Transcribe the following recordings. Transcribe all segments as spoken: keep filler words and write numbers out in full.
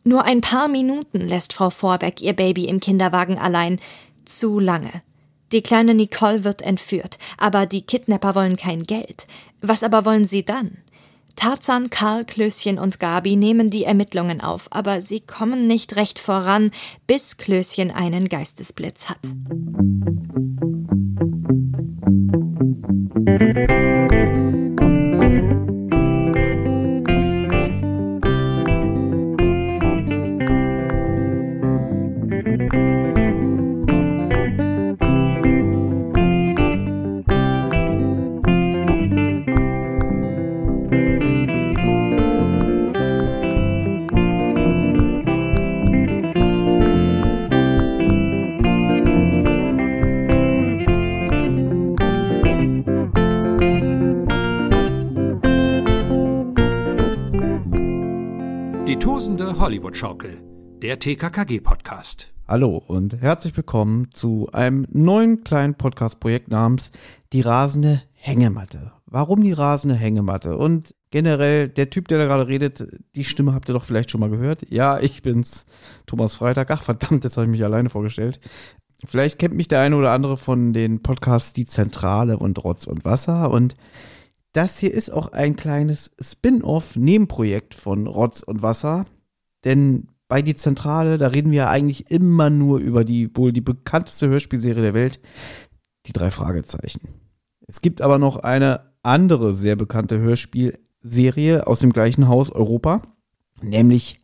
Nur ein paar Minuten lässt Frau Vorbeck ihr Baby im Kinderwagen allein. Zu lange. Die kleine Nicole wird entführt, aber die Kidnapper wollen kein Geld. Was aber wollen sie dann? Tarzan, Karl, Klößchen und Gabi nehmen die Ermittlungen auf, aber sie kommen nicht recht voran, bis Klößchen einen Geistesblitz hat. Die tosende Hollywood-Schaukel, der T K K G-Podcast. Hallo und herzlich willkommen zu einem neuen kleinen Podcast-Projekt namens Die rasende Hängematte. Warum die rasende Hängematte? Und generell, der Typ, der da gerade redet, die Stimme habt ihr doch vielleicht schon mal gehört. Ja, ich bin's, Thomas Freitag. Ach verdammt, jetzt habe ich mich alleine vorgestellt. Vielleicht kennt mich der eine oder andere von den Podcasts Die Zentrale und Rotz und Wasser. Und das hier ist auch ein kleines Spin-off-Nebenprojekt von Rotz und Wasser. Denn bei Die Zentrale, da reden wir ja eigentlich immer nur über die wohl die bekannteste Hörspielserie der Welt, die drei Fragezeichen. Es gibt aber noch eine andere sehr bekannte Hörspielserie aus dem gleichen Haus Europa, nämlich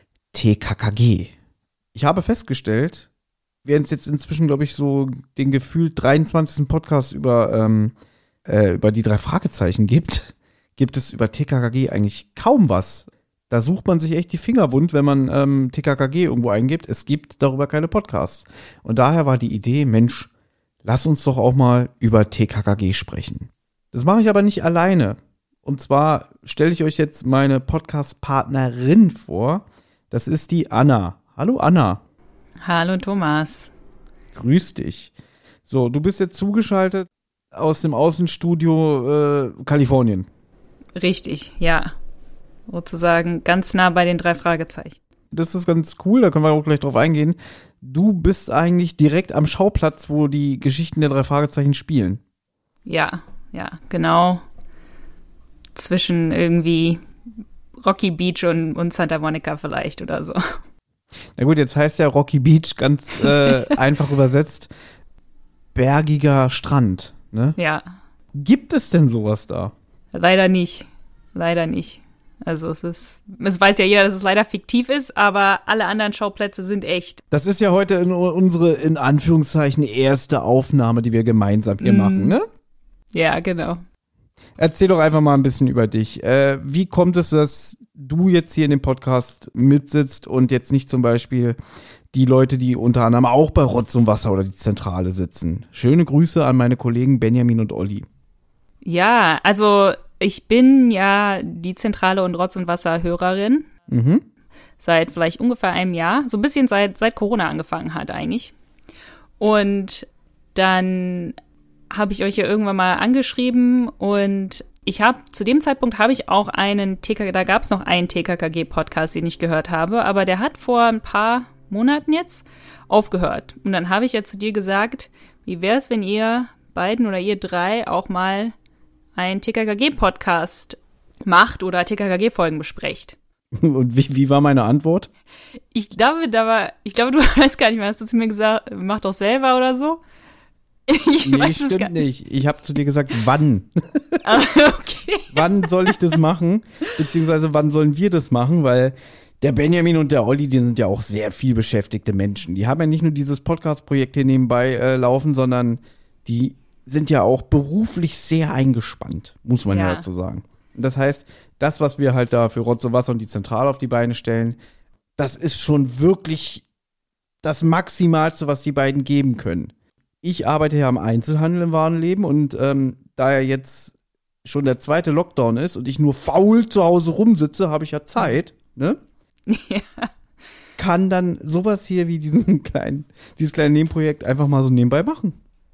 T K K G. Ich habe festgestellt, während es jetzt inzwischen, glaube ich, so den gefühlt dreiundzwanzigsten Podcast über, ähm, äh, über die drei Fragezeichen gibt, gibt es über T K K G eigentlich kaum was. Da sucht man sich echt die Finger wund, wenn man ähm, T K K G irgendwo eingibt. Es gibt darüber keine Podcasts. Und daher war die Idee, Mensch, lass uns doch auch mal über T K K G sprechen. Das mache ich aber nicht alleine. Und zwar stelle ich euch jetzt meine Podcast-Partnerin vor. Das ist die Anna. Hallo Anna. Hallo Thomas. Grüß dich. So, du bist jetzt zugeschaltet aus dem Außenstudio äh, Kalifornien. Richtig, ja. Sozusagen ganz nah bei den drei Fragezeichen. Das ist ganz cool, da können wir auch gleich drauf eingehen. Du bist eigentlich direkt am Schauplatz, wo die Geschichten der drei Fragezeichen spielen. Ja, ja, genau. Zwischen irgendwie Rocky Beach und, und Santa Monica vielleicht oder so. Na gut, jetzt heißt ja Rocky Beach ganz äh, einfach übersetzt bergiger Strand, ne? Ja. Gibt es denn sowas da? Leider nicht. Leider nicht. Also es ist, es weiß ja jeder, dass es leider fiktiv ist, aber alle anderen Schauplätze sind echt. Das ist ja heute in unsere, in Anführungszeichen, erste Aufnahme, die wir gemeinsam hier mm. machen, ne? Ja, genau. Erzähl doch einfach mal ein bisschen über dich. Äh, wie kommt es, dass du jetzt hier in dem Podcast mitsitzt und jetzt nicht zum Beispiel die Leute, die unter anderem auch bei Rotz und Wasser oder die Zentrale sitzen? Schöne Grüße an meine Kollegen Benjamin und Olli. Ja, also ich bin ja die Zentrale und Rotz und Wasser Hörerin. Mhm. Seit vielleicht ungefähr einem Jahr. So ein bisschen seit, seit Corona angefangen hat eigentlich. Und dann habe ich euch ja irgendwann mal angeschrieben und ich habe, zu dem Zeitpunkt habe ich auch einen T K K, da gab es noch einen T K K G-Podcast, den ich gehört habe, aber der hat vor ein paar Monaten jetzt aufgehört. Und dann habe ich ja zu dir gesagt, wie wäre es, wenn ihr beiden oder ihr drei auch mal einen T K K G-Podcast macht oder T K K G-Folgen besprecht. Und wie, wie war meine Antwort? Ich glaube, da war, ich glaube, du weißt gar nicht mehr, hast du zu mir gesagt, mach doch selber oder so? Ich nee, weiß stimmt es gar nicht. Ich habe zu dir gesagt, wann? Ah, okay. Wann soll ich das machen? Beziehungsweise wann sollen wir das machen? Weil der Benjamin und der Olli, die sind ja auch sehr viel beschäftigte Menschen. Die haben ja nicht nur dieses Podcast-Projekt hier nebenbei äh, laufen, sondern die sind ja auch beruflich sehr eingespannt, muss man ja, ja dazu sagen. Das heißt, das, was wir halt da für Rotz und Wasser und die Zentrale auf die Beine stellen, das ist schon wirklich das Maximalste, was die beiden geben können. Ich arbeite ja im Einzelhandel im Warenleben und ähm, da ja jetzt schon der zweite Lockdown ist und ich nur faul zu Hause rumsitze, habe ich ja Zeit, ne? Ja. Kann dann sowas hier wie diesen kleinen, dieses kleine Nebenprojekt einfach mal so nebenbei machen.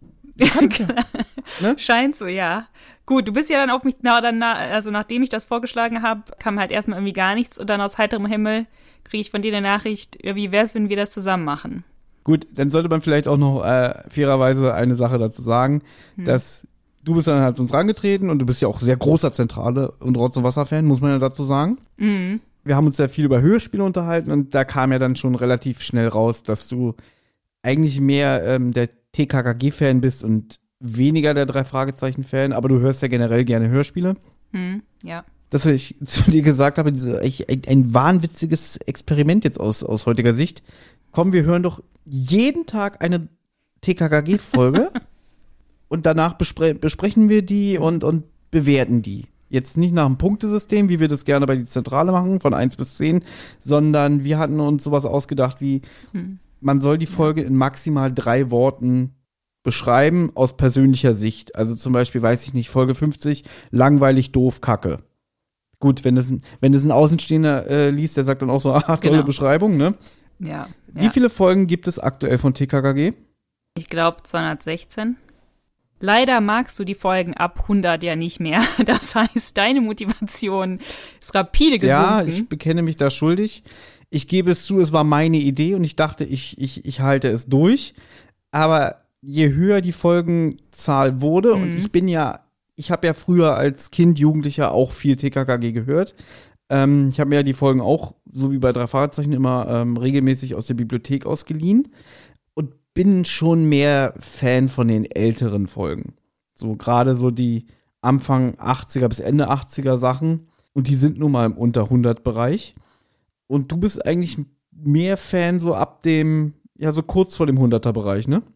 Ne? Scheint so, ja. Gut, du bist ja dann auf mich, na, dann, also nachdem ich das vorgeschlagen habe, kam halt erstmal irgendwie gar nichts und dann aus heiterem Himmel kriege ich von dir eine Nachricht, ja, wie wär's, wenn wir das zusammen machen? Gut, dann sollte man vielleicht auch noch äh, fairerweise eine Sache dazu sagen, hm. dass du bist dann halt zu uns rangetreten und du bist ja auch sehr großer Zentrale und Rotz- und Wasser-Fan, muss man ja dazu sagen. Mhm. Wir haben uns sehr viel über Hörspiele unterhalten und da kam ja dann schon relativ schnell raus, dass du eigentlich mehr ähm, der T K K G-Fan bist und weniger der Drei-Fragezeichen-Fan, aber du hörst ja generell gerne Hörspiele. Mhm, ja. Dass ich zu dir gesagt habe, ich, ein wahnwitziges Experiment jetzt aus, aus heutiger Sicht. Komm, wir hören doch jeden Tag eine T K K G-Folge und danach bespre- besprechen wir die und, und bewerten die. Jetzt nicht nach einem Punktesystem, wie wir das gerne bei die Zentrale machen, von eins bis zehn, sondern wir hatten uns sowas ausgedacht wie, hm. man soll die Folge in maximal drei Worten beschreiben aus persönlicher Sicht. Also zum Beispiel, weiß ich nicht, Folge fünfzig, langweilig, doof, kacke. Gut, wenn das, wenn das ein Außenstehender äh, liest, der sagt dann auch so, ah, tolle genau. Beschreibung, ne? Ja. Wie ja. viele Folgen gibt es aktuell von T K K G? Ich glaube zweihundertsechzehn. Leider magst du die Folgen ab hundert ja nicht mehr. Das heißt, deine Motivation ist rapide gesunken. Ja, ich bekenne mich da schuldig. Ich gebe es zu, es war meine Idee und ich dachte, ich, ich, ich halte es durch. Aber je höher die Folgenzahl wurde, mhm. und ich bin ja, ich habe ja früher als Kind, Jugendlicher auch viel T K K G gehört. Ähm, ich habe mir ja die Folgen auch, so wie bei drei Fragezeichen, immer ähm, regelmäßig aus der Bibliothek ausgeliehen. Und bin schon mehr Fan von den älteren Folgen. So gerade so die Anfang achtziger bis Ende achtziger Sachen. Und die sind nun mal im unter hundert Bereich. Und du bist eigentlich mehr Fan so ab dem, ja so kurz vor dem hunderter Bereich, ne?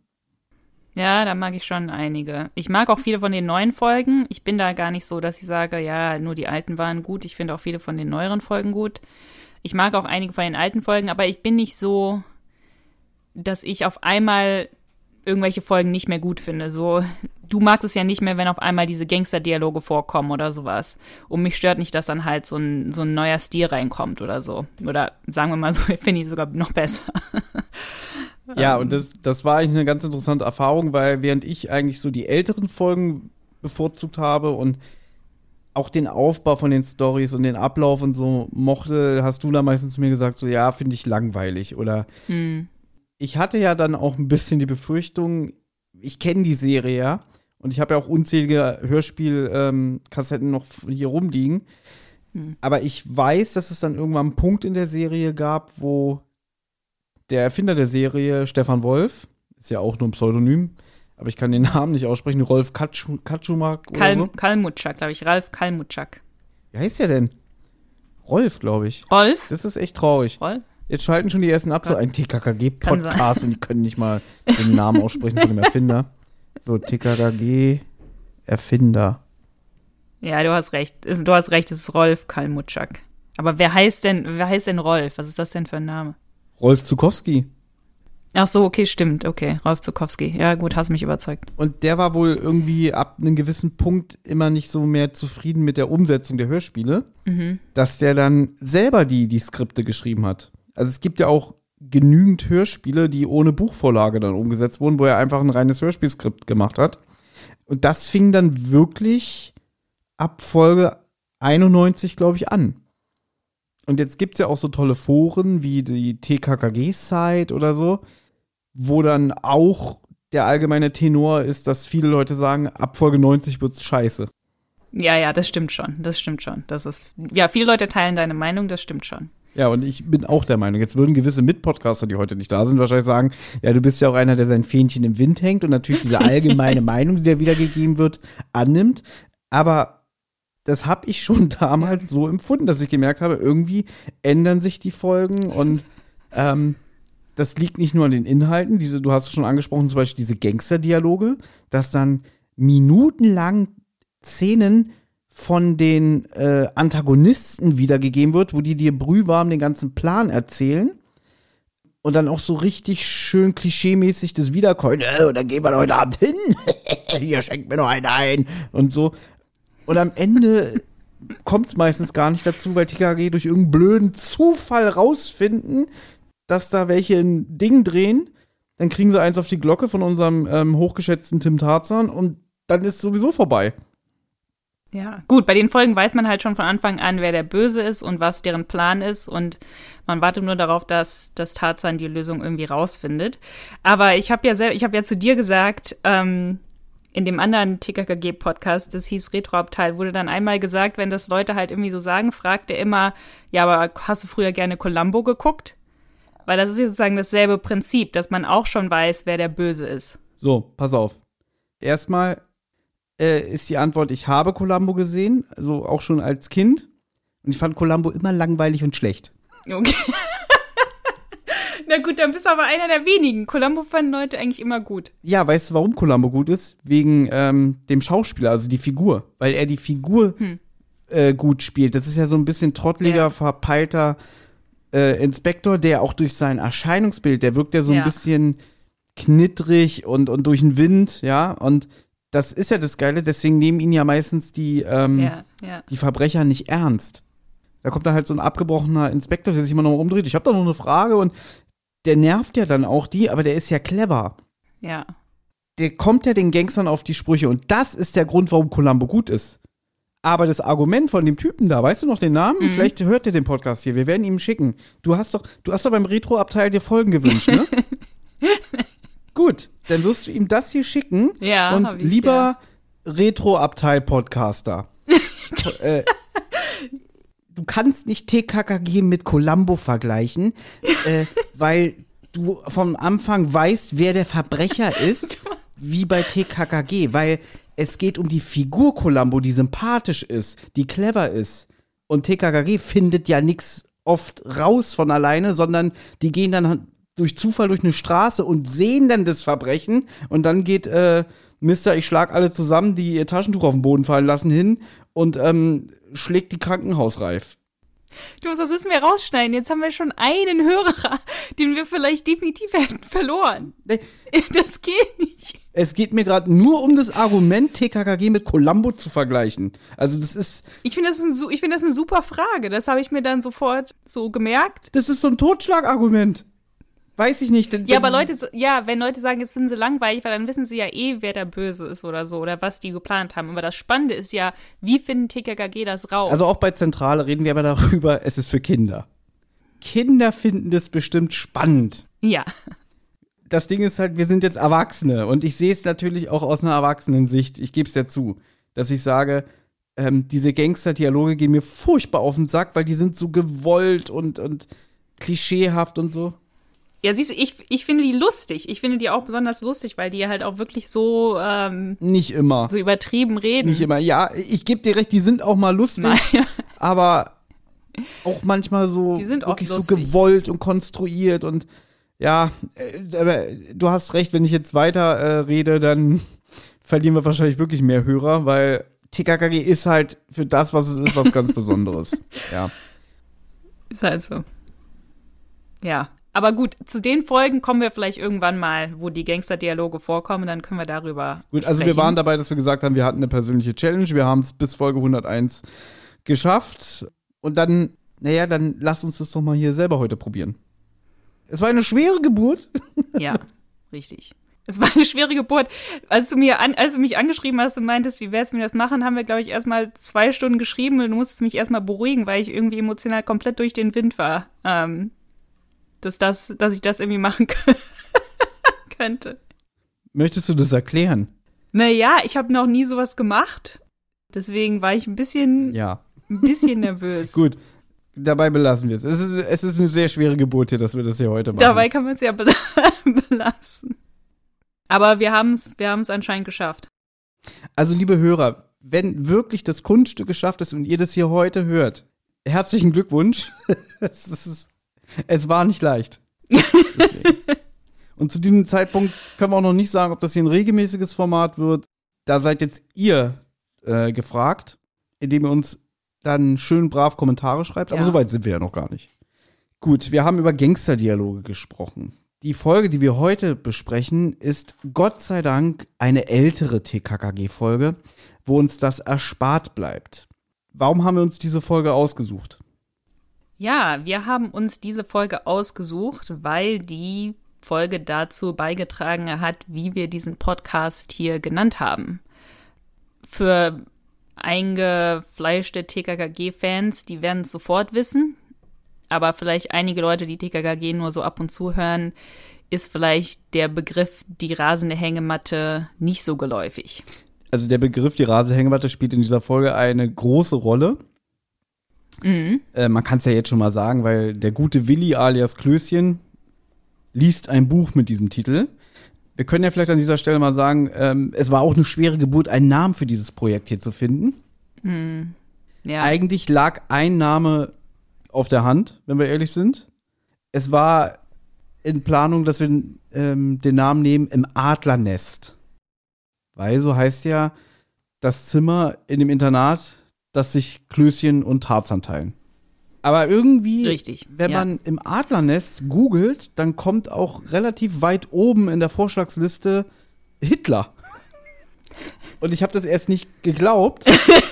Ja, da mag ich schon einige. Ich mag auch viele von den neuen Folgen. Ich bin da gar nicht so, dass ich sage, ja, nur die alten waren gut. Ich finde auch viele von den neueren Folgen gut. Ich mag auch einige von den alten Folgen, aber ich bin nicht so, dass ich auf einmal irgendwelche Folgen nicht mehr gut finde. So, du magst es ja nicht mehr, wenn auf einmal diese Gangster-Dialoge vorkommen oder sowas. Und mich stört nicht, dass dann halt so ein, so ein neuer Stil reinkommt oder so. Oder sagen wir mal so, finde ich sogar noch besser. Ja, und das, das war eigentlich eine ganz interessante Erfahrung, weil während ich eigentlich so die älteren Folgen bevorzugt habe und auch den Aufbau von den Storys und den Ablauf und so mochte, hast du da meistens zu mir gesagt, so ja, finde ich langweilig. Oder hm. ich hatte ja dann auch ein bisschen die Befürchtung, ich kenne die Serie ja und ich habe ja auch unzählige Hörspielkassetten ähm, noch hier rumliegen. Hm. Aber ich weiß, dass es dann irgendwann einen Punkt in der Serie gab, wo der Erfinder der Serie, Stefan Wolf, ist ja auch nur ein Pseudonym, aber ich kann den Namen nicht aussprechen, Rolf Katschu- Katschumak oder Kal- so. Kalmutschak, glaube ich, Ralf Kalmutschak. Wie heißt der denn? Rolf, glaube ich. Rolf? Das ist echt traurig. Rolf? Jetzt schalten schon die ersten ab, so ein T K K G-Podcast und die können nicht mal den Namen aussprechen von dem Erfinder. So, T K K G-Erfinder. Ja, du hast recht. Du hast recht, es ist Rolf Kalmutschak. Aber wer heißt denn, wer heißt denn Rolf? Was ist das denn für ein Name? Rolf Zukowski. Ach so, okay, stimmt. Okay, Rolf Zukowski. Ja, gut, hast mich überzeugt. Und der war wohl irgendwie ab einem gewissen Punkt immer nicht so mehr zufrieden mit der Umsetzung der Hörspiele, mhm. dass der dann selber die, die Skripte geschrieben hat. Also es gibt ja auch genügend Hörspiele, die ohne Buchvorlage dann umgesetzt wurden, wo er einfach ein reines Hörspielskript gemacht hat. Und das fing dann wirklich ab Folge einundneunzig, glaube ich, an. Und jetzt gibt's ja auch so tolle Foren wie die T K K G-Site oder so, wo dann auch der allgemeine Tenor ist, dass viele Leute sagen, ab Folge neunzig wird's scheiße. Ja, ja, das stimmt schon. Das stimmt schon. Das ist, ja, viele Leute teilen deine Meinung, das stimmt schon. Ja, und ich bin auch der Meinung, jetzt würden gewisse Mitpodcaster, die heute nicht da sind, wahrscheinlich sagen, ja, du bist ja auch einer, der sein Fähnchen im Wind hängt und natürlich diese allgemeine Meinung, die da wiedergegeben wird, annimmt. Aber das habe ich schon damals so empfunden, dass ich gemerkt habe, irgendwie ändern sich die Folgen und ähm, das liegt nicht nur an den Inhalten, diese, du hast es schon angesprochen, zum Beispiel diese Gangster-Dialoge, dass dann minutenlang Szenen von den äh, Antagonisten wiedergegeben wird, wo die dir brühwarm den ganzen Plan erzählen und dann auch so richtig schön klischeemäßig das Wiederkäuen, äh, und dann gehen wir heute Abend hin, hier schenkt mir noch einen ein und so. Und am Ende kommt es meistens gar nicht dazu, weil T K K G durch irgendeinen blöden Zufall rausfinden, dass da welche ein Ding drehen. Dann kriegen sie eins auf die Glocke von unserem ähm, hochgeschätzten Tim Tarzan und dann ist es sowieso vorbei. Ja, gut, bei den Folgen weiß man halt schon von Anfang an, wer der Böse ist und was deren Plan ist und man wartet nur darauf, dass, dass Tarzan die Lösung irgendwie rausfindet. Aber ich habe ja selber, ich habe ja zu dir gesagt, ähm, in dem anderen T K K G-Podcast, das hieß Retroabteil, wurde dann einmal gesagt, wenn das Leute halt irgendwie so sagen, fragt er immer, ja, aber hast du früher gerne Columbo geguckt? Weil das ist sozusagen dasselbe Prinzip, dass man auch schon weiß, wer der Böse ist. So, pass auf. Erstmal äh, ist die Antwort, ich habe Columbo gesehen, also auch schon als Kind. Und ich fand Columbo immer langweilig und schlecht. Okay. Na gut, dann bist du aber einer der wenigen. Columbo fanden Leute eigentlich immer gut. Ja, weißt du, warum Columbo gut ist? Wegen ähm, dem Schauspieler, also die Figur. Weil er die Figur hm. äh, gut spielt. Das ist ja so ein bisschen trottliger, ja. verpeilter äh, Inspektor, der auch durch sein Erscheinungsbild, der wirkt ja so ein ja. bisschen knittrig und, und durch den Wind, ja. Und das ist ja das Geile, deswegen nehmen ihn ja meistens die, ähm, ja, ja. die Verbrecher nicht ernst. Da kommt da halt so ein abgebrochener Inspektor, der sich immer noch umdreht. Ich habe da noch eine Frage und der nervt ja dann auch die, aber der ist ja clever. Ja. Der kommt ja den Gangstern auf die Sprüche und das ist der Grund, warum Columbo gut ist. Aber das Argument von dem Typen da, weißt du noch den Namen? Mhm. Vielleicht hört ihr den Podcast hier, wir werden ihm schicken. Du hast doch, du hast doch beim Retro-Abteil dir Folgen gewünscht, ne? Gut, dann wirst du ihm das hier schicken. Ja, und hab ich, lieber ja. Retro-Abteil-Podcaster. äh, Du kannst nicht T K K G mit Columbo vergleichen, äh, weil du vom Anfang weißt, wer der Verbrecher ist, wie bei T K K G, weil es geht um die Figur Columbo, die sympathisch ist, die clever ist. Und T K K G findet ja nichts oft raus von alleine, sondern die gehen dann durch Zufall durch eine Straße und sehen dann das Verbrechen und dann geht äh, Mister Ich schlag alle zusammen, die ihr Taschentuch auf den Boden fallen lassen, hin und ähm, schlägt die Krankenhausreif. Thomas, das müssen wir rausschneiden. Jetzt haben wir schon einen Hörer, den wir vielleicht definitiv hätten verloren. Nee. Das geht nicht. Es geht mir gerade nur um das Argument, T K K G mit Columbo zu vergleichen. Also das ist... Ich finde das, ein, ich find das eine super Frage. Das habe ich mir dann sofort so gemerkt. Das ist so ein Totschlagargument. Weiß ich nicht. Denn, ja, aber Leute, ja, wenn Leute sagen, jetzt finden sie langweilig, weil dann wissen sie ja eh, wer der Böse ist oder so, oder was die geplant haben. Aber das Spannende ist ja, wie finden T K K G das raus? Also auch bei Zentrale reden wir aber darüber, es ist für Kinder. Kinder finden das bestimmt spannend. Ja. Das Ding ist halt, wir sind jetzt Erwachsene und ich sehe es natürlich auch aus einer Erwachsenensicht, ich gebe es ja zu, dass ich sage, ähm, diese Gangster-Dialoge gehen mir furchtbar auf den Sack, weil die sind so gewollt und, und klischeehaft und so. Ja, siehst du, ich, ich finde die lustig. Ich finde die auch besonders lustig, weil die halt auch wirklich so ähm, nicht immer so übertrieben reden. Nicht immer. Ja, ich gebe dir recht, die sind auch mal lustig, naja. aber auch manchmal so die sind wirklich auch so gewollt und konstruiert und ja, äh, aber du hast recht, wenn ich jetzt weiter äh, rede, dann verlieren wir wahrscheinlich wirklich mehr Hörer, weil T K K G ist halt für das, was es ist, was ganz Besonderes. Ja. Ist halt so. Ja. Aber gut, zu den Folgen kommen wir vielleicht irgendwann mal, wo die Gangster-Dialoge vorkommen, dann können wir darüber Gut, also sprechen. Wir waren dabei, dass wir gesagt haben, wir hatten eine persönliche Challenge, wir haben es bis Folge hunderteins geschafft und dann, naja, dann lass uns das doch mal hier selber heute probieren. Es war eine schwere Geburt. Ja, richtig. Es war eine schwere Geburt. Als du mir an, als du mich angeschrieben hast und meintest, wie wär's, wenn wir das machen, haben wir, glaube ich, erstmal zwei Stunden geschrieben und du musstest mich erstmal beruhigen, weil ich irgendwie emotional komplett durch den Wind war. Ähm, dass das, dass ich das irgendwie machen könnte. Möchtest du das erklären? Naja, ich habe noch nie sowas gemacht. Deswegen war ich ein bisschen, ja. ein bisschen nervös. Gut, dabei belassen wir es. Es ist, es ist eine sehr schwere Geburt hier, dass wir das hier heute machen. Dabei kann man es ja bela- belassen. Aber wir haben es wir haben's anscheinend geschafft. Also, liebe Hörer, wenn wirklich das Kunststück geschafft ist und ihr das hier heute hört, herzlichen Glückwunsch. es, ist, es war nicht leicht. Und zu diesem Zeitpunkt können wir auch noch nicht sagen, ob das hier ein regelmäßiges Format wird. Da seid jetzt ihr äh, gefragt, indem ihr uns dann schön brav Kommentare schreibt. Aber ja. so weit sind wir ja noch gar nicht. Gut, wir haben über Gangsterdialoge gesprochen. Die Folge, die wir heute besprechen, ist Gott sei Dank eine ältere T K K G-Folge, wo uns das erspart bleibt. Warum haben wir uns diese Folge ausgesucht? Ja, wir haben uns diese Folge ausgesucht, weil die Folge dazu beigetragen hat, wie wir diesen Podcast hier genannt haben. Für eingefleischte T K K G-Fans, die werden es sofort wissen. Aber vielleicht einige Leute, die T K K G nur so ab und zu hören, ist vielleicht der Begriff die rasende Hängematte nicht so geläufig. Also der Begriff die rasende Hängematte spielt in dieser Folge eine große Rolle. Mhm. Äh, man kann es ja jetzt schon mal sagen, weil der gute Willi alias Klößchen liest ein Buch mit diesem Titel. Wir können ja vielleicht an dieser Stelle mal sagen, ähm, es war auch eine schwere Geburt, einen Namen für dieses Projekt hier zu finden. Mhm. Ja. Eigentlich lag ein Name auf der Hand, wenn wir ehrlich sind. Es war in Planung, dass wir ähm, den Namen nehmen im Adlernest. Weil so heißt ja das Zimmer in dem Internat, das sich Klößchen und Tarzan teilen. Aber irgendwie, Richtig, wenn ja. man im Adlernest googelt, dann kommt auch relativ weit oben in der Vorschlagsliste Hitler. Und ich habe das erst nicht geglaubt.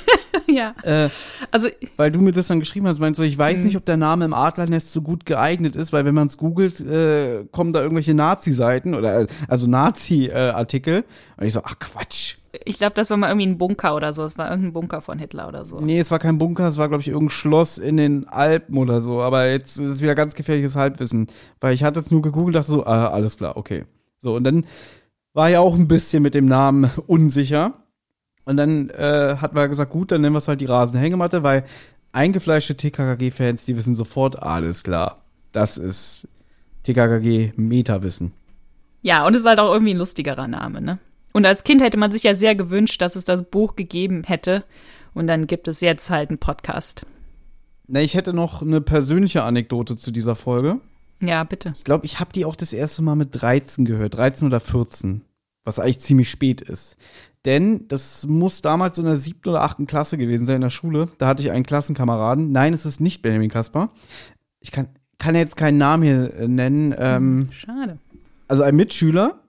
Ja. Äh, also, weil du mir das dann geschrieben hast, meinst du, ich weiß nicht, ob der Name im Adlernest so gut geeignet ist, weil wenn man es googelt, äh, kommen da irgendwelche Nazi-Seiten oder also Nazi-Artikel. Und ich so, ach Quatsch. Ich glaube, das war mal irgendwie ein Bunker oder so. Es war irgendein Bunker von Hitler oder so. Nee, es war kein Bunker, es war, glaube ich, irgendein Schloss in den Alpen oder so. Aber jetzt ist es wieder ganz gefährliches Halbwissen. Weil ich hatte jetzt nur gegoogelt und dachte so, ah, alles klar, okay. So, und dann war ja auch ein bisschen mit dem Namen unsicher. Und dann äh, hat man gesagt, gut, dann nennen wir es halt die rasende Hängematte, weil eingefleischte T K K G-Fans, die wissen sofort, alles klar, das ist T K K G-Meta-Wissen. Ja, und es ist halt auch irgendwie ein lustigerer Name, ne? Und als Kind hätte man sich ja sehr gewünscht, dass es das Buch gegeben hätte. Und dann gibt es jetzt halt einen Podcast. Na, ich hätte noch eine persönliche Anekdote zu dieser Folge. Ja, bitte. Ich glaube, ich habe die auch das erste Mal mit dreizehn gehört, dreizehn oder vierzehn, was eigentlich ziemlich spät ist. Denn das muss damals in der siebten oder achten Klasse gewesen sein in der Schule. Da hatte ich einen Klassenkameraden. Nein, es ist nicht Benjamin Kaspar. Ich kann, kann jetzt keinen Namen hier nennen. Ähm, Schade. Also ein Mitschüler.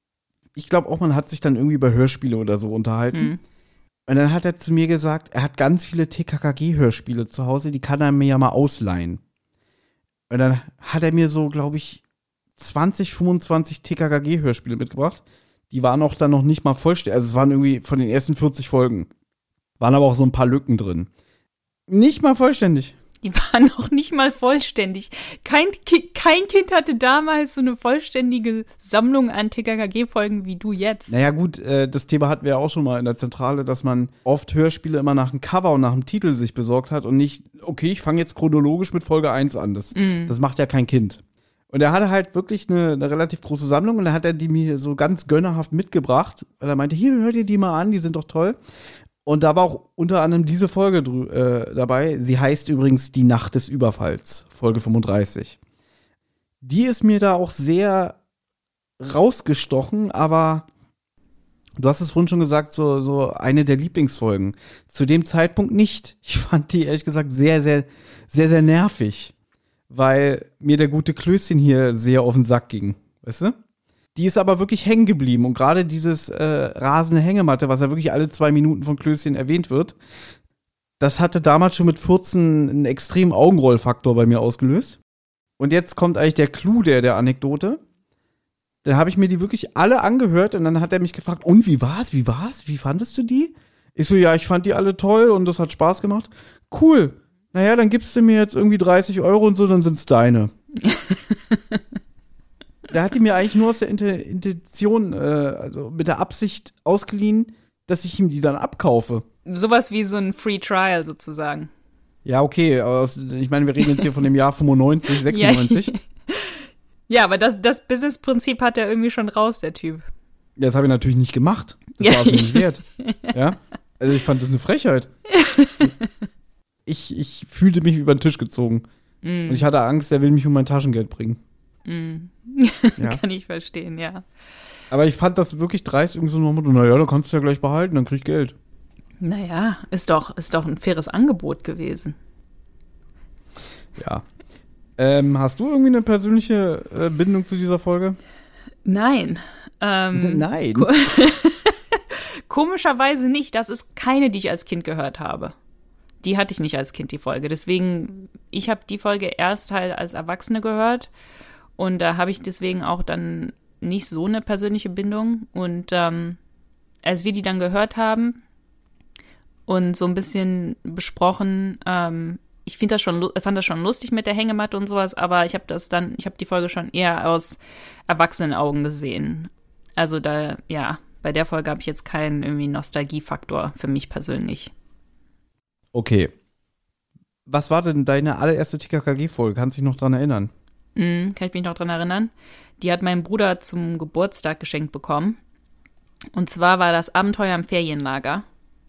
Ich glaube auch, man hat sich dann irgendwie über Hörspiele oder so unterhalten. Mhm. Und dann hat er zu mir gesagt, er hat ganz viele T K K G-Hörspiele zu Hause, die kann er mir ja mal ausleihen. Und dann hat er mir so, glaube ich, zwanzig, fünfundzwanzig T K K G-Hörspiele mitgebracht. Die waren auch dann noch nicht mal vollständig. Also es waren irgendwie von den ersten vierzig Folgen. Waren aber auch so ein paar Lücken drin. Nicht mal vollständig. Die waren noch nicht mal vollständig. Kein, Ki- kein Kind hatte damals so eine vollständige Sammlung an T K K G-Folgen wie du jetzt. Naja gut, äh, das Thema hatten wir ja auch schon mal in der Zentrale, dass man oft Hörspiele immer nach dem Cover und nach dem Titel sich besorgt hat und nicht, okay, ich fange jetzt chronologisch mit Folge eins an. Das, mm. das macht ja kein Kind. Und er hatte halt wirklich eine, eine relativ große Sammlung und dann hat er die mir so ganz gönnerhaft mitgebracht, weil er meinte, hier, hört ihr die mal an, die sind doch toll. Und da war auch unter anderem diese Folge drü- äh, dabei. Sie heißt übrigens Die Nacht des Überfalls, Folge fünfunddreißig. Die ist mir da auch sehr rausgestochen, aber du hast es vorhin schon gesagt, so, so eine der Lieblingsfolgen. Zu dem Zeitpunkt nicht. Ich fand die ehrlich gesagt sehr, sehr, sehr, sehr nervig. Weil mir der gute Klößchen hier sehr auf den Sack ging, weißt du? Die ist aber wirklich hängen geblieben und gerade dieses äh, rasende Hängematte, was ja wirklich alle zwei Minuten von Klößchen erwähnt wird, das hatte damals schon mit vierzehn einen extremen Augenrollfaktor bei mir ausgelöst. Und jetzt kommt eigentlich der Clou der, der Anekdote. Dann habe ich mir die wirklich alle angehört und dann hat er mich gefragt, und wie war's, wie war's, wie fandest du die? Ich so, ja, ich fand die alle toll und das hat Spaß gemacht. Cool. Naja, dann gibst du mir jetzt irgendwie dreißig Euro und so, dann sind's deine. Da hat die mir eigentlich nur aus der Intention, äh, also mit der Absicht ausgeliehen, dass ich ihm die dann abkaufe. Sowas wie so ein Free Trial sozusagen. Ja, okay, aus, ich meine, wir reden jetzt hier von dem Jahr fünfundneunzig, sechsundneunzig. Ja, ja, aber das, das Business-Prinzip hat er irgendwie schon raus, der Typ. Ja, das habe ich natürlich nicht gemacht. Das ja. war es mir nicht wert. Ja? Also ich fand das eine Frechheit. Ich, ich fühlte mich über den Tisch gezogen. Mm. Und ich hatte Angst, er will mich um mein Taschengeld bringen. Mm. Ja. Kann ich verstehen, ja. Aber ich fand das wirklich dreist, irgendwie so noch, naja, da kannst du ja gleich behalten, dann krieg ich Geld. Naja, ist doch, ist doch ein faires Angebot gewesen. Ja. Ähm, hast du irgendwie eine persönliche äh, Bindung zu dieser Folge? Nein. Ähm, Nein. Ko- Komischerweise nicht. Das ist keine, die ich als Kind gehört habe. Die hatte ich nicht als Kind, die Folge. Deswegen, ich habe die Folge erst halt als Erwachsene gehört. Und da habe ich deswegen auch dann nicht so eine persönliche Bindung. Und ähm, als wir die dann gehört haben, und so ein bisschen besprochen. Ähm, ich finde das schon, fand das schon lustig mit der Hängematte und sowas, aber ich habe das dann, ich habe die Folge schon eher aus Erwachsenenaugen gesehen. Also da, ja, bei der Folge habe ich jetzt keinen irgendwie Nostalgiefaktor für mich persönlich. Okay. Was war denn deine allererste T K K G-Folge? Kannst du dich noch dran erinnern? Mm, kann ich mich noch dran erinnern. Die hat mein Bruder zum Geburtstag geschenkt bekommen. Und zwar war das Abenteuer im Ferienlager.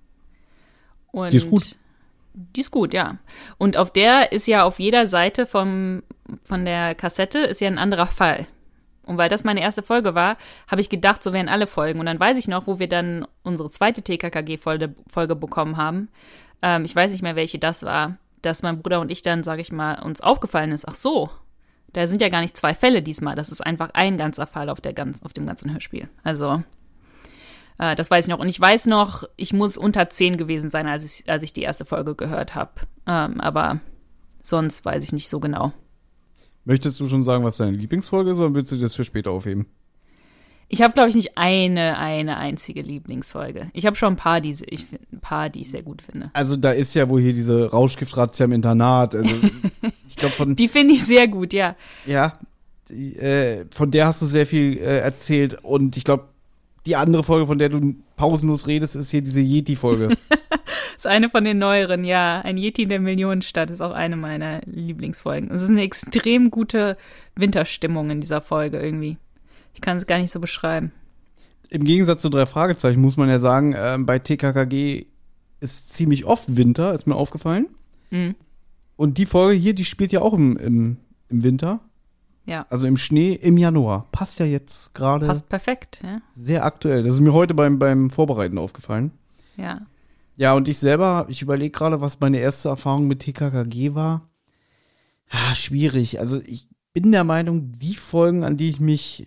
Und die ist gut. Die ist gut, ja. Und auf der ist ja auf jeder Seite vom, von der Kassette ist ja ein anderer Fall. Und weil das meine erste Folge war, habe ich gedacht, so wären alle Folgen. Und dann weiß ich noch, wo wir dann unsere zweite T K K G-Folge Folge bekommen haben. Ähm, ich weiß nicht mehr, welche das war. Dass mein Bruder und ich dann, sage ich mal, uns aufgefallen ist, ach so, da sind ja gar nicht zwei Fälle diesmal, das ist einfach ein ganzer Fall auf, der ganz, auf dem ganzen Hörspiel. Also, äh, das weiß ich noch. Und ich weiß noch, ich muss unter zehn gewesen sein, als ich, als ich die erste Folge gehört habe. Ähm, aber sonst weiß ich nicht so genau. Möchtest du schon sagen, was deine Lieblingsfolge ist, oder willst du das für später aufheben? Ich habe, glaube ich, nicht eine, eine einzige Lieblingsfolge. Ich habe schon ein paar, die ich, ein paar, die ich sehr gut finde. Also da ist ja wohl hier diese Rauschgiftrazzia im Internat. Also ich glaube von die finde ich sehr gut, ja. Ja, die, äh, von der hast du sehr viel äh, erzählt. Und ich glaube, die andere Folge, von der du pausenlos redest, ist hier diese Yeti-Folge. Das ist eine von den neueren, ja. Ein Yeti in der Millionenstadt ist auch eine meiner Lieblingsfolgen. Es ist eine extrem gute Winterstimmung in dieser Folge irgendwie. Ich kann es gar nicht so beschreiben. Im Gegensatz zu drei Fragezeichen muss man ja sagen, äh, bei T K K G ist ziemlich oft Winter, ist mir aufgefallen. Mhm. Und die Folge hier, die spielt ja auch im, im, im Winter. Ja. Also im Schnee im Januar. Passt ja jetzt gerade. Passt perfekt, ja. Sehr aktuell. Das ist mir heute beim, beim Vorbereiten aufgefallen. Ja. Ja, und ich selber, ich überlege gerade, was meine erste Erfahrung mit T K K G war. Ah, schwierig. Also ich bin der Meinung, die Folgen, an die ich mich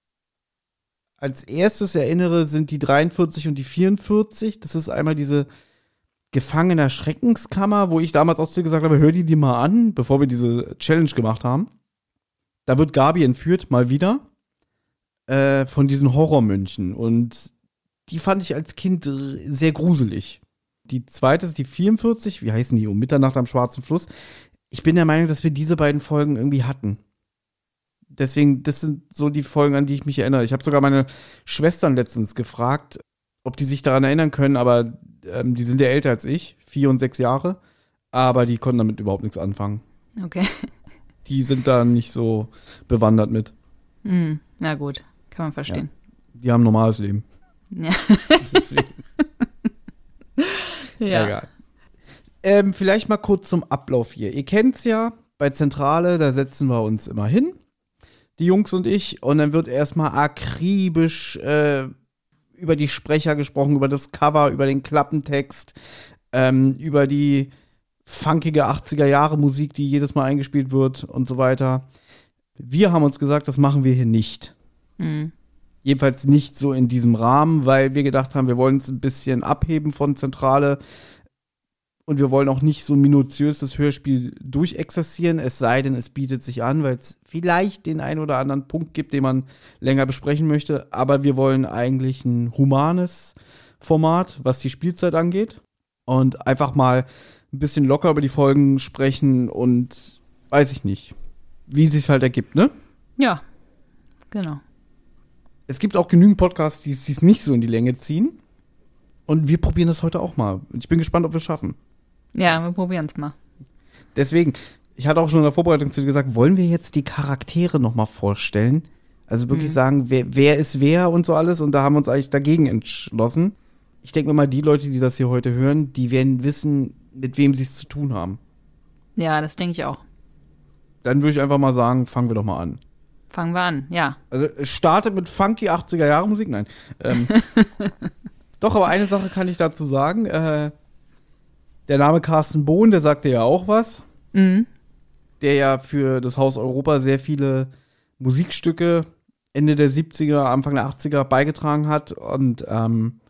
als erstes erinnere, sind die dreiundvierzig und die vierundvierzig. Das ist einmal diese Gefangener Schreckenskammer, wo ich damals auch zu dir gesagt habe, hör die die mal an, bevor wir diese Challenge gemacht haben. Da wird Gabi entführt, mal wieder, äh, von diesen Horrormönchen. Und die fand ich als Kind sehr gruselig. Die zweite ist die vierundvierzig, wie heißen die, um Mitternacht am Schwarzen Fluss. Ich bin der Meinung, dass wir diese beiden Folgen irgendwie hatten. Deswegen, das sind so die Folgen, an die ich mich erinnere. Ich habe sogar meine Schwestern letztens gefragt, ob die sich daran erinnern können, aber ähm, die sind ja älter als ich, vier und sechs Jahre, aber die konnten damit überhaupt nichts anfangen. Okay. Die sind da nicht so bewandert mit. Mm, na gut, kann man verstehen. Ja, die haben ein normales Leben. Ja. Deswegen. Ja. Egal. Ähm, vielleicht mal kurz zum Ablauf hier. Ihr kennt's ja, bei Zentrale, da setzen wir uns immer hin, die Jungs und ich, und dann wird erstmal akribisch äh, über die Sprecher gesprochen, über das Cover, über den Klappentext, ähm, über die funkige achtziger-Jahre-Musik, die jedes Mal eingespielt wird und so weiter. Wir haben uns gesagt, das machen wir hier nicht. Mhm. Jedenfalls nicht so in diesem Rahmen, weil wir gedacht haben, wir wollen es ein bisschen abheben von Zentrale. Und wir wollen auch nicht so minutiös das Hörspiel durchexerzieren, es sei denn, es bietet sich an, weil es vielleicht den einen oder anderen Punkt gibt, den man länger besprechen möchte. Aber wir wollen eigentlich ein humanes Format, was die Spielzeit angeht. Und einfach mal ein bisschen locker über die Folgen sprechen und weiß ich nicht, wie es sich halt ergibt, ne? Ja, genau. Es gibt auch genügend Podcasts, die es nicht so in die Länge ziehen. Und wir probieren das heute auch mal. Ich bin gespannt, ob wir es schaffen. Ja, wir probieren es mal. Deswegen, ich hatte auch schon in der Vorbereitung zu dir gesagt, wollen wir jetzt die Charaktere noch mal vorstellen? Also wirklich mhm. sagen, wer, wer ist wer und so alles. Und da haben wir uns eigentlich dagegen entschlossen. Ich denke mir mal, die Leute, die das hier heute hören, die werden wissen, mit wem sie es zu tun haben. Ja, das denke ich auch. Dann würde ich einfach mal sagen, fangen wir doch mal an. Fangen wir an, ja. Also es startet mit funky achtziger-Jahre-Musik? Nein. Ähm, doch, aber eine Sache kann ich dazu sagen. Äh, der Name Carsten Bohn, der sagte ja auch was. Mhm. Der ja für das Haus Europa sehr viele Musikstücke Ende der siebziger, Anfang der achtziger beigetragen hat. Und ähm,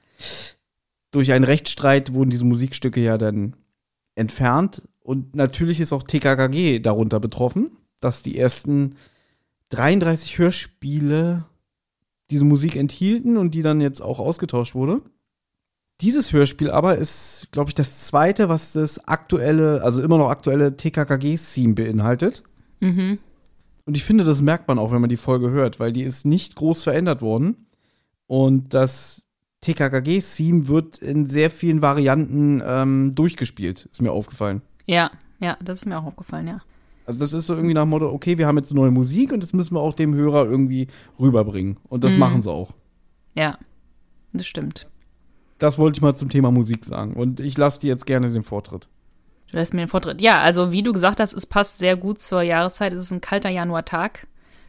durch einen Rechtsstreit wurden diese Musikstücke ja dann entfernt. Und natürlich ist auch T K K G darunter betroffen, dass die ersten dreiunddreißig Hörspiele diese Musik enthielten und die dann jetzt auch ausgetauscht wurde. Dieses Hörspiel aber ist, glaube ich, das zweite, was das aktuelle, also immer noch aktuelle T K K G-Theme beinhaltet. Mhm. Und ich finde, das merkt man auch, wenn man die Folge hört, weil die ist nicht groß verändert worden. Und das T K K G-Theme wird in sehr vielen Varianten ähm, durchgespielt, ist mir aufgefallen. Ja, ja, das ist mir auch aufgefallen, ja. Also das ist so irgendwie nach dem Motto, okay, wir haben jetzt neue Musik und das müssen wir auch dem Hörer irgendwie rüberbringen. Und das Mhm. machen sie auch. Ja, das stimmt. Das wollte ich mal zum Thema Musik sagen. Und ich lasse dir jetzt gerne den Vortritt. Du lässt mir den Vortritt. Ja, also wie du gesagt hast, es passt sehr gut zur Jahreszeit. Es ist ein kalter Januartag.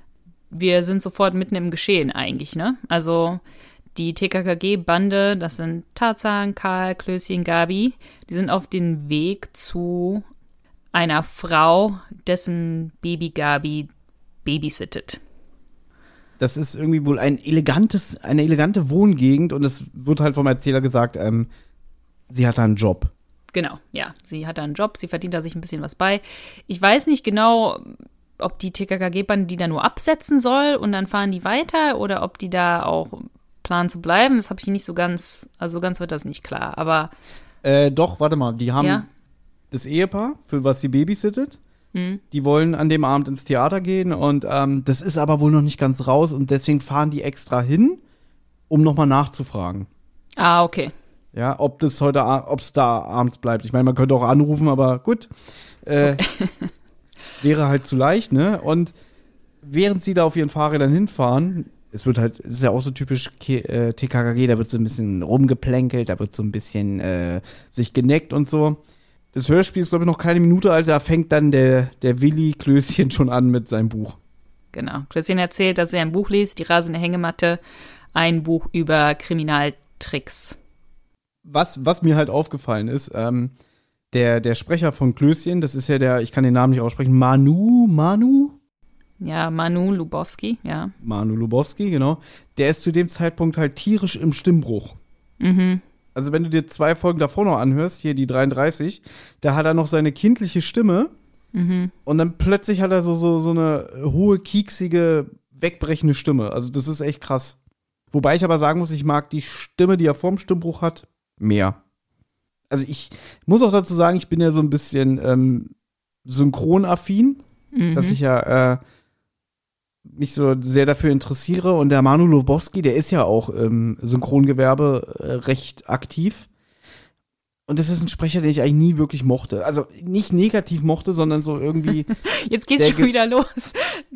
Wir sind sofort mitten im Geschehen eigentlich, ne? Also die T K K G-Bande, das sind Tarzan, Karl, Klößchen, Gabi, die sind auf dem Weg zu einer Frau, dessen Baby Gabi babysittet. Das ist irgendwie wohl ein elegantes, eine elegante Wohngegend und es wird halt vom Erzähler gesagt, ähm, sie hat da einen Job. Genau, ja, sie hat da einen Job, sie verdient da sich ein bisschen was bei. Ich weiß nicht genau, ob die T K K G-Bande die da nur absetzen soll und dann fahren die weiter oder ob die da auch planen zu bleiben. Das habe ich nicht so ganz, also ganz wird das nicht klar, aber Äh, doch, warte mal, die haben ja. das Ehepaar, für was sie babysittet. Hm. Die wollen an dem Abend ins Theater gehen und ähm, das ist aber wohl noch nicht ganz raus und deswegen fahren die extra hin, um nochmal nachzufragen. Ah, okay. Ja, ob das heute, ob es da abends bleibt. Ich meine, man könnte auch anrufen, aber gut. Äh, Okay. wäre halt zu leicht, ne? Und während sie da auf ihren Fahrrädern hinfahren, es wird halt, es ist ja auch so typisch K- äh, T K K G, da wird so ein bisschen rumgeplänkelt, da wird so ein bisschen äh, sich geneckt und so. Das Hörspiel ist, glaube ich, noch keine Minute alt, da fängt dann der, der Willi Klößchen schon an mit seinem Buch. Genau. Klößchen erzählt, dass er ein Buch liest, Die rasende Hängematte, ein Buch über Kriminaltricks. Was, was mir halt aufgefallen ist, ähm, der, der Sprecher von Klößchen, das ist ja der, ich kann den Namen nicht aussprechen, Manu, Manu? Ja, Manu Lubowski, ja. Manu Lubowski, genau. Der ist zu dem Zeitpunkt halt tierisch im Stimmbruch. Mhm. Also wenn du dir zwei Folgen davor noch anhörst, hier die dreiunddreißig, da hat er noch seine kindliche Stimme Mhm. und dann plötzlich hat er so, so, so eine hohe, kieksige, wegbrechende Stimme. Also das ist echt krass. Wobei ich aber sagen muss, ich mag die Stimme, die er vorm Stimmbruch hat, mehr. Also ich muss auch dazu sagen, ich bin ja so ein bisschen ähm, synchronaffin, Mhm. dass ich ja äh, mich so sehr dafür interessiere. Und der Manu Lubowski, der ist ja auch im Synchrongewerbe äh, recht aktiv. Und das ist ein Sprecher, den ich eigentlich nie wirklich mochte. Also nicht negativ mochte, sondern so irgendwie, Jetzt geht's der schon ge- wieder los.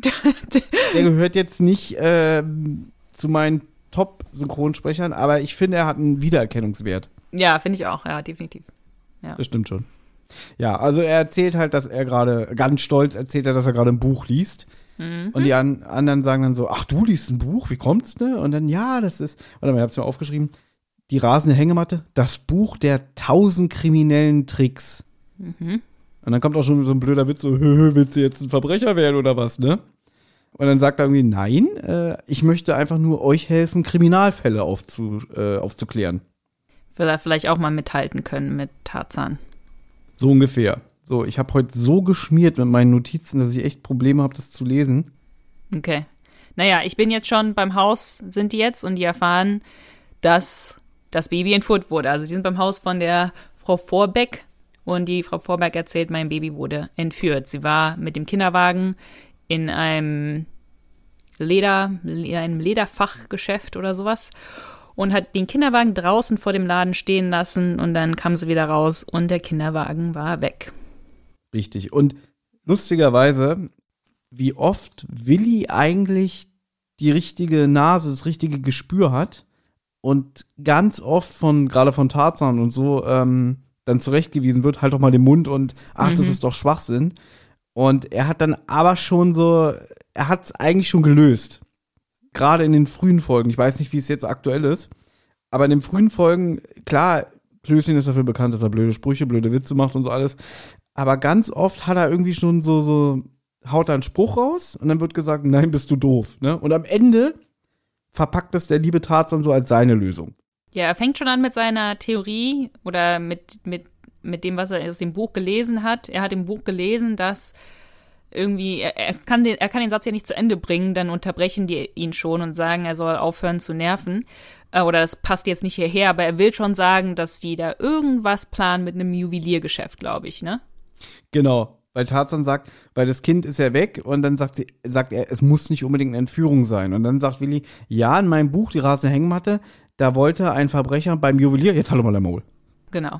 der gehört jetzt nicht ähm, zu meinen Top-Synchronsprechern, aber ich finde, er hat einen Wiedererkennungswert. Ja, finde ich auch, ja, definitiv. Das stimmt schon. Ja, also er erzählt halt, dass er gerade, ganz stolz erzählt er, dass er gerade ein Buch liest. Mhm. Und die an, anderen sagen dann so, ach, du liest ein Buch, wie kommt's, ne? Und dann, ja, das ist, warte mal, ich hab's mir aufgeschrieben, Die rasende Hängematte, das Buch der tausend kriminellen Tricks. Mhm. Und dann kommt auch schon so ein blöder Witz, so, hö, hö, willst du jetzt ein Verbrecher werden oder was, ne? Und dann sagt er irgendwie, nein, äh, ich möchte einfach nur euch helfen, Kriminalfälle aufzu, äh, aufzuklären. Will er vielleicht auch mal mithalten können mit Tarzan. So ungefähr. So, ich habe heute so geschmiert mit meinen Notizen, dass ich echt Probleme habe, das zu lesen. Okay. Naja, ich bin jetzt schon beim Haus, sind die jetzt, und die erfahren, dass das Baby entführt wurde. Also die sind beim Haus von der Frau Vorbeck und die Frau Vorbeck erzählt, mein Baby wurde entführt. Sie war mit dem Kinderwagen in einem Leder, in einem Lederfachgeschäft oder sowas und hat den Kinderwagen draußen vor dem Laden stehen lassen und dann kam sie wieder raus und der Kinderwagen war weg. Richtig. Und lustigerweise, wie oft Willi eigentlich die richtige Nase, das richtige Gespür hat und ganz oft von, gerade von Tarzan und so, ähm, dann zurechtgewiesen wird, halt doch mal den Mund und ach, Mhm. das ist doch Schwachsinn. Und er hat dann aber schon so, er hat es eigentlich schon gelöst. Gerade in den frühen Folgen. Ich weiß nicht, wie es jetzt aktuell ist. Aber in den frühen Folgen, klar, Klößchen ist dafür bekannt, dass er blöde Sprüche, blöde Witze macht und so alles. Aber ganz oft hat er irgendwie schon so, so, haut er einen Spruch raus und dann wird gesagt, nein, bist du doof. Ne? Und am Ende verpackt es der liebe Tarzan so als seine Lösung. Ja, er fängt schon an mit seiner Theorie oder mit, mit, mit dem, was er aus dem Buch gelesen hat. Er hat im Buch gelesen, dass irgendwie, er, er, kann den, er kann den Satz ja nicht zu Ende bringen, dann unterbrechen die ihn schon und sagen, er soll aufhören zu nerven. Äh, oder das passt jetzt nicht hierher, aber er will schon sagen, dass die da irgendwas planen mit einem Juweliergeschäft, glaube ich, ne? Genau, weil Tarzan sagt, weil das Kind ist ja weg und dann sagt, sie, sagt er, es muss nicht unbedingt eine Entführung sein. Und dann sagt Willi, ja, in meinem Buch, die rasende Hängematte, da wollte ein Verbrecher beim Juwelier, jetzt halt mal der Maul. Genau.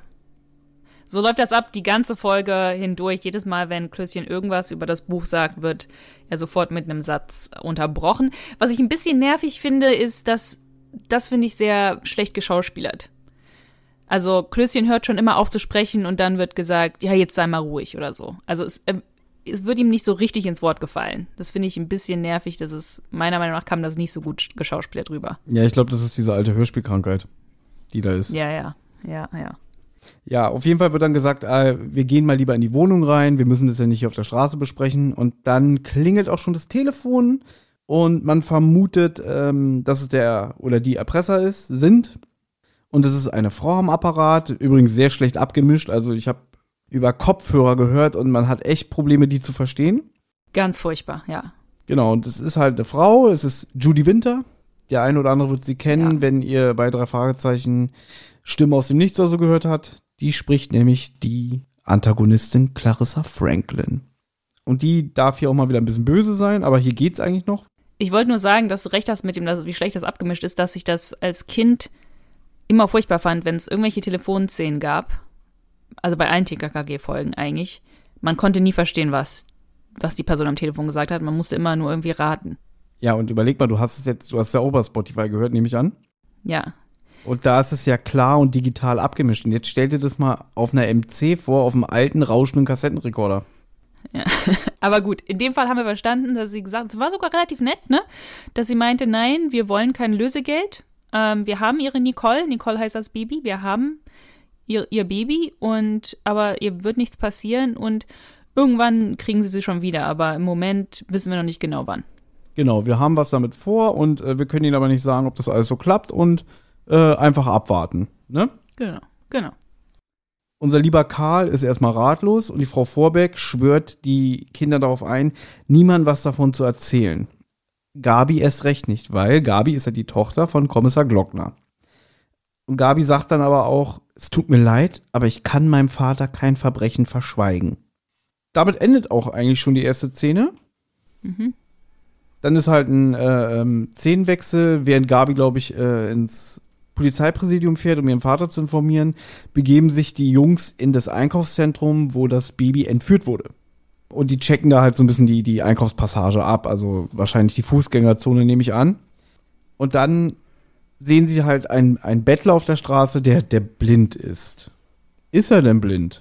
So läuft das ab, die ganze Folge hindurch. Jedes Mal, wenn Klößchen irgendwas über das Buch sagt, wird er sofort mit einem Satz unterbrochen. Was ich ein bisschen nervig finde, ist, dass, das finde ich sehr schlecht geschauspielert. Also Klößchen hört schon immer auf zu sprechen und dann wird gesagt, ja, jetzt sei mal ruhig oder so. Also es, äh, es wird ihm nicht so richtig ins Wort gefallen. Das finde ich ein bisschen nervig. Das ist, meiner Meinung nach kam das nicht so gut geschauspielert rüber. Ja, ich glaube, das ist diese alte Hörspielkrankheit, die da ist. Ja, ja, ja, ja. Ja, auf jeden Fall wird dann gesagt, äh, wir gehen mal lieber in die Wohnung rein, wir müssen das ja nicht hier auf der Straße besprechen. Und dann klingelt auch schon das Telefon und man vermutet, ähm, dass es der oder die Erpresser ist, sind. Und es ist eine Frau am Apparat, übrigens sehr schlecht abgemischt. Also ich habe über Kopfhörer gehört und man hat echt Probleme, die zu verstehen. Ganz furchtbar, ja. Genau, und es ist halt eine Frau, es ist Judy Winter. Der eine oder andere wird sie kennen, ja, wenn ihr bei drei Fragezeichen Stimme aus dem Nichts oder so gehört hat. Die spricht nämlich die Antagonistin Clarissa Franklin. Und die darf hier auch mal wieder ein bisschen böse sein, aber hier geht's eigentlich noch. Ich wollte nur sagen, dass du recht hast mit dem, wie schlecht das abgemischt ist, dass ich das als Kind immer furchtbar fand, wenn es irgendwelche Telefonszenen gab. Also bei allen T K K G-Folgen eigentlich. Man konnte nie verstehen, was, was die Person am Telefon gesagt hat. Man musste immer nur irgendwie raten. Ja, und überleg mal, du hast es jetzt, du hast es ja auch bei Spotify gehört, nehme ich an. Ja. Und da ist es ja klar und digital abgemischt. Und jetzt stell dir das mal auf einer M C vor, auf einem alten, rauschenden Kassettenrekorder. Ja, aber gut, in dem Fall haben wir verstanden, dass sie gesagt hat, es war sogar relativ nett, ne? Dass sie meinte, nein, wir wollen kein Lösegeld. Ähm, wir haben ihre Nicole, Nicole heißt das Baby, wir haben ihr, ihr Baby und, aber ihr wird nichts passieren und irgendwann kriegen sie sie schon wieder, aber im Moment wissen wir noch nicht genau wann. Genau, wir haben was damit vor und äh, wir können ihnen aber nicht sagen, ob das alles so klappt und äh, einfach abwarten, ne? Genau, genau. Unser lieber Karl ist erstmal ratlos und die Frau Vorbeck schwört die Kinder darauf ein, niemandem was davon zu erzählen. Gabi erst recht nicht, weil Gabi ist ja die Tochter von Kommissar Glockner. Und Gabi sagt dann aber auch, es tut mir leid, aber ich kann meinem Vater kein Verbrechen verschweigen. Damit endet auch eigentlich schon die erste Szene. Mhm. Dann ist halt ein äh, ähm, Szenenwechsel, während Gabi, glaube ich, äh, ins Polizeipräsidium fährt, um ihren Vater zu informieren, begeben sich die Jungs in das Einkaufszentrum, wo das Baby entführt wurde. Und die checken da halt so ein bisschen die, die Einkaufspassage ab, also wahrscheinlich die Fußgängerzone, nehme ich an. Und dann sehen sie halt einen, einen Bettler auf der Straße, der, der blind ist. Ist er denn blind?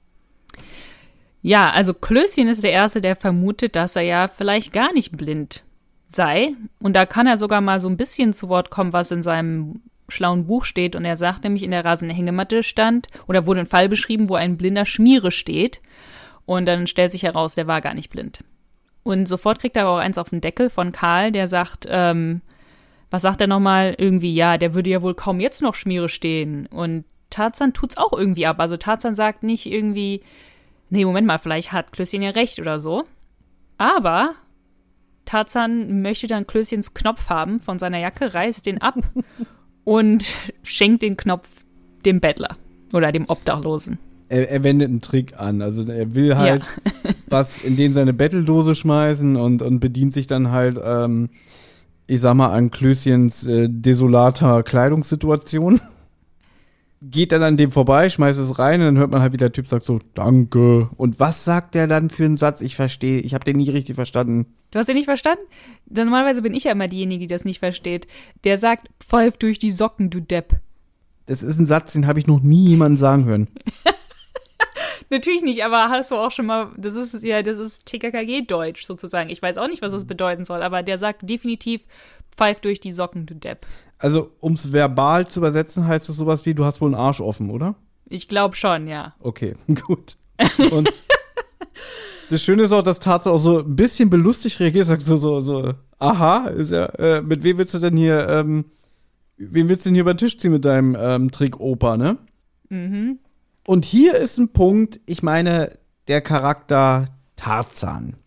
Ja, also Klößchen ist der Erste, der vermutet, dass er ja vielleicht gar nicht blind sei. Und da kann er sogar mal so ein bisschen zu Wort kommen, was in seinem schlauen Buch steht. Und er sagt nämlich, in der rasenden Hängematte stand, oder wurde ein Fall beschrieben, wo ein blinder Schmiere steht. Und dann stellt sich heraus, der war gar nicht blind. Und sofort kriegt er aber auch eins auf den Deckel von Karl, der sagt, ähm, was sagt er nochmal? Irgendwie, ja, der würde ja wohl kaum jetzt noch Schmiere stehen. Und Tarzan tut's auch irgendwie ab. Also Tarzan sagt nicht irgendwie, nee, Moment mal, vielleicht hat Klößchen ja recht oder so. Aber Tarzan möchte dann Klößchens Knopf haben von seiner Jacke, reißt den ab und schenkt den Knopf dem Bettler oder dem Obdachlosen. Er, er wendet einen Trick an. Also er will halt ja. was in den seine Betteldose schmeißen und, und bedient sich dann halt, ähm, ich sag mal, an Klößchens äh, desolater Kleidungssituation. Geht dann an dem vorbei, schmeißt es rein und dann hört man halt, wie der Typ sagt so, danke. Und was sagt der dann für einen Satz? Ich verstehe, ich habe den nie richtig verstanden. Du hast den nicht verstanden? Normalerweise bin ich ja immer diejenige, die das nicht versteht. Der sagt, pfeif durch die Socken, du Depp. Das ist ein Satz, den habe ich noch nie jemandem sagen hören. Natürlich nicht, aber hast du auch schon mal, das ist ja, das ist T K K G-Deutsch sozusagen. Ich weiß auch nicht, was das bedeuten soll, aber der sagt definitiv, pfeif durch die Socken, du Depp. Also, ums verbal zu übersetzen, heißt das sowas wie, du hast wohl einen Arsch offen, oder? Ich glaube schon, ja. Okay, gut. Und das Schöne ist auch, dass Tarzan auch so ein bisschen belustigt reagiert, sagt so, so, so, aha, ist ja, äh, mit wem willst du denn hier, ähm, wen willst du denn hier über den Tisch ziehen mit deinem ähm, Trick Opa, ne? Mhm. Und hier ist ein Punkt, ich meine, der Charakter Tarzan.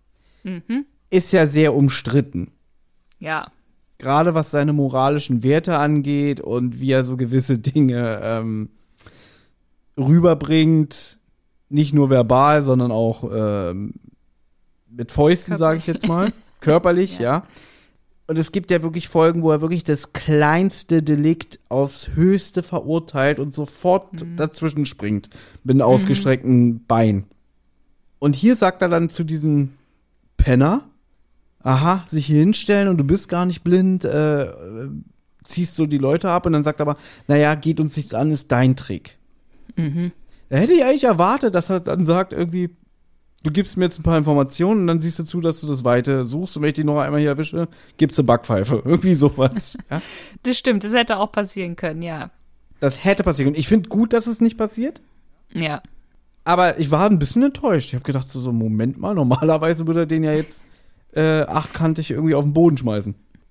Mhm. ist ja sehr umstritten. Ja. Gerade was seine moralischen Werte angeht und wie er so gewisse Dinge ähm, rüberbringt. Nicht nur verbal, sondern auch ähm, mit Fäusten, sage ich jetzt mal. Körperlich, ja. ja. Und es gibt ja wirklich Folgen, wo er wirklich das kleinste Delikt aufs Höchste verurteilt und sofort mhm. dazwischen springt mit einem ausgestreckten mhm. Bein. Und hier sagt er dann zu diesem Penner, aha, sich hier hinstellen und du bist gar nicht blind, äh, ziehst so die Leute ab und dann sagt er aber, naja, geht uns nichts an, ist dein Trick. Mhm. Da hätte ich eigentlich erwartet, dass er dann sagt irgendwie, du gibst mir jetzt ein paar Informationen und dann siehst du zu, dass du das Weite suchst und wenn ich die noch einmal hier erwische, gibt's eine Backpfeife. Irgendwie sowas. Ja? Das stimmt, das hätte auch passieren können, ja. Das hätte passieren können. Ich finde gut, dass es nicht passiert. Ja. Aber ich war ein bisschen enttäuscht. Ich habe gedacht, so, so, Moment mal, normalerweise würde er den ja jetzt äh, achtkantig irgendwie auf den Boden schmeißen.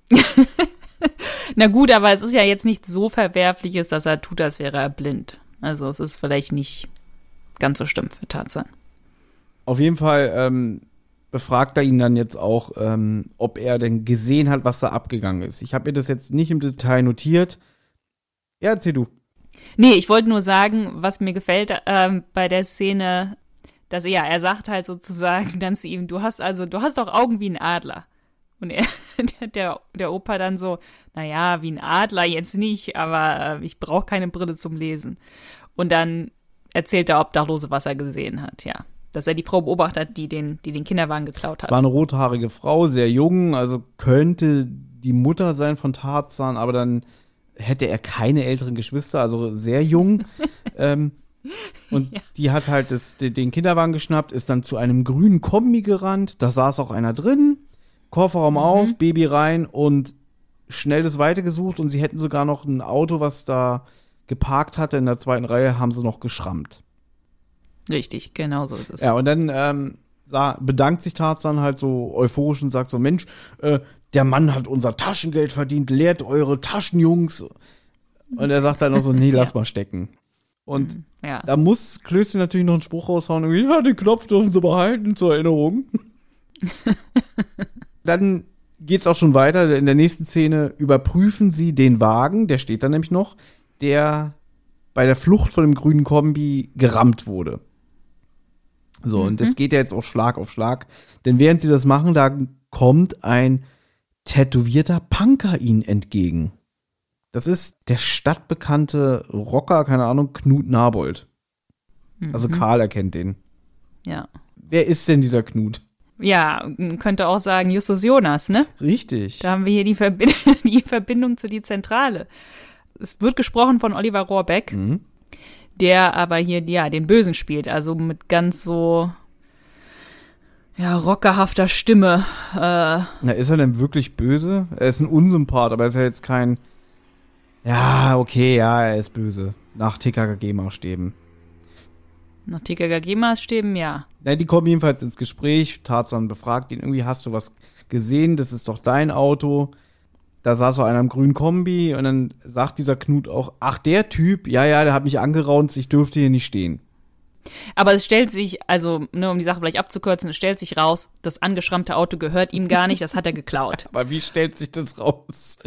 Na gut, aber es ist ja jetzt nicht so Verwerfliches, dass er tut, als wäre er blind. Also es ist vielleicht nicht ganz so schlimm für Tarzan. Auf jeden Fall ähm, befragt er ihn dann jetzt auch, ähm, ob er denn gesehen hat, was da abgegangen ist. Ich habe mir das jetzt nicht im Detail notiert. Ja, erzähl du. Nee, ich wollte nur sagen, was mir gefällt ähm, bei der Szene, dass er, ja, er sagt halt sozusagen dann zu ihm, du hast also, du hast doch Augen wie ein Adler. Und er, der, der Opa dann so, naja, wie ein Adler jetzt nicht, aber äh, ich brauche keine Brille zum Lesen. Und dann erzählt der Obdachlose, was er gesehen hat, ja. Dass er die Frau beobachtet hat, die den, die den Kinderwagen geklaut hat. Es war eine rothaarige Frau, sehr jung, also könnte die Mutter sein von Tarzan, aber dann hätte er keine älteren Geschwister, also sehr jung. ähm, und ja. die hat halt das, den Kinderwagen geschnappt, ist dann zu einem grünen Kombi gerannt, da saß auch einer drin, Kofferraum mhm. auf, Baby rein und schnell das Weite gesucht und sie hätten sogar noch ein Auto, was da geparkt hatte in der zweiten Reihe, haben sie noch geschrammt. Richtig, genau so ist es. Ja, und dann ähm, sah, bedankt sich Tarzan halt so euphorisch und sagt so, Mensch, äh, der Mann hat unser Taschengeld verdient, lehrt eure Taschenjungs. Und er sagt dann noch so, nee, lass ja. mal stecken. Und ja. da muss Klößchen natürlich noch einen Spruch raushauen, irgendwie, ja, den Knopf dürfen sie behalten, zur Erinnerung. Dann geht's auch schon weiter. In der nächsten Szene überprüfen sie den Wagen, der steht da nämlich noch, der bei der Flucht von dem grünen Kombi gerammt wurde. So, mhm. und das geht ja jetzt auch Schlag auf Schlag. Denn während sie das machen, da kommt ein tätowierter Punker ihnen entgegen. Das ist der stadtbekannte Rocker, keine Ahnung, Knut Nabold. Mhm. Also Karl erkennt den. Ja. Wer ist denn dieser Knut? Ja, man könnte auch sagen Justus Jonas, ne? Richtig. Da haben wir hier die, Verbi- die Verbindung zu die Zentrale. Es wird gesprochen von Oliver Rohrbeck, mhm. der aber hier ja den Bösen spielt, also mit ganz so ja rockerhafter Stimme. Äh. Na, ist er denn wirklich böse? Er ist ein Unsympath, aber er ist ja jetzt kein ja, okay, ja, er ist böse. Nach T K K G-Maßstäben. Nach T K K G-Maßstäben, ja. Na, die kommen jedenfalls ins Gespräch. Tarzan befragt ihn irgendwie, hast du was gesehen? Das ist doch dein Auto. Da saß so einer im grünen Kombi und dann sagt dieser Knut auch, ach, der Typ, ja, ja, der hat mich angeraunt, ich dürfte hier nicht stehen. Aber es stellt sich, also, ne, um die Sache vielleicht abzukürzen, es stellt sich raus, das angeschrammte Auto gehört ihm gar nicht, das hat er geklaut. Aber wie stellt sich das raus?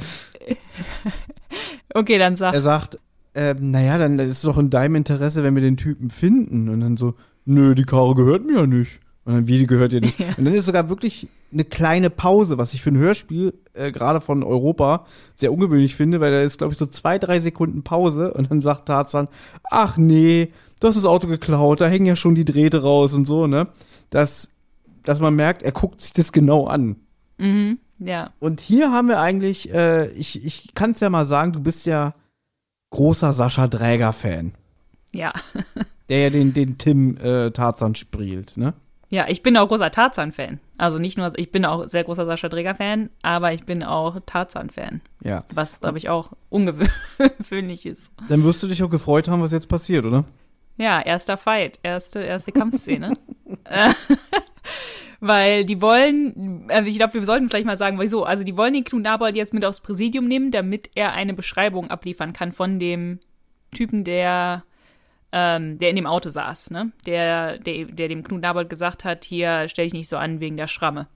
Okay, dann sag. Er sagt, ähm, naja, dann ist es doch in deinem Interesse, wenn wir den Typen finden. Und dann so, nö, die Karre gehört mir ja nicht. Und dann, wie, die gehört dir nicht? Ja. Und dann ist sogar wirklich eine kleine Pause, was ich für ein Hörspiel, äh, gerade von Europa, sehr ungewöhnlich finde, weil da ist, glaube ich, so zwei, drei Sekunden Pause und dann sagt Tarzan, ach nee, du hast das Auto geklaut, da hängen ja schon die Drähte raus und so, ne? Dass, dass man merkt, er guckt sich das genau an. Mhm, ja. Und hier haben wir eigentlich, äh, ich, ich kann es ja mal sagen, du bist ja großer Sascha Dräger-Fan. Ja. Der ja den, den Tim äh, Tarzan spielt, ne? Ja, ich bin auch großer Tarzan-Fan. Also nicht nur, ich bin auch sehr großer Sascha Dräger-Fan, aber ich bin auch Tarzan-Fan. Ja. Was, glaube ich, auch ungewöhnlich ist. Dann wirst du dich auch gefreut haben, was jetzt passiert, oder? Ja, erster Fight, erste, erste Kampfszene. Weil die wollen, also ich glaube, wir sollten vielleicht mal sagen, wieso. Also die wollen den Knut Nabold jetzt mit aufs Präsidium nehmen, damit er eine Beschreibung abliefern kann von dem Typen, der Ähm, der in dem Auto saß, ne? Der, der, der dem Knut Nabold gesagt hat, hier, stell dich nicht so an wegen der Schramme.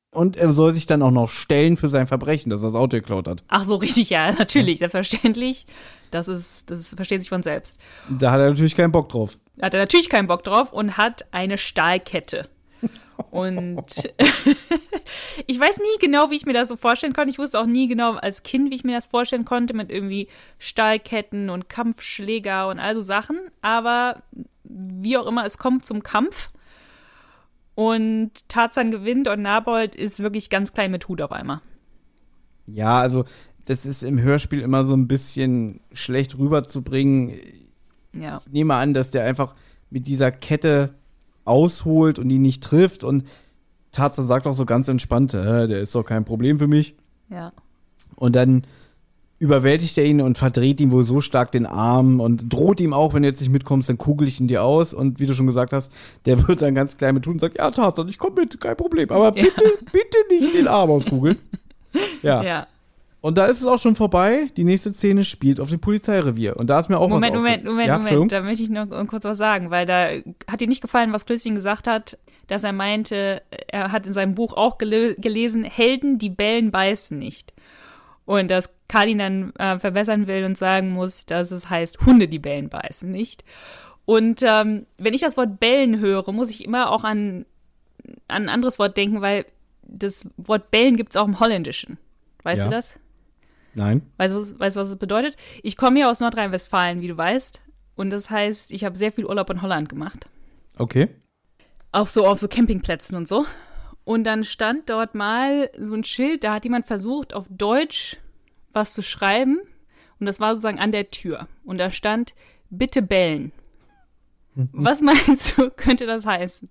Und er soll sich dann auch noch stellen für sein Verbrechen, dass er das Auto geklaut hat. Ach so, richtig, ja, natürlich, selbstverständlich. Das ist, das versteht sich von selbst. Da hat er natürlich keinen Bock drauf. Da hat er natürlich keinen Bock drauf und hat eine Stahlkette. Und ich weiß nie genau, wie ich mir das so vorstellen konnte. Ich wusste auch nie genau als Kind, wie ich mir das vorstellen konnte, mit irgendwie Stahlketten und Kampfschläger und all so Sachen. Aber wie auch immer, es kommt zum Kampf. Und Tarzan gewinnt und Nabold ist wirklich ganz klein mit Hut auf einmal. Ja, also das ist im Hörspiel immer so ein bisschen schlecht rüberzubringen. Ja. Ich nehme an, dass der einfach mit dieser Kette ausholt und ihn nicht trifft. Und Tarzan sagt auch so ganz entspannt, äh, der ist doch kein Problem für mich. Ja. Und dann überwältigt er ihn und verdreht ihm wohl so stark den Arm und droht ihm auch, wenn du jetzt nicht mitkommst, dann kugel ich ihn dir aus. Und wie du schon gesagt hast, der wird dann ganz klein mit tun und sagt, ja, Tarzan, ich komme mit, kein Problem. Aber ja. bitte, bitte nicht den Arm auskugeln. Ja. Ja. Und da ist es auch schon vorbei. Die nächste Szene spielt auf dem Polizeirevier. Und da ist mir auch Moment, was Moment, aufge- Moment, ja, Moment, da möchte ich noch kurz was sagen, weil da hat dir nicht gefallen, was Klößchen gesagt hat, dass er meinte, er hat in seinem Buch auch gele- gelesen, Helden, die bellen, beißen nicht. Und dass Karl ihn dann äh, verbessern will und sagen muss, dass es heißt, Hunde, die bellen, beißen nicht. Und ähm, wenn ich das Wort bellen höre, muss ich immer auch an, an ein anderes Wort denken, weil das Wort bellen gibt es auch im Holländischen. Weißt Ja. du das? Nein. Weißt du, was- weißt du, was es bedeutet? Ich komme ja aus Nordrhein-Westfalen, wie du weißt. Und das heißt, ich habe sehr viel Urlaub in Holland gemacht. Okay. Auch so auf so Campingplätzen und so. Und dann stand dort mal so ein Schild, da hat jemand versucht, auf Deutsch was zu schreiben. Und das war sozusagen an der Tür. Und da stand, bitte bellen. Was meinst du, könnte das heißen?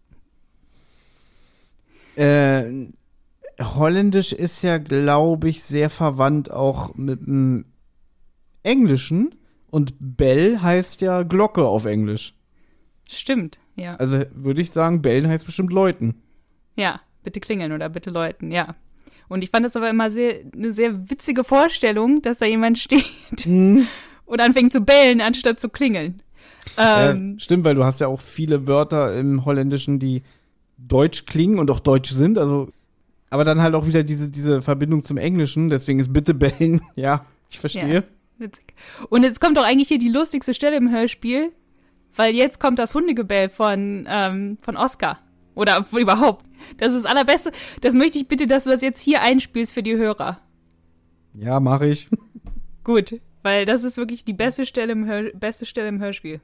Äh, Holländisch ist ja, glaube ich, sehr verwandt auch mit dem Englischen. Und Bell heißt ja Glocke auf Englisch. Stimmt, ja. Also würde ich sagen, bellen heißt bestimmt läuten. Ja, bitte klingeln oder bitte läuten, ja. Und ich fand das aber immer sehr, eine sehr witzige Vorstellung, dass da jemand steht Mhm. und anfängt zu bellen, anstatt zu klingeln. Ähm, Ja, stimmt, weil du hast ja auch viele Wörter im Holländischen, die deutsch klingen und auch deutsch sind. Also, aber dann halt auch wieder diese, diese Verbindung zum Englischen. Deswegen ist bitte bellen. Ja, ich verstehe. Ja, witzig. Und jetzt kommt doch eigentlich hier die lustigste Stelle im Hörspiel, weil jetzt kommt das Hundegebell von, ähm, von Oscar. Oder überhaupt. Das ist das Allerbeste. Das möchte ich bitte, dass du das jetzt hier einspielst für die Hörer. Ja, mache ich. Gut, weil das ist wirklich die beste Stelle im, Hör- beste Stelle im Hörspiel.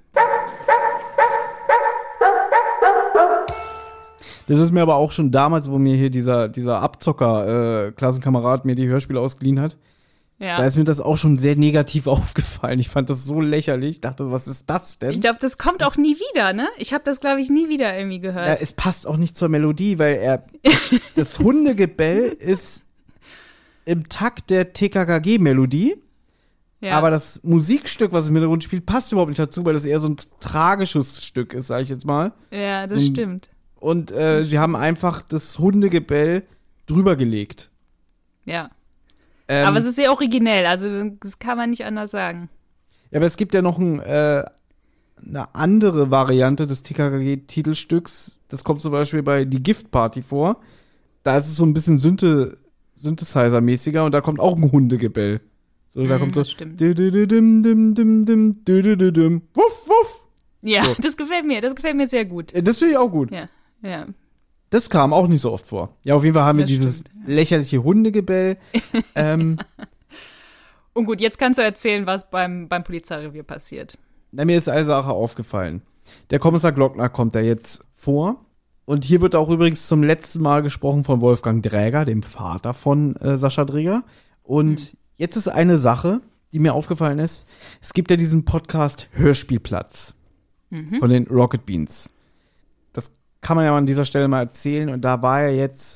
Das ist mir aber auch schon damals, wo mir hier dieser, dieser Abzocker, äh, Klassenkamerad mir die Hörspiele ausgeliehen hat, Ja. da ist mir das auch schon sehr negativ aufgefallen. Ich fand das so lächerlich. Ich dachte, was ist das denn? Ich glaube, das kommt auch nie wieder, ne? Ich habe das, glaube ich, nie wieder irgendwie gehört. Ja, es passt auch nicht zur Melodie, weil er das Hundegebell ist im Takt der T K K G-Melodie, Ja. aber das Musikstück, was im Hintergrund spielt, passt überhaupt nicht dazu, weil das eher so ein tragisches Stück ist, sag ich jetzt mal. Ja, das so- stimmt. Und äh, sie haben einfach das Hundegebell drüber gelegt. Ja. Ähm, Aber es ist sehr originell, also das kann man nicht anders sagen. Ja, aber es gibt ja noch ein, äh, eine andere Variante des T K K G-Titelstücks. Das kommt zum Beispiel bei Die Giftparty vor. Da ist es so ein bisschen Synth- Synthesizer-mäßiger und da kommt auch ein Hundegebell. So, da Mm, kommt so das stimmt. dim, dim, dim, dim, dim, wuff, wuff. Ja, So. das gefällt mir, das gefällt mir sehr gut. Äh, Das finde ich auch gut. Ja, ja. Das kam auch nicht so oft vor. Ja, auf jeden Fall haben wir Das dieses stimmt. lächerliche Hundegebell. ähm, Und gut, jetzt kannst du erzählen, was beim, beim Polizeirevier passiert. Na, mir ist eine Sache aufgefallen. Der Kommissar Glockner kommt da jetzt vor. Und hier wird auch übrigens zum letzten Mal gesprochen von Wolfgang Dräger, dem Vater von äh, Sascha Dräger. Und Hm. jetzt ist eine Sache, die mir aufgefallen ist. Es gibt ja diesen Podcast Hörspielplatz Mhm. von den Rocket Beans. Das kann man ja an dieser Stelle mal erzählen. Und da war ja jetzt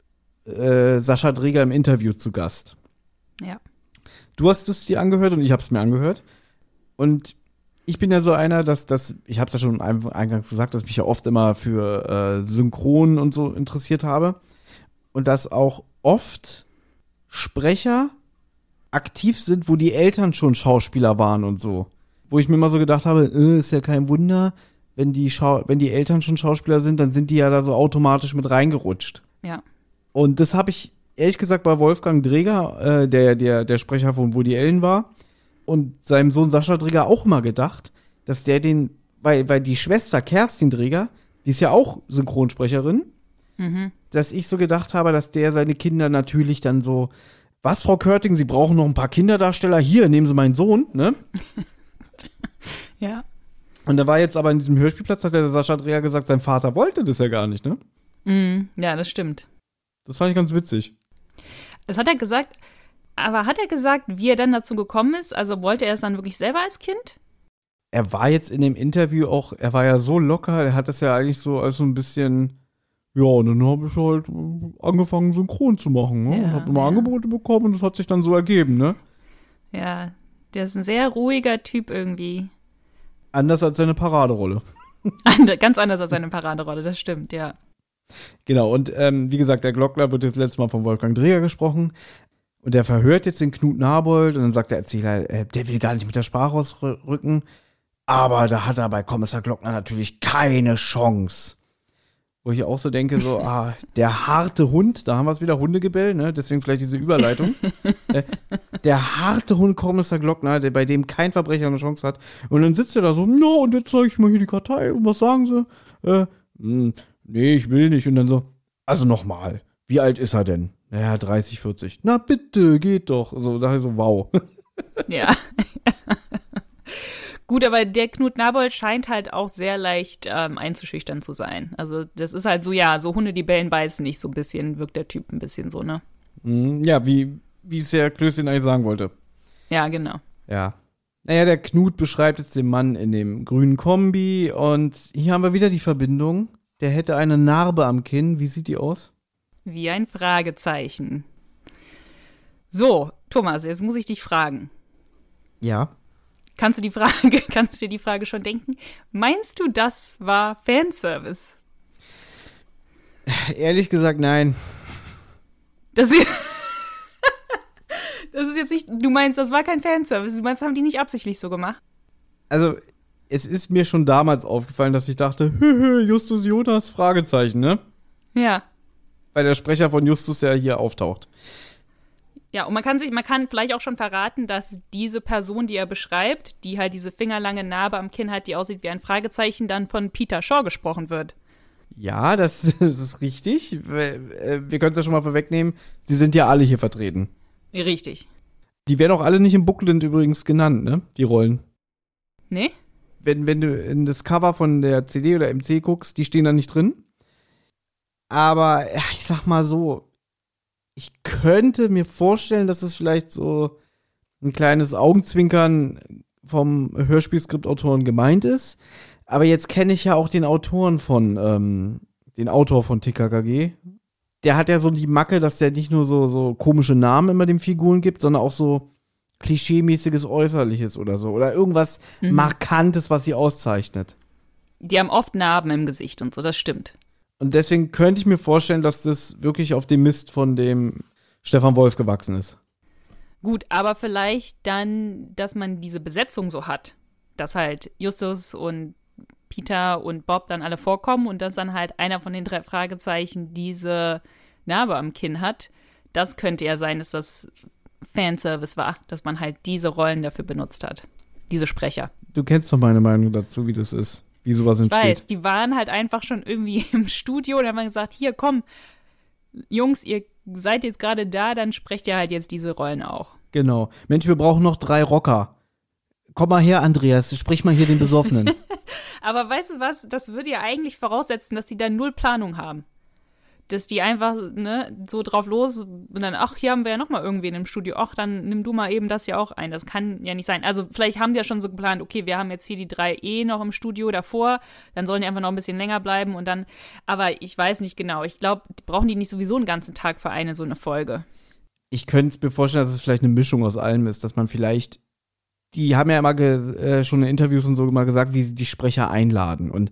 äh, Sascha Dräger im Interview zu Gast. Ja. Du hast es dir angehört und ich habe es mir angehört. Und ich bin ja so einer, dass das, ich habe es ja schon ein- eingangs gesagt, dass ich mich ja oft immer für äh, Synchron und so interessiert habe. Und dass auch oft Sprecher aktiv sind, wo die Eltern schon Schauspieler waren und so. Wo ich mir immer so gedacht habe, äh, ist ja kein Wunder, wenn die, Schau- wenn die Eltern schon Schauspieler sind, dann sind die ja da so automatisch mit reingerutscht. Ja. Und das habe ich ehrlich gesagt bei Wolfgang Dreger, äh, der, der, der Sprecher von Woody Allen war, und seinem Sohn Sascha Dreger auch immer gedacht, dass der den, weil, weil die Schwester Kerstin Dreger, die ist ja auch Synchronsprecherin, mhm. dass ich so gedacht habe, dass der seine Kinder natürlich dann so, was, Frau Körting, Sie brauchen noch ein paar Kinderdarsteller, hier, nehmen Sie meinen Sohn, ne? Ja. Und da war jetzt aber in diesem Hörspielplatz, hat der Sascha Dreher gesagt, sein Vater wollte das ja gar nicht, ne? Mm, ja, das stimmt. Das fand ich ganz witzig. Das hat er gesagt, aber hat er gesagt, wie er dann dazu gekommen ist? Also wollte er es dann wirklich selber als Kind? Er war jetzt in dem Interview auch, er war ja so locker, er hat das ja eigentlich so als so ein bisschen, ja, und dann habe ich halt angefangen, synchron zu machen, ne? Ja, hab immer ja. Angebote bekommen und das hat sich dann so ergeben, ne? Ja, der ist ein sehr ruhiger Typ irgendwie. Anders als seine Paraderolle. Ganz anders als seine Paraderolle, das stimmt, ja. Genau, und ähm, wie gesagt, der Glockner wird jetzt letztes Mal von Wolfgang Dreger gesprochen. Und der verhört jetzt den Knut Nabold und dann sagt der Erzähler, äh, der will gar nicht mit der Sprache ausrücken. Aber da hat er bei Kommissar Glockner natürlich keine Chance. Wo ich auch so denke, so, ah, der harte Hund, da haben wir es wieder, Hundegebell, ne? Deswegen vielleicht diese Überleitung. äh, der harte Hund Kommissar Glockner, der bei dem kein Verbrecher eine Chance hat. Und dann sitzt er da so, no, und jetzt zeige ich mal hier die Kartei. Und was sagen sie? Äh, mh, nee, ich will nicht. Und dann so, also nochmal, wie alt ist er denn? Naja, dreißig, vierzig. Na bitte, geht doch. So, da so, wow. Ja. Gut, aber der Knut Nabold scheint halt auch sehr leicht ähm, einzuschüchtern zu sein. Also das ist halt so, ja, so Hunde, die bellen, beißen nicht, so ein bisschen, wirkt der Typ ein bisschen so, ne? Ja, wie, wie es der Klößchen eigentlich sagen wollte. Ja, genau. Ja. Naja, der Knut beschreibt jetzt den Mann in dem grünen Kombi und hier haben wir wieder die Verbindung. Der hätte eine Narbe am Kinn. Wie sieht die aus? Wie ein Fragezeichen. So, Thomas, jetzt muss ich dich fragen. Ja. Kannst du die Frage, kannst du dir die Frage schon denken? Meinst du, das war Fanservice? Ehrlich gesagt, nein. Das ist, das ist jetzt nicht, du meinst, das war kein Fanservice. Du meinst, das haben die nicht absichtlich so gemacht? Also, es ist mir schon damals aufgefallen, dass ich dachte, hö, Justus Jonas, Fragezeichen, ne? Ja. Weil der Sprecher von Justus ja hier auftaucht. Ja, und man kann sich, man kann vielleicht auch schon verraten, dass diese Person, die er beschreibt, die halt diese fingerlange Narbe am Kinn hat, die aussieht wie ein Fragezeichen, dann von Peter Shaw gesprochen wird. Ja, das, das ist richtig. Wir, wir können es ja schon mal vorwegnehmen. Sie sind ja alle hier vertreten. Richtig. Die werden auch alle nicht im Booklet übrigens genannt, ne? Die Rollen. Nee? Wenn, wenn du in das Cover von der C D oder M C guckst, die stehen da nicht drin. Aber ja, ich sag mal so, ich könnte mir vorstellen, dass es vielleicht so ein kleines Augenzwinkern vom Hörspielskriptautoren gemeint ist. Aber jetzt kenne ich ja auch den Autoren von, ähm, den Autor von T K K G. Der hat ja so die Macke, dass der nicht nur so, so komische Namen immer den Figuren gibt, sondern auch so klischeemäßiges Äußerliches oder so. Oder irgendwas mhm. Markantes, was sie auszeichnet. Die haben oft Narben im Gesicht und so, das stimmt. Und deswegen könnte ich mir vorstellen, dass das wirklich auf dem Mist von dem Stefan Wolf gewachsen ist. Gut, aber vielleicht dann, dass man diese Besetzung so hat, dass halt Justus und Peter und Bob dann alle vorkommen und dass dann halt einer von den drei Fragezeichen diese Narbe am Kinn hat. Das könnte ja sein, dass das Fanservice war, dass man halt diese Rollen dafür benutzt hat. Diese Sprecher. Du kennst doch meine Meinung dazu, wie das ist. Wie sowas entsteht. Ich weiß, die waren halt einfach schon irgendwie im Studio und haben gesagt, hier, komm, Jungs, ihr seid jetzt gerade da, dann sprecht ihr halt jetzt diese Rollen auch. Genau. Mensch, wir brauchen noch drei Rocker. Komm mal her, Andreas, sprich mal hier den Besoffenen. Aber weißt du was, das würde ja eigentlich voraussetzen, dass die da null Planung haben. Dass die einfach, ne, so drauf los und dann, ach, hier haben wir ja noch mal irgendwen im Studio, ach, dann nimm du mal eben das ja auch ein. Das kann ja nicht sein. Also vielleicht haben die ja schon so geplant, okay, wir haben jetzt hier die drei eh noch im Studio davor, dann sollen die einfach noch ein bisschen länger bleiben und dann, aber ich weiß nicht genau. Ich glaube, brauchen die nicht sowieso einen ganzen Tag für eine so eine Folge? Ich könnte mir vorstellen, dass es vielleicht eine Mischung aus allem ist, dass man vielleicht, die haben ja immer ge- äh, schon in Interviews und so immer gesagt, wie sie die Sprecher einladen und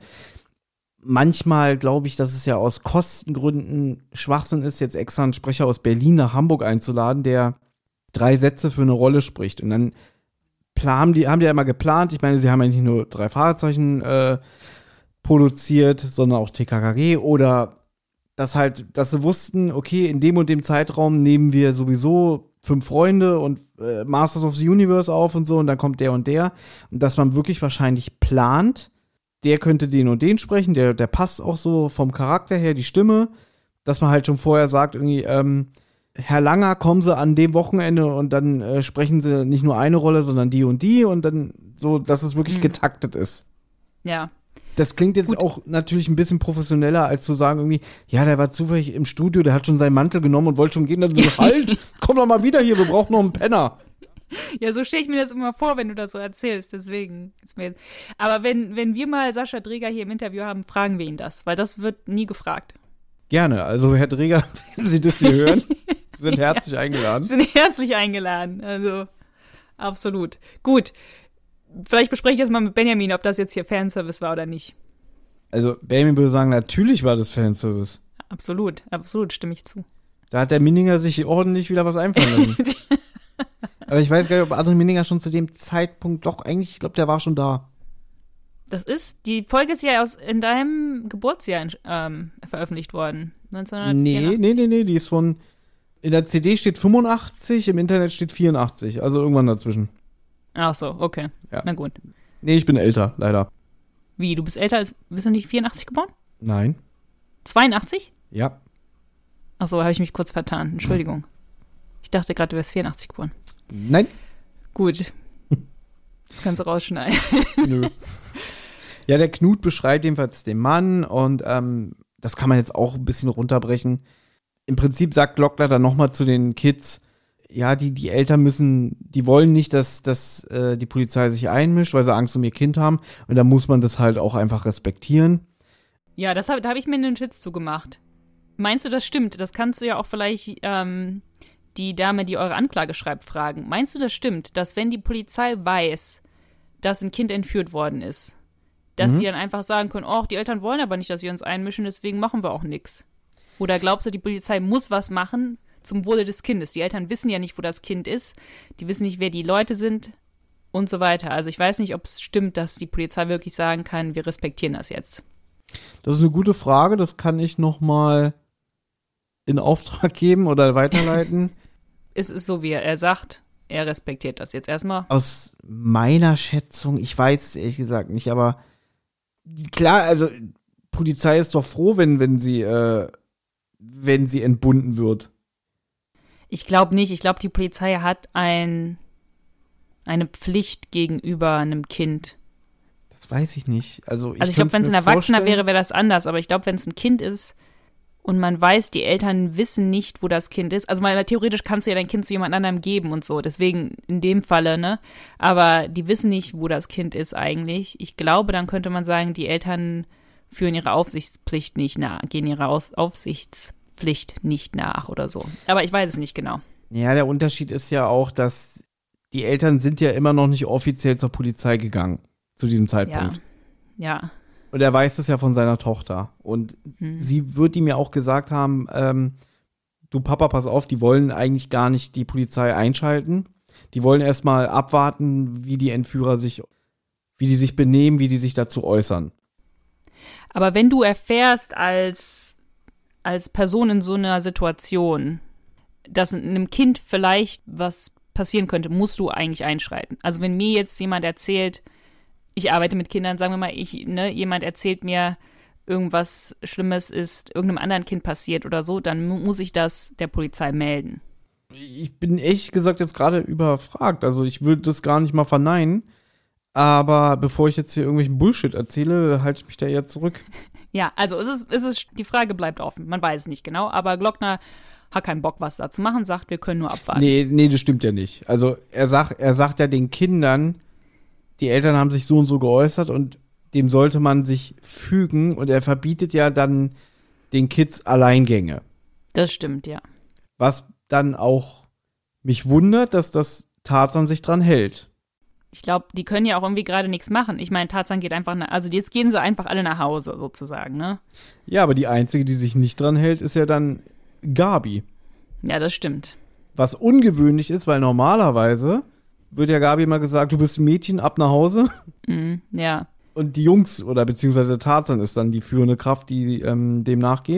manchmal glaube ich, dass es ja aus Kostengründen Schwachsinn ist, jetzt extra einen Sprecher aus Berlin nach Hamburg einzuladen, der drei Sätze für eine Rolle spricht. Und dann planen die, haben die ja immer geplant. Ich meine, sie haben ja nicht nur drei Fragezeichen äh, produziert, sondern auch T K K G oder dass halt, dass sie wussten, okay, in dem und dem Zeitraum nehmen wir sowieso fünf Freunde und äh, Masters of the Universe auf und so und dann kommt der und der. Und dass man wirklich wahrscheinlich plant, der könnte den und den sprechen, der, der passt auch so vom Charakter her, die Stimme, dass man halt schon vorher sagt, irgendwie, ähm, Herr Langer, kommen Sie an dem Wochenende und dann äh, sprechen Sie nicht nur eine Rolle, sondern die und die und dann so, dass es wirklich mhm. getaktet ist. Ja. Das klingt jetzt Gut. auch natürlich ein bisschen professioneller, als zu sagen irgendwie, ja, der war zufällig im Studio, der hat schon seinen Mantel genommen und wollte schon gehen. Dann so, halt, komm doch mal wieder hier, wir brauchen noch einen Penner. Ja, so stelle ich mir das immer vor, wenn du das so erzählst, deswegen ist mir. Aber wenn, wenn wir mal Sascha Dreger hier im Interview haben, fragen wir ihn das, weil das wird nie gefragt. Gerne, also Herr Dreger, wenn Sie das hier hören, sind herzlich ja, eingeladen. Sind herzlich eingeladen, also absolut. Gut. Vielleicht bespreche ich das mal mit Benjamin, ob das jetzt hier Fanservice war oder nicht. Also Benjamin würde sagen, natürlich war das Fanservice. Absolut, absolut, stimme ich zu. Da hat der Minninger sich ordentlich wieder was einfallen lassen. Aber ich weiß gar nicht, ob Adrian Minninger schon zu dem Zeitpunkt doch eigentlich, ich glaube, der war schon da. Das ist, die Folge ist ja aus, in deinem Geburtsjahr ähm, veröffentlicht worden. neunzehnhundertvierundachtzig. Nee, nee, nee, nee, die ist von, in der C D steht fünfundachtzig, im Internet steht vierundachtzig, also irgendwann dazwischen. Ach so, okay. Ja. Na gut. Nee, ich bin älter, leider. Wie, du bist älter als, bist du nicht vierundachtzig geboren? Nein. zweiundachtzig? Ja. Ach so, habe ich mich kurz vertan. Entschuldigung. Ich dachte gerade, du wärst vierundachtzig geboren. Nein. Gut. Das kannst du rausschneiden. Nö. Ja, der Knut beschreibt jedenfalls den Mann und ähm, das kann man jetzt auch ein bisschen runterbrechen. Im Prinzip sagt Glockner dann nochmal zu den Kids, ja, die, die Eltern müssen, die wollen nicht, dass, dass äh, die Polizei sich einmischt, weil sie Angst um ihr Kind haben. Und da muss man das halt auch einfach respektieren. Ja, das hab, da habe ich mir einen Schitz zugemacht. Meinst du, das stimmt? Das kannst du ja auch vielleicht ähm, die Dame, die eure Anklage schreibt, fragen. Meinst du, das stimmt, dass wenn die Polizei weiß, dass ein Kind entführt worden ist, dass mhm. die dann einfach sagen können, oh, die Eltern wollen aber nicht, dass wir uns einmischen, deswegen machen wir auch nichts? Oder glaubst du, die Polizei muss was machen zum Wohle des Kindes? Die Eltern wissen ja nicht, wo das Kind ist. Die wissen nicht, wer die Leute sind und so weiter. Also ich weiß nicht, ob es stimmt, dass die Polizei wirklich sagen kann, wir respektieren das jetzt. Das ist eine gute Frage. Das kann ich noch mal in Auftrag geben oder weiterleiten. Es ist so, wie er, er sagt, er respektiert das jetzt erstmal. Aus meiner Schätzung, ich weiß es ehrlich gesagt nicht, aber klar, also Polizei ist doch froh, wenn, wenn sie, äh, wenn sie entbunden wird. Ich glaube nicht. Ich glaube, die Polizei hat ein, eine Pflicht gegenüber einem Kind. Das weiß ich nicht. Also ich, also ich glaube, wenn es ein Erwachsener wäre, wäre das anders. Aber ich glaube, wenn es ein Kind ist und man weiß, die Eltern wissen nicht, wo das Kind ist. Also mal theoretisch kannst du ja dein Kind zu jemand anderem geben und so. Deswegen in dem Falle, ne? Aber die wissen nicht, wo das Kind ist eigentlich. Ich glaube, dann könnte man sagen, die Eltern führen ihre Aufsichtspflicht nicht nach, gehen ihrer Aus- Aufsichtspflicht nicht nach oder so. Aber ich weiß es nicht genau. Ja, der Unterschied ist ja auch, dass die Eltern sind ja immer noch nicht offiziell zur Polizei gegangen zu diesem Zeitpunkt. Ja, ja. Und er weiß das ja von seiner Tochter. Und hm. sie wird ihm ja auch gesagt haben, ähm, du Papa, pass auf, die wollen eigentlich gar nicht die Polizei einschalten. Die wollen erstmal abwarten, wie die Entführer sich, wie die sich benehmen, wie die sich dazu äußern. Aber wenn du erfährst als, als Person in so einer Situation, dass einem Kind vielleicht was passieren könnte, musst du eigentlich einschreiten. Also wenn mir jetzt jemand erzählt, ich arbeite mit Kindern, sagen wir mal, ich, ne, jemand erzählt mir, irgendwas Schlimmes ist irgendeinem anderen Kind passiert oder so, dann mu- muss ich das der Polizei melden. Ich bin ehrlich gesagt jetzt gerade überfragt. Also ich würde das gar nicht mal verneinen. Aber bevor ich jetzt hier irgendwelchen Bullshit erzähle, halte ich mich da eher zurück. Ja, also es ist, es ist, die Frage bleibt offen. Man weiß es nicht genau, aber Glockner hat keinen Bock, was da zu machen, sagt, wir können nur abwarten. Nee, nee, das stimmt ja nicht. Also er sagt, er sagt ja den Kindern, die Eltern haben sich so und so geäußert und dem sollte man sich fügen und er verbietet ja dann den Kids Alleingänge. Das stimmt, ja. Was dann auch mich wundert, dass das Tarzan sich dran hält. Ich glaube, die können ja auch irgendwie gerade nichts machen. Ich meine, Tarzan geht einfach nach, also jetzt gehen sie einfach alle nach Hause sozusagen, ne? Ja, aber die einzige, die sich nicht dran hält, ist ja dann Gabi. Ja, das stimmt. Was ungewöhnlich ist, weil normalerweise wird ja Gabi immer gesagt, du bist ein Mädchen, ab nach Hause. Mhm, ja. Und die Jungs oder beziehungsweise Tarzan ist dann die führende Kraft, die ähm, dem nachgeht.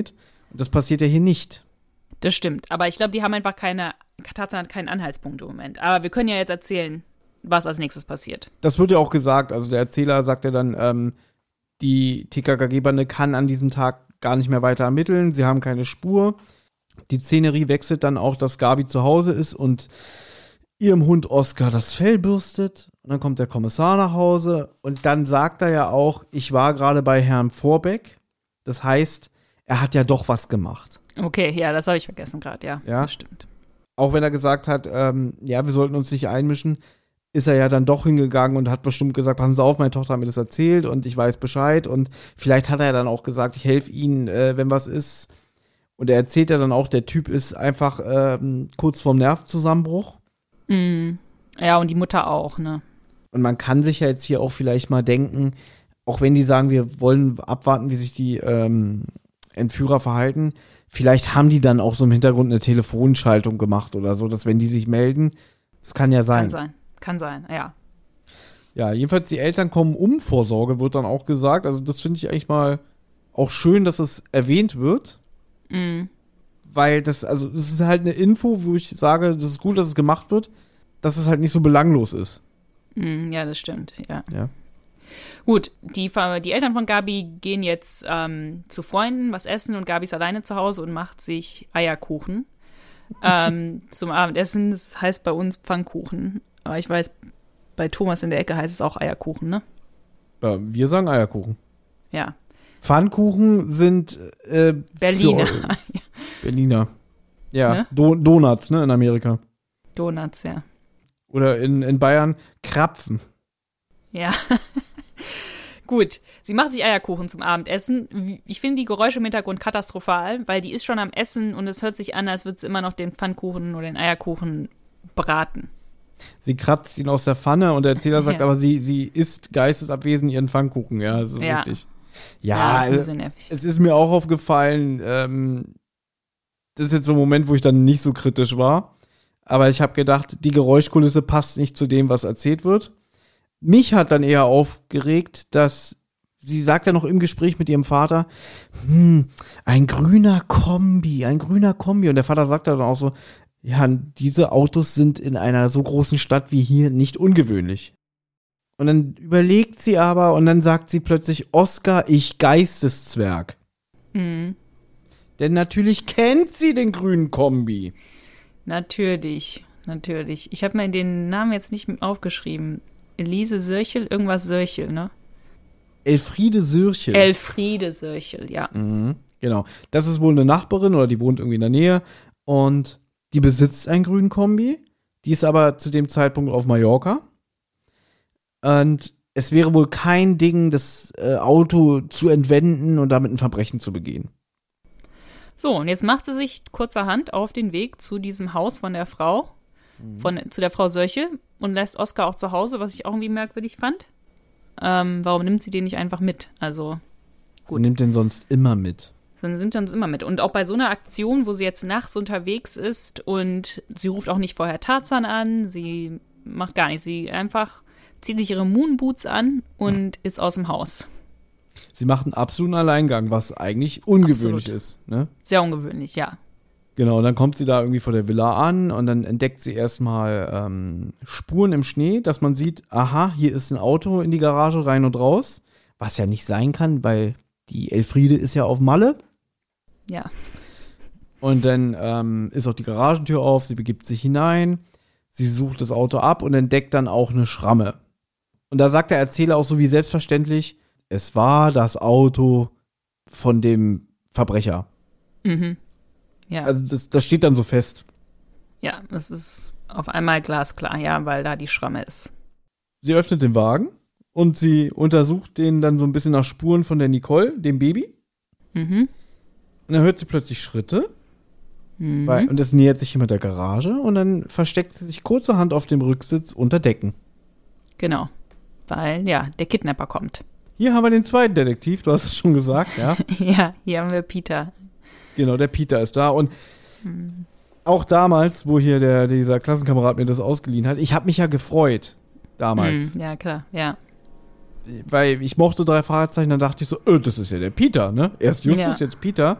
Das passiert ja hier nicht. Das stimmt. Aber ich glaube, die haben einfach keine, Tarzan hat keinen Anhaltspunkt im Moment. Aber wir können ja jetzt erzählen, was als nächstes passiert. Das wird ja auch gesagt. Also der Erzähler sagt ja dann, ähm, die T K K G-Bande kann an diesem Tag gar nicht mehr weiter ermitteln. Sie haben keine Spur. Die Szenerie wechselt dann auch, dass Gabi zu Hause ist und ihrem Hund Oscar das Fell bürstet. Und dann kommt der Kommissar nach Hause und dann sagt er ja auch, ich war gerade bei Herrn Vorbeck. Das heißt, er hat ja doch was gemacht. Okay, ja, das habe ich vergessen gerade, ja. Ja. Das stimmt. Auch wenn er gesagt hat, ähm, ja, wir sollten uns nicht einmischen, ist er ja dann doch hingegangen und hat bestimmt gesagt, passen Sie auf, meine Tochter hat mir das erzählt und ich weiß Bescheid. Und vielleicht hat er dann auch gesagt, ich helfe Ihnen, äh, wenn was ist. Und er erzählt ja dann auch, der Typ ist einfach ähm, kurz vorm Nervenzusammenbruch. Mhm. Ja, und die Mutter auch, ne? Und man kann sich ja jetzt hier auch vielleicht mal denken, auch wenn die sagen, wir wollen abwarten, wie sich die ähm, Entführer verhalten, vielleicht haben die dann auch so im Hintergrund eine Telefonschaltung gemacht oder so, dass wenn die sich melden, das kann ja sein. Kann sein, kann sein, ja. Ja, jedenfalls die Eltern kommen um Vorsorge, wird dann auch gesagt. Also das finde ich eigentlich mal auch schön, dass es erwähnt wird. Mhm. Weil das, also das ist halt eine Info, wo ich sage, das ist gut, dass es gemacht wird, dass es halt nicht so belanglos ist. Mhm, ja, das stimmt, ja. Ja. Gut, die, die Eltern von Gabi gehen jetzt ähm, zu Freunden was essen und Gabi ist alleine zu Hause und macht sich Eierkuchen ähm, zum Abendessen. Das heißt bei uns Pfannkuchen. Aber ich weiß, bei Thomas in der Ecke heißt es auch Eierkuchen, ne? Ja, wir sagen Eierkuchen. Ja. Pfannkuchen sind äh, Berliner. Für, Berliner. Ja, Ne? Do- Donuts, ne, in Amerika. Donuts, ja. Oder in, in Bayern Krapfen. Ja. Gut, sie macht sich Eierkuchen zum Abendessen. Ich finde die Geräusche im Hintergrund katastrophal, weil die ist schon am Essen und es hört sich an, als würde sie immer noch den Pfannkuchen oder den Eierkuchen braten. Sie kratzt ihn aus der Pfanne und der Erzähler sagt, Ja. aber sie, sie isst geistesabwesend ihren Pfannkuchen. Ja, das ist Ja. richtig. Ja, Ja, das ist ein äh, bisschen nervig. es ist mir auch aufgefallen, ähm, das ist jetzt so ein Moment, wo ich dann nicht so kritisch war. Aber ich habe gedacht, die Geräuschkulisse passt nicht zu dem, was erzählt wird. Mich hat dann eher aufgeregt, dass sie sagt ja noch im Gespräch mit ihrem Vater, hm, ein grüner Kombi, ein grüner Kombi. Und der Vater sagt dann auch so, ja, diese Autos sind in einer so großen Stadt wie hier nicht ungewöhnlich. Und dann überlegt sie aber und dann sagt sie plötzlich, Oscar, ich Geisteszwerg. Mhm. Denn natürlich kennt sie den grünen Kombi. Natürlich, natürlich. Ich habe mir den Namen jetzt nicht aufgeschrieben. Elise Sörchel, irgendwas Sörchel, ne? Elfriede Sörchel. Elfriede Sörchel, ja. Mhm, genau. Das ist wohl eine Nachbarin oder die wohnt irgendwie in der Nähe und die besitzt einen grünen Kombi. Die ist aber zu dem Zeitpunkt auf Mallorca. Und es wäre wohl kein Ding, das äh, Auto zu entwenden und damit ein Verbrechen zu begehen. So, und jetzt macht sie sich kurzerhand auf den Weg zu diesem Haus von der Frau, von, zu der Frau Sörchel und lässt Oscar auch zu Hause, was ich auch irgendwie merkwürdig fand. Ähm, warum nimmt sie den nicht einfach mit? Also, Sie nimmt den sonst immer mit. dann nimmt er uns immer mit. Und auch bei so einer Aktion, wo sie jetzt nachts unterwegs ist und sie ruft auch nicht vorher Tarzan an, sie macht gar nichts, sie einfach zieht sich ihre Moonboots an und ist aus dem Haus. Sie macht einen absoluten Alleingang, was eigentlich ungewöhnlich Absolut. ist. Ne? Sehr ungewöhnlich, ja. Genau, dann kommt sie da irgendwie vor der Villa an und dann entdeckt sie erstmal ähm, Spuren im Schnee, dass man sieht, aha, hier ist ein Auto in die Garage rein und raus, was ja nicht sein kann, weil die Elfriede ist ja auf Malle. Ja. Und dann ähm, ist auch die Garagentür auf, sie begibt sich hinein, sie sucht das Auto ab und entdeckt dann auch eine Schramme. Und da sagt der Erzähler auch so wie selbstverständlich, es war das Auto von dem Verbrecher. Mhm. Ja. Also das, das steht dann so fest. Ja, das ist auf einmal glasklar, ja, weil da die Schramme ist. Sie öffnet den Wagen und sie untersucht den dann so ein bisschen nach Spuren von der Nicole, dem Baby. Mhm. Und dann hört sie plötzlich Schritte. Mhm. Weil, und es nähert sich jemand der Garage und dann versteckt sie sich kurzerhand auf dem Rücksitz unter Decken. Genau. Weil, ja, der Kidnapper kommt. Hier haben wir den zweiten Detektiv, du hast es schon gesagt, ja. Ja, hier haben wir Peter. Genau, der Peter ist da und mhm. auch damals, wo hier der, dieser Klassenkamerad mir das ausgeliehen hat, ich habe mich ja gefreut, damals. Mhm, ja, klar, ja. Weil ich mochte drei Fragezeichen, dann dachte ich so, öh, das ist ja der Peter, ne? Erst Justus, Ja. jetzt Peter.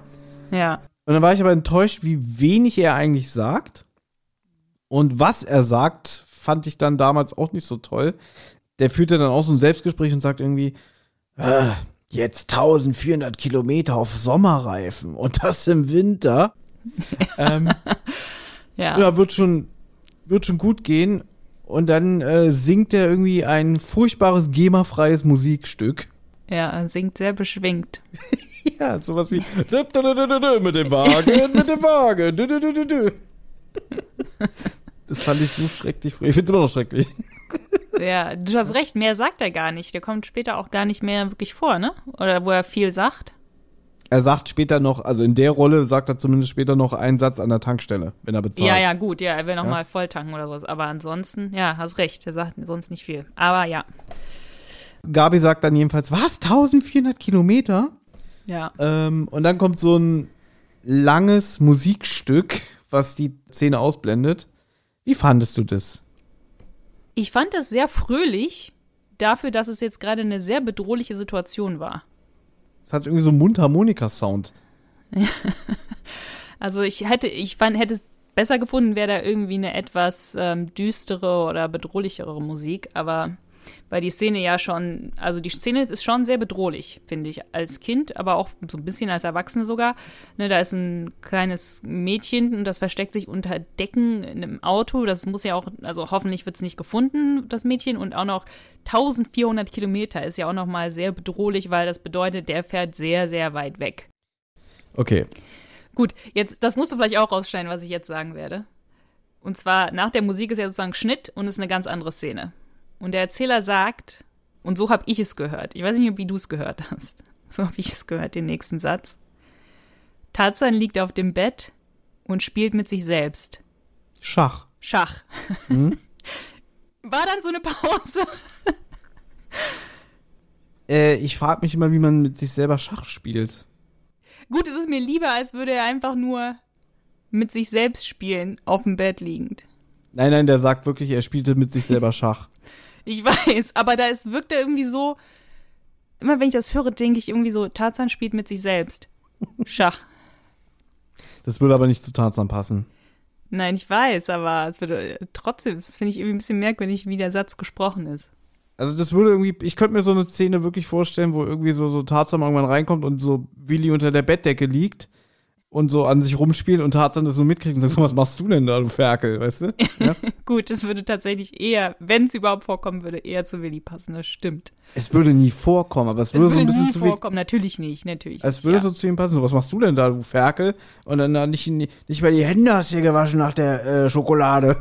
Ja. Und dann war ich aber enttäuscht, wie wenig er eigentlich sagt. Und was er sagt, fand ich dann damals auch nicht so toll. Der führte dann auch so ein Selbstgespräch und sagt irgendwie, äh, jetzt eintausendvierhundert Kilometer auf Sommerreifen und das im Winter. ähm, Ja. ja, wird schon, wird schon gut gehen. Und dann äh, singt er irgendwie ein furchtbares GEMA-freies Musikstück. Ja, er singt sehr beschwingt. Ja, sowas wie mit dem Wagen, mit dem Wagen. Du, du, du, du, du. Das fand ich so schrecklich früh. Ich finde es immer noch schrecklich. Ja, du hast recht, mehr sagt er gar nicht. Der kommt später auch gar nicht mehr wirklich vor, ne? Oder wo er viel sagt. Er sagt später noch, also in der Rolle sagt er zumindest später noch einen Satz an der Tankstelle, wenn er bezahlt. Ja, ja, gut, ja, er will noch Ja. mal voll tanken oder sowas. Aber ansonsten, ja, hast recht, er sagt sonst nicht viel. Aber ja, Gabi sagt dann jedenfalls, was, eintausendvierhundert Kilometer? ja. Ähm, und dann kommt so ein langes Musikstück, was die Szene ausblendet. Wie fandest du das? Ich fand das sehr fröhlich, dafür, dass es jetzt gerade eine sehr bedrohliche Situation war. Es hat irgendwie so einen Mundharmonika-Sound. Also ich hätte, ich fand, hätte es besser gefunden, wäre da irgendwie eine etwas ähm, düstere oder bedrohlichere Musik, aber weil die Szene ja schon, also die Szene ist schon sehr bedrohlich, finde ich, als Kind, aber auch so ein bisschen als Erwachsene sogar. Ne, da ist ein kleines Mädchen und das versteckt sich unter Decken in einem Auto. Das muss ja auch, also hoffentlich wird es nicht gefunden, das Mädchen. Und auch noch eintausendvierhundert Kilometer ist ja auch noch mal sehr bedrohlich, weil das bedeutet, der fährt sehr, sehr weit weg. Okay. Gut, jetzt, das musst du vielleicht auch rausschneiden, was ich jetzt sagen werde. Und zwar, nach der Musik ist ja sozusagen Schnitt und ist eine ganz andere Szene. Und der Erzähler sagt, und so habe ich es gehört, ich weiß nicht, wie du es gehört hast, so habe ich es gehört, den nächsten Satz. Tarzan liegt auf dem Bett und spielt mit sich selbst. Schach. Schach. Mhm. War dann so eine Pause? Äh, ich frage mich immer, wie man mit sich selber Schach spielt. Gut, es ist mir lieber, als würde er einfach nur mit sich selbst spielen, auf dem Bett liegend. Nein, nein, der sagt wirklich, er spielte mit sich selber Schach. Ich weiß, aber da ist, wirkt er irgendwie so, immer wenn ich das höre, denke ich irgendwie so, Tarzan spielt mit sich selbst. Schach. Das würde aber nicht zu Tarzan passen. Nein, ich weiß, aber es würde trotzdem, das finde ich irgendwie ein bisschen merkwürdig, wie der Satz gesprochen ist. Also das würde irgendwie, ich könnte mir so eine Szene wirklich vorstellen, wo irgendwie so, so Tarzan irgendwann reinkommt und so Willi unter der Bettdecke liegt und so an sich rumspielt und Tarzan das so mitkriegt und sagt so, was machst du denn da, du Ferkel, weißt du? Ja? Gut, es würde tatsächlich eher, wenn es überhaupt vorkommen würde, eher zu Willi passen, das stimmt. Es würde nie vorkommen, aber es Es würde würde so ein bisschen nie zu wenig. vorkommen, natürlich nicht, natürlich Es nicht, würde ja. so zu ihm passen, so, was machst du denn da, du Ferkel? Und dann äh, nicht, nicht mal die Hände hast du dir gewaschen nach der äh, Schokolade.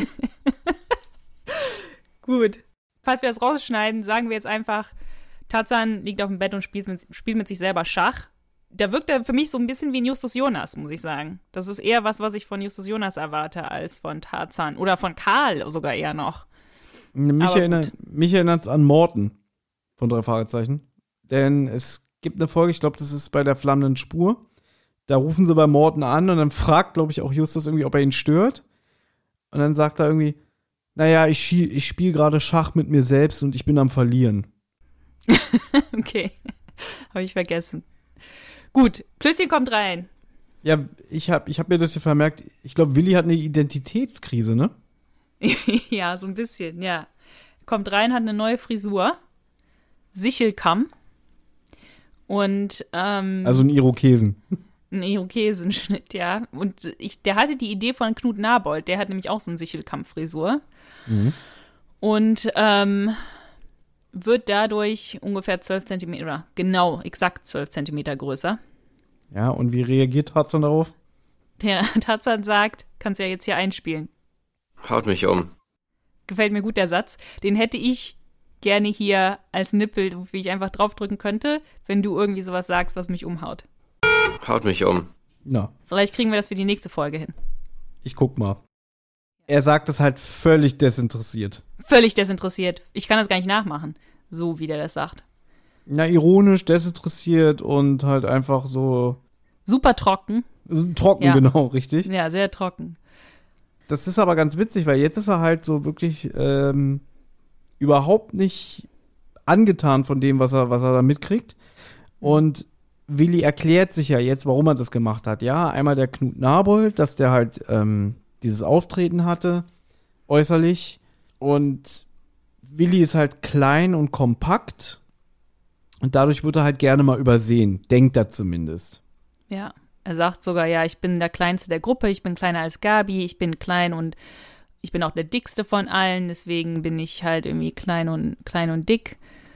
Gut. Falls wir das rausschneiden, sagen wir jetzt einfach, Tarzan liegt auf dem Bett und spielt mit, spielt mit sich selber Schach. Da wirkt er für mich so ein bisschen wie ein Justus Jonas, muss ich sagen. Das ist eher was, was ich von Justus Jonas erwarte, als von Tarzan. Oder von Karl sogar eher noch. Mich, Aber erinnert, mich erinnert es an Morten von drei Fragezeichen. Denn es gibt eine Folge, ich glaube, das ist bei der flammenden Spur. Da rufen sie bei Morten an und dann fragt, glaube ich, auch Justus irgendwie, ob er ihn stört. Und dann sagt er irgendwie, naja, ich, schie- ich spiele gerade Schach mit mir selbst und ich bin am Verlieren. Okay. Habe ich vergessen. Gut, Klößchen kommt rein. Ja, ich habe ich hab mir das hier vermerkt, ich glaube, Willi hat eine Identitätskrise, ne? Ja, so ein bisschen, ja. Kommt rein, hat eine neue Frisur. Sichelkamm. Und, ähm. Also ein Irokesen. Ein Irokesenschnitt, ja. Und ich, der hatte die Idee von Knut Nabold, der hat nämlich auch so eine Sichelkamm-Frisur. Mhm. Und ähm, wird dadurch ungefähr zwölf Zentimeter, oder genau, exakt zwölf Zentimeter größer. Ja, und wie reagiert Tarzan darauf? Der Tarzan sagt, kannst ja jetzt hier einspielen. Haut mich um. Gefällt mir gut der Satz. Den hätte ich gerne hier als Nippel, wie ich einfach draufdrücken könnte, wenn du irgendwie sowas sagst, was mich umhaut. Haut mich um. Na, Vielleicht kriegen wir das für die nächste Folge hin. ich guck mal. Er sagt es halt völlig desinteressiert. Völlig desinteressiert. Ich kann das gar nicht nachmachen, so wie der das sagt. Na, ironisch, desinteressiert und halt einfach so Super trocken. trocken, Ja. genau, richtig. Ja, sehr trocken. Das ist aber ganz witzig, weil jetzt ist er halt so wirklich ähm, überhaupt nicht angetan von dem, was er, was er da mitkriegt. Und Willi erklärt sich ja jetzt, warum er das gemacht hat. Ja, einmal der Knut Nabold, dass der halt ähm, dieses Auftreten hatte, äußerlich. Und Willi ist halt klein und kompakt. Und dadurch wird er halt gerne mal übersehen. Denkt er zumindest. Ja, er sagt sogar, ja, ich bin der Kleinste der Gruppe, ich bin kleiner als Gabi, ich bin klein und ich bin auch der Dickste von allen, deswegen bin ich halt irgendwie klein und klein und dick.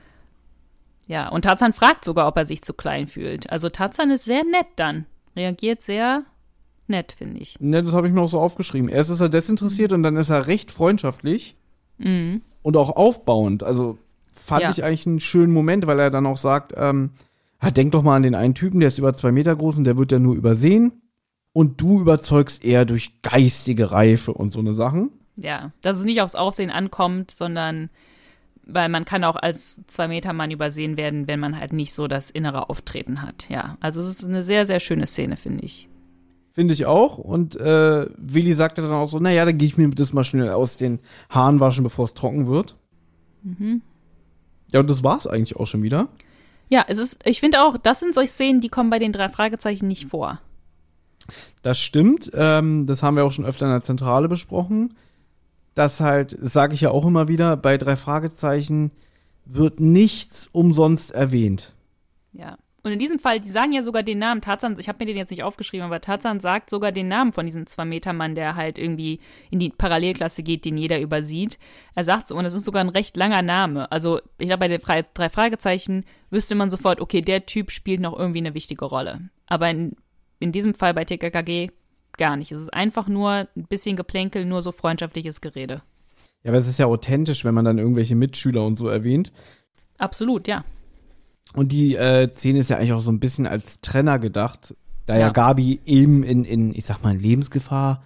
Ja, und Tarzan fragt sogar, ob er sich zu klein fühlt. Also Tarzan ist sehr nett dann. Reagiert sehr nett, finde ich. Ne, das habe ich mir auch so aufgeschrieben. Erst ist er desinteressiert und dann ist er recht freundschaftlich Mhm. und auch aufbauend. Also fand Ja. ich eigentlich einen schönen Moment, weil er dann auch sagt, ähm, ah, denk doch mal an den einen Typen, der ist über zwei Meter groß und der wird ja nur übersehen. Und du überzeugst eher durch geistige Reife und so eine Sachen. Ja, dass es nicht aufs Aufsehen ankommt, sondern weil man kann auch als Zwei-Meter-Mann übersehen werden, wenn man halt nicht so das innere Auftreten hat. Ja, also es ist eine sehr, sehr schöne Szene, finde ich. Finde ich auch. Und äh, Willi sagte dann auch so, naja, dann gehe ich mir das mal schnell aus den Haaren waschen, bevor es trocken wird. Mhm. Ja, und das war's eigentlich auch schon wieder. Ja, es ist, ich finde auch, das sind solche Szenen, die kommen bei den drei Fragezeichen nicht vor. Das stimmt. Ähm, das haben wir auch schon öfter in der Zentrale besprochen. Das halt, das sage ich ja auch immer wieder, bei drei Fragezeichen wird nichts umsonst erwähnt. Ja. Und in diesem Fall, die sagen ja sogar den Namen Tarzan, ich habe mir den jetzt nicht aufgeschrieben, aber Tarzan sagt sogar den Namen von diesem Zwei-Meter-Mann, der halt irgendwie in die Parallelklasse geht, den jeder übersieht. Er sagt so, und es ist sogar ein recht langer Name. Also ich glaube, bei den Fre- drei Fragezeichen wüsste man sofort, okay, der Typ spielt noch irgendwie eine wichtige Rolle. Aber in, in diesem Fall bei T K K G gar nicht. Es ist einfach nur ein bisschen Geplänkel, nur so freundschaftliches Gerede. Ja, aber es ist ja authentisch, wenn man dann irgendwelche Mitschüler und so erwähnt. Absolut, ja. Und die äh, Szene ist ja eigentlich auch so ein bisschen als Trenner gedacht, da ja, Ja. Gabi eben in, in, ich sag mal, in Lebensgefahr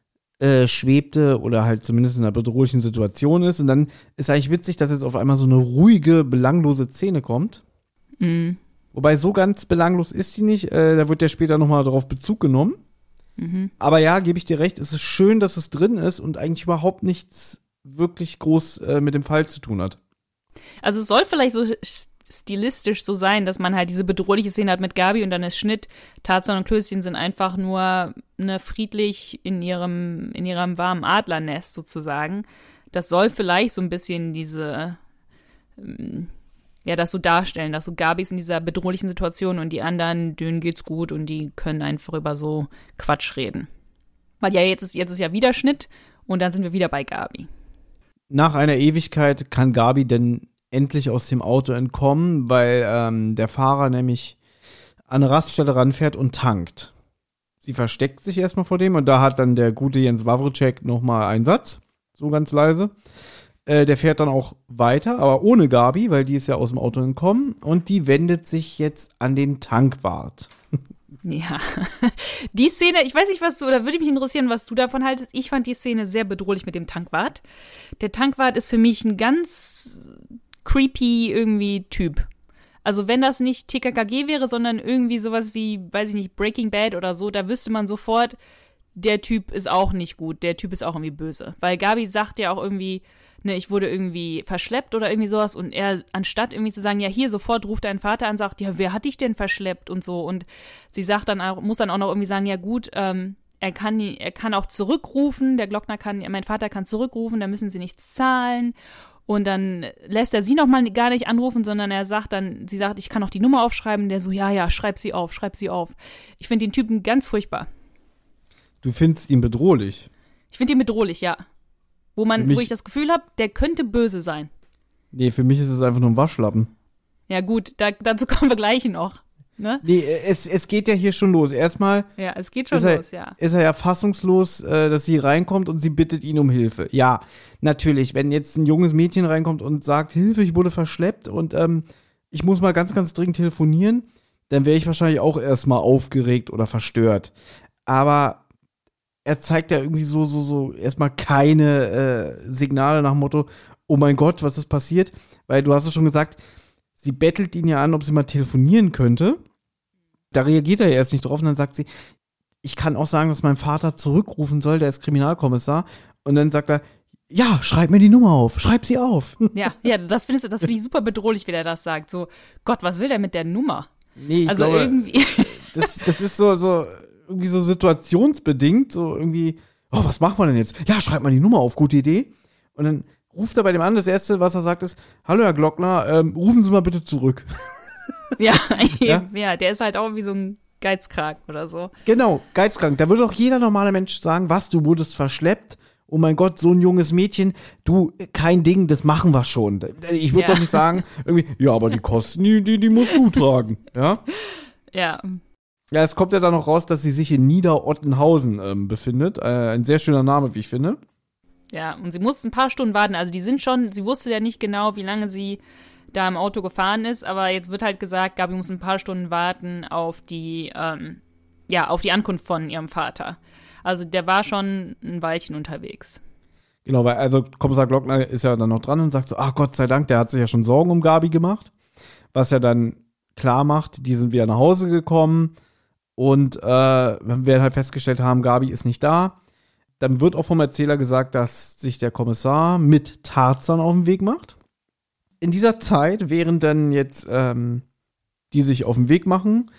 äh, schwebte oder halt zumindest in einer bedrohlichen Situation ist. Und dann ist eigentlich witzig, dass jetzt auf einmal so eine ruhige, belanglose Szene kommt. Mhm. Wobei so ganz belanglos ist die nicht. Äh, da wird ja später nochmal darauf Bezug genommen. Mhm. Aber ja, gebe ich dir recht, es ist schön, dass es drin ist und eigentlich überhaupt nichts wirklich groß äh, mit dem Fall zu tun hat. Also es soll vielleicht so stilistisch so sein, dass man halt diese bedrohliche Szene hat mit Gabi und dann ist Schnitt. Tarzan und Klößchen sind einfach nur ne, friedlich in ihrem, in ihrem warmen Adlernest sozusagen. Das soll vielleicht so ein bisschen diese, ähm, ja, das so darstellen, dass so Gabi ist in dieser bedrohlichen Situation und die anderen, denen geht's gut und die können einfach über so Quatsch reden. Weil ja, jetzt ist, jetzt ist ja wieder Schnitt und dann sind wir wieder bei Gabi. Nach einer Ewigkeit kann Gabi denn endlich aus dem Auto entkommen, weil ähm, der Fahrer nämlich an eine Raststelle ranfährt und tankt. Sie versteckt sich erstmal vor dem und da hat dann der gute Jens Wawrczyk nochmal einen Satz, so ganz leise. Äh, der fährt dann auch weiter, aber ohne Gabi, weil die ist ja aus dem Auto entkommen und die wendet sich jetzt an den Tankwart. Ja, die Szene, ich weiß nicht, was du, oder würde mich interessieren, was du davon haltest. Ich fand die Szene sehr bedrohlich mit dem Tankwart. Der Tankwart ist für mich ein ganz creepy irgendwie Typ. Also wenn das nicht T K K G wäre, sondern irgendwie sowas wie, weiß ich nicht, Breaking Bad oder so, da wüsste man sofort, der Typ ist auch nicht gut, der Typ ist auch irgendwie böse. Weil Gabi sagt ja auch irgendwie, ne, ich wurde irgendwie verschleppt oder irgendwie sowas und er, anstatt irgendwie zu sagen, ja hier, sofort ruft dein Vater an, sagt, ja, wer hat dich denn verschleppt und so und sie sagt dann auch, muss dann auch noch irgendwie sagen, ja gut, ähm, er kann, er kann auch zurückrufen, der Glockner kann, mein Vater kann zurückrufen, da müssen sie nichts zahlen und dann lässt er sie noch mal gar nicht anrufen, sondern er sagt dann, sie sagt, ich kann auch die Nummer aufschreiben, der so, ja, ja, schreib sie auf, schreib sie auf. Ich finde den Typen ganz furchtbar. Du findest ihn bedrohlich? Ich finde ihn bedrohlich, ja. Wo man, Für mich- wo ich das Gefühl habe, der könnte böse sein. Nee, für mich ist es einfach nur ein Waschlappen. Ja gut, da, dazu kommen wir gleich noch. Ne? Nee, es, es geht ja hier schon los. Erstmal Ja, es geht schon ist er, los, ja. ist er ja fassungslos, äh, dass sie reinkommt und sie bittet ihn um Hilfe. Ja, natürlich, wenn jetzt ein junges Mädchen reinkommt und sagt, Hilfe, ich wurde verschleppt und ähm, ich muss mal ganz, ganz dringend telefonieren, dann wäre ich wahrscheinlich auch erstmal aufgeregt oder verstört. Aber er zeigt ja irgendwie so, so, so erstmal keine äh, Signale nach dem Motto, oh mein Gott, was ist passiert? Weil du hast es schon gesagt, sie bettelt ihn ja an, ob sie mal telefonieren könnte. Da reagiert er ja erst nicht drauf und dann sagt sie, ich kann auch sagen, dass mein Vater zurückrufen soll, der ist Kriminalkommissar. Und dann sagt er, ja, schreib mir die Nummer auf, schreib sie auf. Ja, ja, das findest du, das finde ich super bedrohlich, wie der das sagt. So, Gott, was will der mit der Nummer? Nee, ich also glaube, irgendwie. das, das ist so, so, irgendwie so situationsbedingt, so irgendwie, oh, was machen wir denn jetzt? Ja, schreibt mal die Nummer auf, gute Idee. Und dann ruft er bei dem an, das Erste, was er sagt, ist, hallo Herr Glockner, ähm, rufen Sie mal bitte zurück. ja, Ja? ja, der ist halt auch wie so ein Geizkrank oder so. Genau, geizkrank. Da würde doch jeder normale Mensch sagen, was, du wurdest verschleppt? Oh mein Gott, so ein junges Mädchen, du, kein Ding, das machen wir schon. Ich würde Ja. doch nicht sagen, irgendwie, ja, aber die Kosten, die, die, die musst du tragen, ja? Ja, Ja, es kommt ja dann noch raus, dass sie sich in Niederottenhausen ähm, befindet. Äh, ein sehr schöner Name, wie ich finde. ja, und sie musste ein paar Stunden warten. Also die sind schon, sie wusste ja nicht genau, wie lange sie da im Auto gefahren ist, aber jetzt wird halt gesagt, Gabi muss ein paar Stunden warten auf die, ähm, ja, auf die Ankunft von ihrem Vater. Also der war schon ein Weilchen unterwegs. Genau, weil also Kommissar Glockner ist ja dann noch dran und sagt so, ach Gott sei Dank, der hat sich ja schon Sorgen um Gabi gemacht. Was ja dann klar macht, die sind wieder nach Hause gekommen und äh, wir halt festgestellt haben, Gabi ist nicht da. Dann wird auch vom Erzähler gesagt, dass sich der Kommissar mit Tarzan auf den Weg macht. In dieser Zeit, während dann jetzt ähm, die sich auf den Weg machen,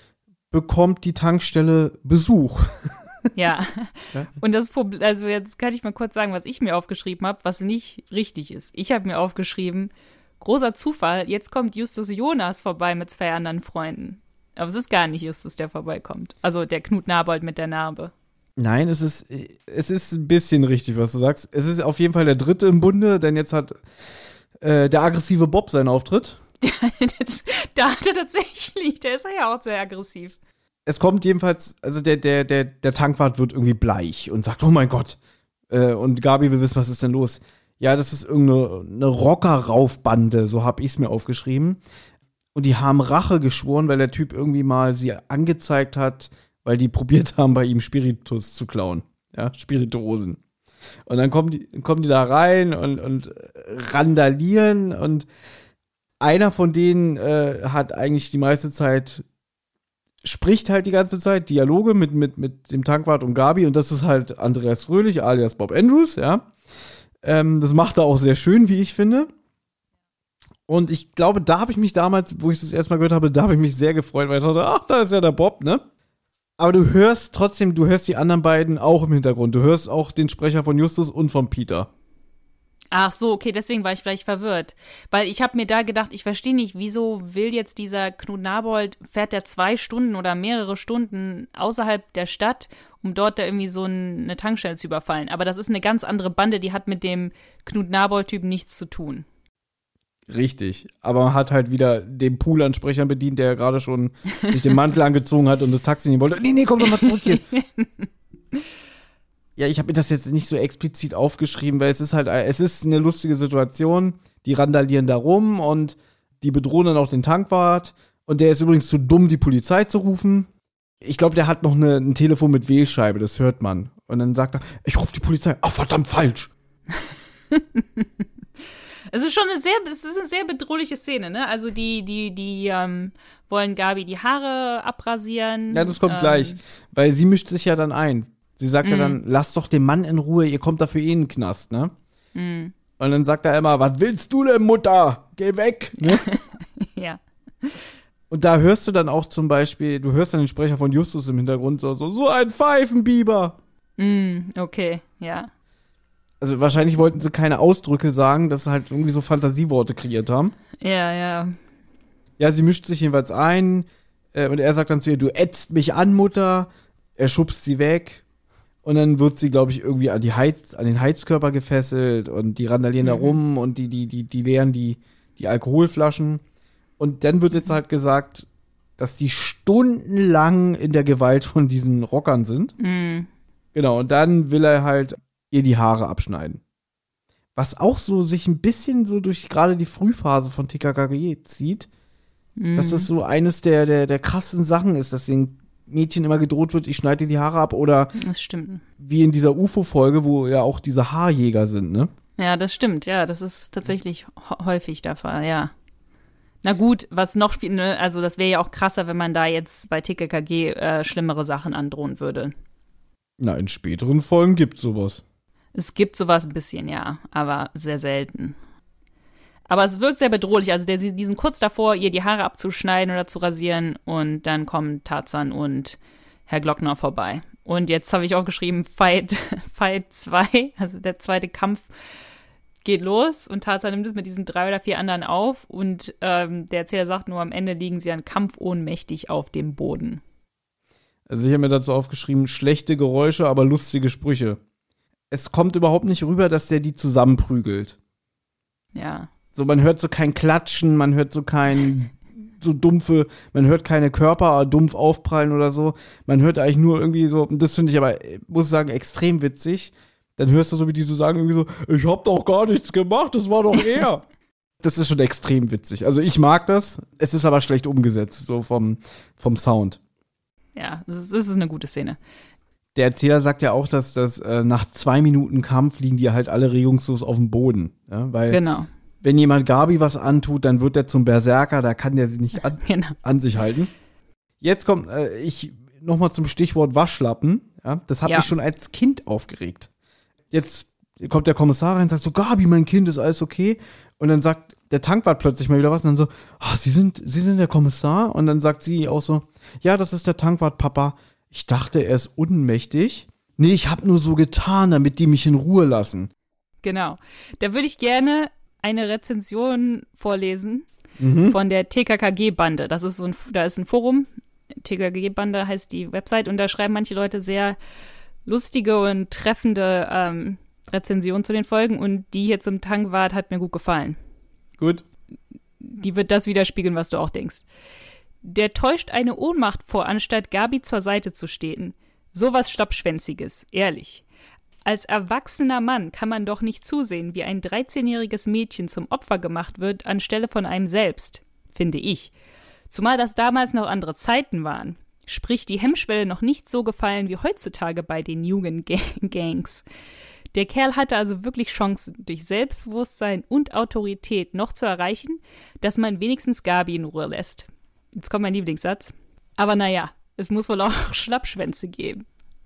bekommt die Tankstelle Besuch. Ja. Ja. Und das Problem, also jetzt kann ich mal kurz sagen, was ich mir aufgeschrieben habe, was nicht richtig ist. Ich habe mir aufgeschrieben, großer Zufall, jetzt kommt Justus Jonas vorbei mit zwei anderen Freunden. Aber es ist gar nicht Justus, der vorbeikommt. Also der Knut Nabold mit der Narbe. Nein, es ist, es ist ein bisschen richtig, was du sagst. Es ist auf jeden Fall der dritte im Bunde, denn jetzt hat äh, der aggressive Bob seinen Auftritt. das, da hat er tatsächlich, der ist ja auch sehr aggressiv. Es kommt jedenfalls, also der, der, der, der Tankwart wird irgendwie bleich und sagt, oh mein Gott. Äh, und Gabi will wissen, was ist denn los? Ja, das ist irgendeine eine Rocker-Raufbande, so habe ich es mir aufgeschrieben. Und die haben Rache geschworen, weil der Typ irgendwie mal sie angezeigt hat, weil die probiert haben, bei ihm Spiritus zu klauen. Ja, Spirituosen. Und dann kommen die, kommen die da rein und, und randalieren und einer von denen äh, hat eigentlich die meiste Zeit, spricht halt die ganze Zeit Dialoge mit, mit, mit dem Tankwart und Gabi und das ist halt Andreas Fröhlich alias Bob Andrews, ja. Ähm, das macht er auch sehr schön, wie ich finde. Und ich glaube, da habe ich mich damals, wo ich das erstmal gehört habe, da habe ich mich sehr gefreut, weil ich dachte, ach, da ist ja der Bob, ne? Aber du hörst trotzdem, du hörst die anderen beiden auch im Hintergrund. Du hörst auch den Sprecher von Justus und von Peter. Ach so, okay, deswegen war ich vielleicht verwirrt. Weil ich habe mir da gedacht, ich verstehe nicht, wieso will jetzt dieser Knut Nabold, fährt der zwei Stunden oder mehrere Stunden außerhalb der Stadt, um dort da irgendwie so ein, eine Tankstelle zu überfallen. Aber das ist eine ganz andere Bande, die hat mit dem Knut Nabold-Typen nichts zu tun. Richtig, aber man hat halt wieder den Pool an Sprechern bedient, der gerade schon sich den Mantel angezogen hat und das Taxi nicht wollte. Nee, nee, komm doch mal zurück hier. Ja, ich habe mir das jetzt nicht so explizit aufgeschrieben, weil es ist halt, es ist eine lustige Situation. Die randalieren da rum und die bedrohen dann auch den Tankwart. Und der ist übrigens zu dumm, die Polizei zu rufen. Ich glaube, der hat noch eine, ein Telefon mit Wählscheibe, das hört man. Und dann sagt er, ich rufe die Polizei. Ach, verdammt, falsch. Es ist schon eine sehr, es ist eine sehr bedrohliche Szene, ne? Also die, die, die ähm, wollen Gabi die Haare abrasieren. Ja, das kommt ähm, gleich, weil sie mischt sich ja dann ein. Sie sagt Mm. ja dann, lass doch den Mann in Ruhe, ihr kommt dafür eh in den Knast, ne? Mm. Und dann sagt er immer, was willst du denn, Mutter? Geh weg, ne? Ja. Und da hörst du dann auch zum Beispiel, du hörst dann den Sprecher von Justus im Hintergrund so, so, so ein Pfeifenbiber. Mm, okay, ja. Also wahrscheinlich wollten sie keine Ausdrücke sagen, dass sie halt irgendwie so Fantasieworte kreiert haben. Ja, ja. Ja, sie mischt sich jedenfalls ein äh, und er sagt dann zu ihr, du ätzt mich an, Mutter. Er schubst sie weg und dann wird sie, glaube ich, irgendwie an, die Heiz, an den Heizkörper gefesselt und die randalieren Mhm. da rum und die, die, die, die leeren die, die Alkoholflaschen. Und dann wird jetzt halt gesagt, dass die stundenlang in der Gewalt von diesen Rockern sind. Mm. Genau, und dann will er halt ihr die Haare abschneiden. Was auch so sich ein bisschen so durch gerade die Frühphase von T K K G zieht, Mm. dass das so eines der, der, der krassen Sachen ist, dass den Mädchen immer gedroht wird, ich schneide dir die Haare ab oder Das stimmt. wie in dieser U F O-Folge, wo ja auch diese Haarjäger sind, ne? Ja, das stimmt. Ja, das ist tatsächlich h- häufig der Fall, ja. Na gut, was noch spielt, ne, also das wäre ja auch krasser, wenn man da jetzt bei T K K G äh, schlimmere Sachen androhen würde. Na, in späteren Folgen gibt's sowas. Es gibt sowas ein bisschen, ja, aber sehr selten. Aber es wirkt sehr bedrohlich. Also der, die sind kurz davor, ihr die Haare abzuschneiden oder zu rasieren. Und dann kommen Tarzan und Herr Glockner vorbei. Und jetzt habe ich auch geschrieben, Fight, Fight zwei, also der zweite Kampf geht los. Und Tarzan nimmt es mit diesen drei oder vier anderen auf. Und ähm, der Erzähler sagt nur, am Ende liegen sie an kampfohnmächtig auf dem Boden. Also ich habe mir dazu aufgeschrieben, schlechte Geräusche, aber lustige Sprüche. Es kommt überhaupt nicht rüber, dass der die zusammenprügelt. Ja. So, man hört so kein Klatschen, man hört so kein so dumpfe, man hört keine Körper dumpf aufprallen oder so. Man hört eigentlich nur irgendwie so, das finde ich aber, muss ich sagen, extrem witzig. Dann hörst du so, wie die so sagen, irgendwie so, ich hab doch gar nichts gemacht, das war doch er. Das ist schon extrem witzig. Also ich mag das, es ist aber schlecht umgesetzt, so vom, vom Sound. Ja, das ist, das ist eine gute Szene. Der Erzähler sagt ja auch, dass das äh, nach zwei Minuten Kampf liegen die halt alle regungslos auf dem Boden. Ja, weil genau. Wenn jemand Gabi was antut, dann wird der zum Berserker, da kann der sie nicht an, genau. an sich halten. Jetzt kommt äh, ich nochmal zum Stichwort Waschlappen. Ja, das hat ja. mich schon als Kind aufgeregt. Jetzt kommt der Kommissar rein und sagt so, Gabi, mein Kind, ist alles okay? Und dann sagt der Tankwart plötzlich mal wieder was und dann so, ah, Sie sind, Sie sind der Kommissar? Und dann sagt sie auch so, ja, das ist der Tankwart, Papa. Ich dachte, er ist ohnmächtig. Nee, ich hab nur so getan, damit die mich in Ruhe lassen. Genau. Da würde ich gerne eine Rezension vorlesen mhm. von der T K K G-Bande. Das ist so ein, da ist ein Forum, T K K G-Bande heißt die Website, und da schreiben manche Leute sehr lustige und treffende ähm, Rezensionen zu den Folgen, und die hier zum Tankwart hat mir gut gefallen. Gut. Die wird das widerspiegeln, was du auch denkst. Der täuscht eine Ohnmacht vor, anstatt Gabi zur Seite zu stehen. Sowas Schlappschwänziges, ehrlich. Als erwachsener Mann kann man doch nicht zusehen, wie ein dreizehnjähriges Mädchen zum Opfer gemacht wird, anstelle von einem selbst, finde ich. Zumal das damals noch andere Zeiten waren. Sprich, die Hemmschwelle noch nicht so gefallen wie heutzutage bei den Jugendgangs. Der Kerl hatte also wirklich Chancen, durch Selbstbewusstsein und Autorität noch zu erreichen, dass man wenigstens Gabi in Ruhe lässt. Jetzt kommt mein Lieblingssatz. Aber naja, es muss wohl auch Schlappschwänze geben.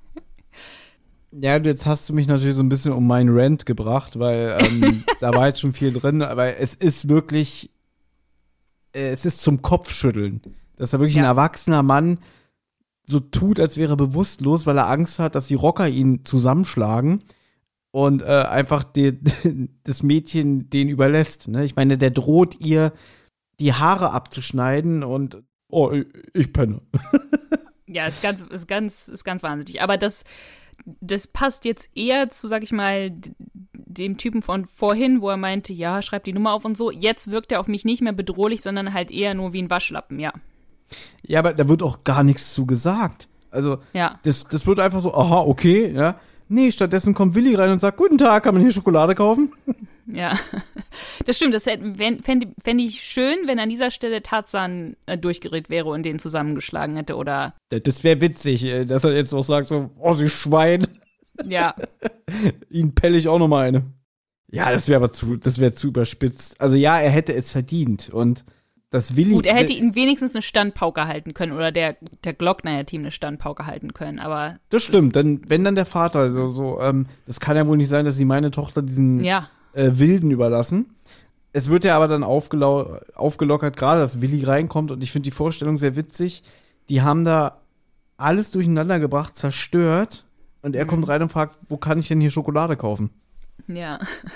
Ja, jetzt hast du mich natürlich so ein bisschen um meinen Rant gebracht, weil ähm, da war jetzt schon viel drin, aber es ist wirklich, äh, es ist zum Kopfschütteln, dass da wirklich ja. ein erwachsener Mann so tut, als wäre er bewusstlos, weil er Angst hat, dass die Rocker ihn zusammenschlagen und äh, einfach die, das Mädchen den überlässt. Ne? Ich meine, der droht ihr, die Haare abzuschneiden und oh, ich, ich penne. Ja, ist ganz, ist ganz, ist ganz wahnsinnig. Aber das Das passt jetzt eher zu, sag ich mal, dem Typen von vorhin, wo er meinte, ja, schreib die Nummer auf und so. Jetzt wirkt er auf mich nicht mehr bedrohlich, sondern halt eher nur wie ein Waschlappen, ja. Ja, aber da wird auch gar nichts zu gesagt. Also, ja. das, das wird einfach so, aha, okay, ja. Nee, stattdessen kommt Willi rein und sagt, guten Tag, kann man hier Schokolade kaufen? Ja, das stimmt. Das fände fänd ich schön, wenn an dieser Stelle Tarzan äh, durchgedreht wäre und den zusammengeschlagen hätte, oder? Das wäre witzig, dass er jetzt auch sagt so, oh, Sie Schwein. Ja. Ihn pelle ich auch noch mal eine. Ja, das wäre aber zu, das wäre zu überspitzt. Also ja, er hätte es verdient und das Willi. Gut, er hätte ihm wenigstens eine Standpauke halten können oder der, der Glockner-Team eine Standpauke halten können, aber. Das stimmt, das, dann, wenn dann der Vater so, so ähm, das kann ja wohl nicht sein, dass sie meine Tochter diesen ja. äh, Wilden überlassen. Es wird ja aber dann aufgelau- aufgelockert, gerade dass Willi reinkommt, und ich finde die Vorstellung sehr witzig. Die haben da alles durcheinander gebracht, zerstört, und er mhm. kommt rein und fragt, wo kann ich denn hier Schokolade kaufen? Ja.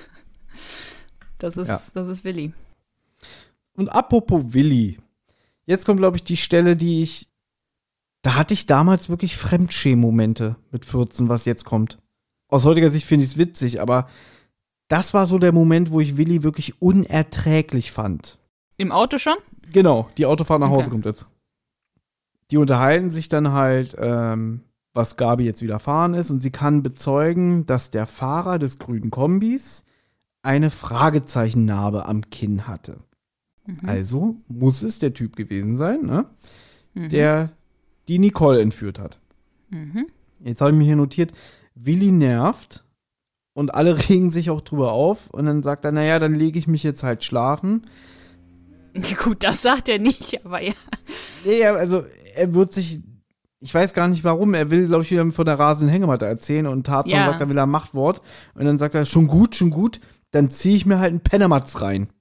Das ist, ja. das ist Willi. Und apropos Willi, jetzt kommt, glaube ich, die Stelle, die ich, da hatte ich damals wirklich Fremdschämen-Momente mit vierzehn, was jetzt kommt. Aus heutiger Sicht finde ich es witzig, aber das war so der Moment, wo ich Willi wirklich unerträglich fand. Im Auto schon? Genau, die Autofahrt nach Hause okay. kommt jetzt. Die unterhalten sich dann halt, ähm, was Gabi jetzt widerfahren ist, und sie kann bezeugen, dass der Fahrer des grünen Kombis eine Fragezeichennarbe am Kinn hatte. Mhm. Also muss es der Typ gewesen sein, ne? Mhm. Der die Nicole entführt hat. Mhm. Jetzt habe ich mir hier notiert, Willi nervt und alle regen sich auch drüber auf, und dann sagt er, naja, dann lege ich mich jetzt halt schlafen. Gut, das sagt er nicht, aber ja. Ja, also er wird sich, ich weiß gar nicht warum, er will, glaube ich, wieder von der rasenden Hängematte erzählen, und Tarzan ja. sagt, er will ein Machtwort, und dann sagt er, schon gut, schon gut, dann ziehe ich mir halt einen Pennermatz rein.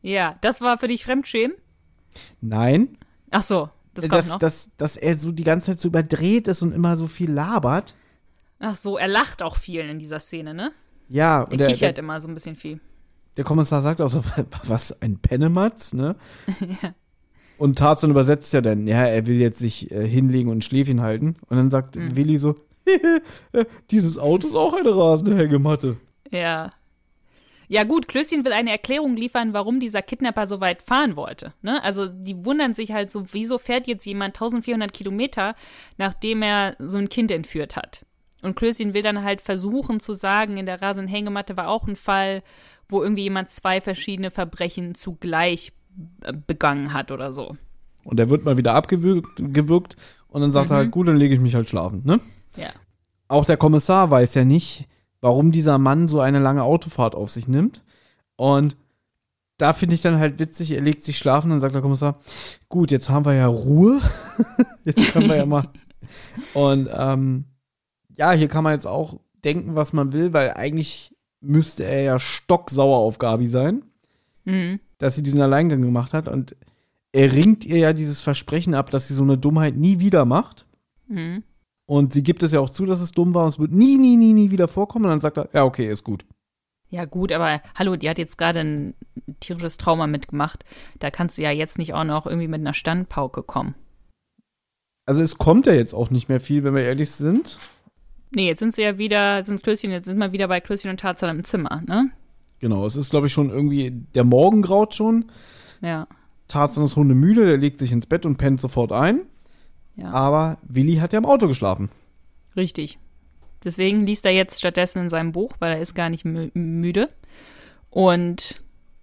Ja, das war für dich Fremdschämen? Nein. Ach so, das kommt dass, noch. dass, dass er so die ganze Zeit so überdreht ist und immer so viel labert. Ach so, er lacht auch viel in dieser Szene, ne? Ja. Der, und der kichert der, immer so ein bisschen viel. der Kommissar sagt auch so, was, ein Pennematz, ne? Ja. Und Tarzan übersetzt ja dann, ja, er will jetzt sich äh, hinlegen und ein Schläfchen halten. Und dann sagt Mhm. Willi so, dieses Auto ist auch eine rasende Hängematte. Ja. Ja gut, Klößchen will eine Erklärung liefern, warum dieser Kidnapper so weit fahren wollte. Ne? Also die wundern sich halt so, wieso fährt jetzt jemand eintausendvierhundert Kilometer, nachdem er so ein Kind entführt hat. Und Klößchen will dann halt versuchen zu sagen, in der rasenden Hängematte war auch ein Fall, wo irgendwie jemand zwei verschiedene Verbrechen zugleich äh, begangen hat oder so. Und er wird mal wieder abgewürgt gewürgt, und dann sagt Mhm. er halt, gut, dann lege ich mich halt schlafen, ne? Ja. Auch der Kommissar weiß ja nicht, warum dieser Mann so eine lange Autofahrt auf sich nimmt. Und da finde ich dann halt witzig, er legt sich schlafen, dann sagt der Kommissar, gut, jetzt haben wir ja Ruhe. Jetzt können wir ja mal. Und ähm, ja, hier kann man jetzt auch denken, was man will, weil eigentlich müsste er ja stocksauer auf Gabi sein, Mhm. dass sie diesen Alleingang gemacht hat. Und er ringt ihr ja dieses Versprechen ab, dass sie so eine Dummheit nie wieder macht. Mhm. Und sie gibt es ja auch zu, dass es dumm war und es wird nie, nie, nie, nie wieder vorkommen. Und dann sagt er, ja, okay, ist gut. Ja gut, aber hallo, die hat jetzt gerade ein tierisches Trauma mitgemacht. Da kannst du ja jetzt nicht auch noch irgendwie mit einer Standpauke kommen. Also es kommt ja jetzt auch nicht mehr viel, wenn wir ehrlich sind. Nee, jetzt sind sie ja wieder, sind Klößchen, jetzt sind wir wieder bei Klößchen und Tarzan im Zimmer, ne? Genau, es ist, glaube ich, schon irgendwie, der Morgen graut schon. Ja. Tarzan ist hundemüde, der legt sich ins Bett und pennt sofort ein. Ja. Aber Willi hat ja im Auto geschlafen. Richtig. Deswegen liest er jetzt stattdessen in seinem Buch, weil er ist gar nicht mü- müde. Und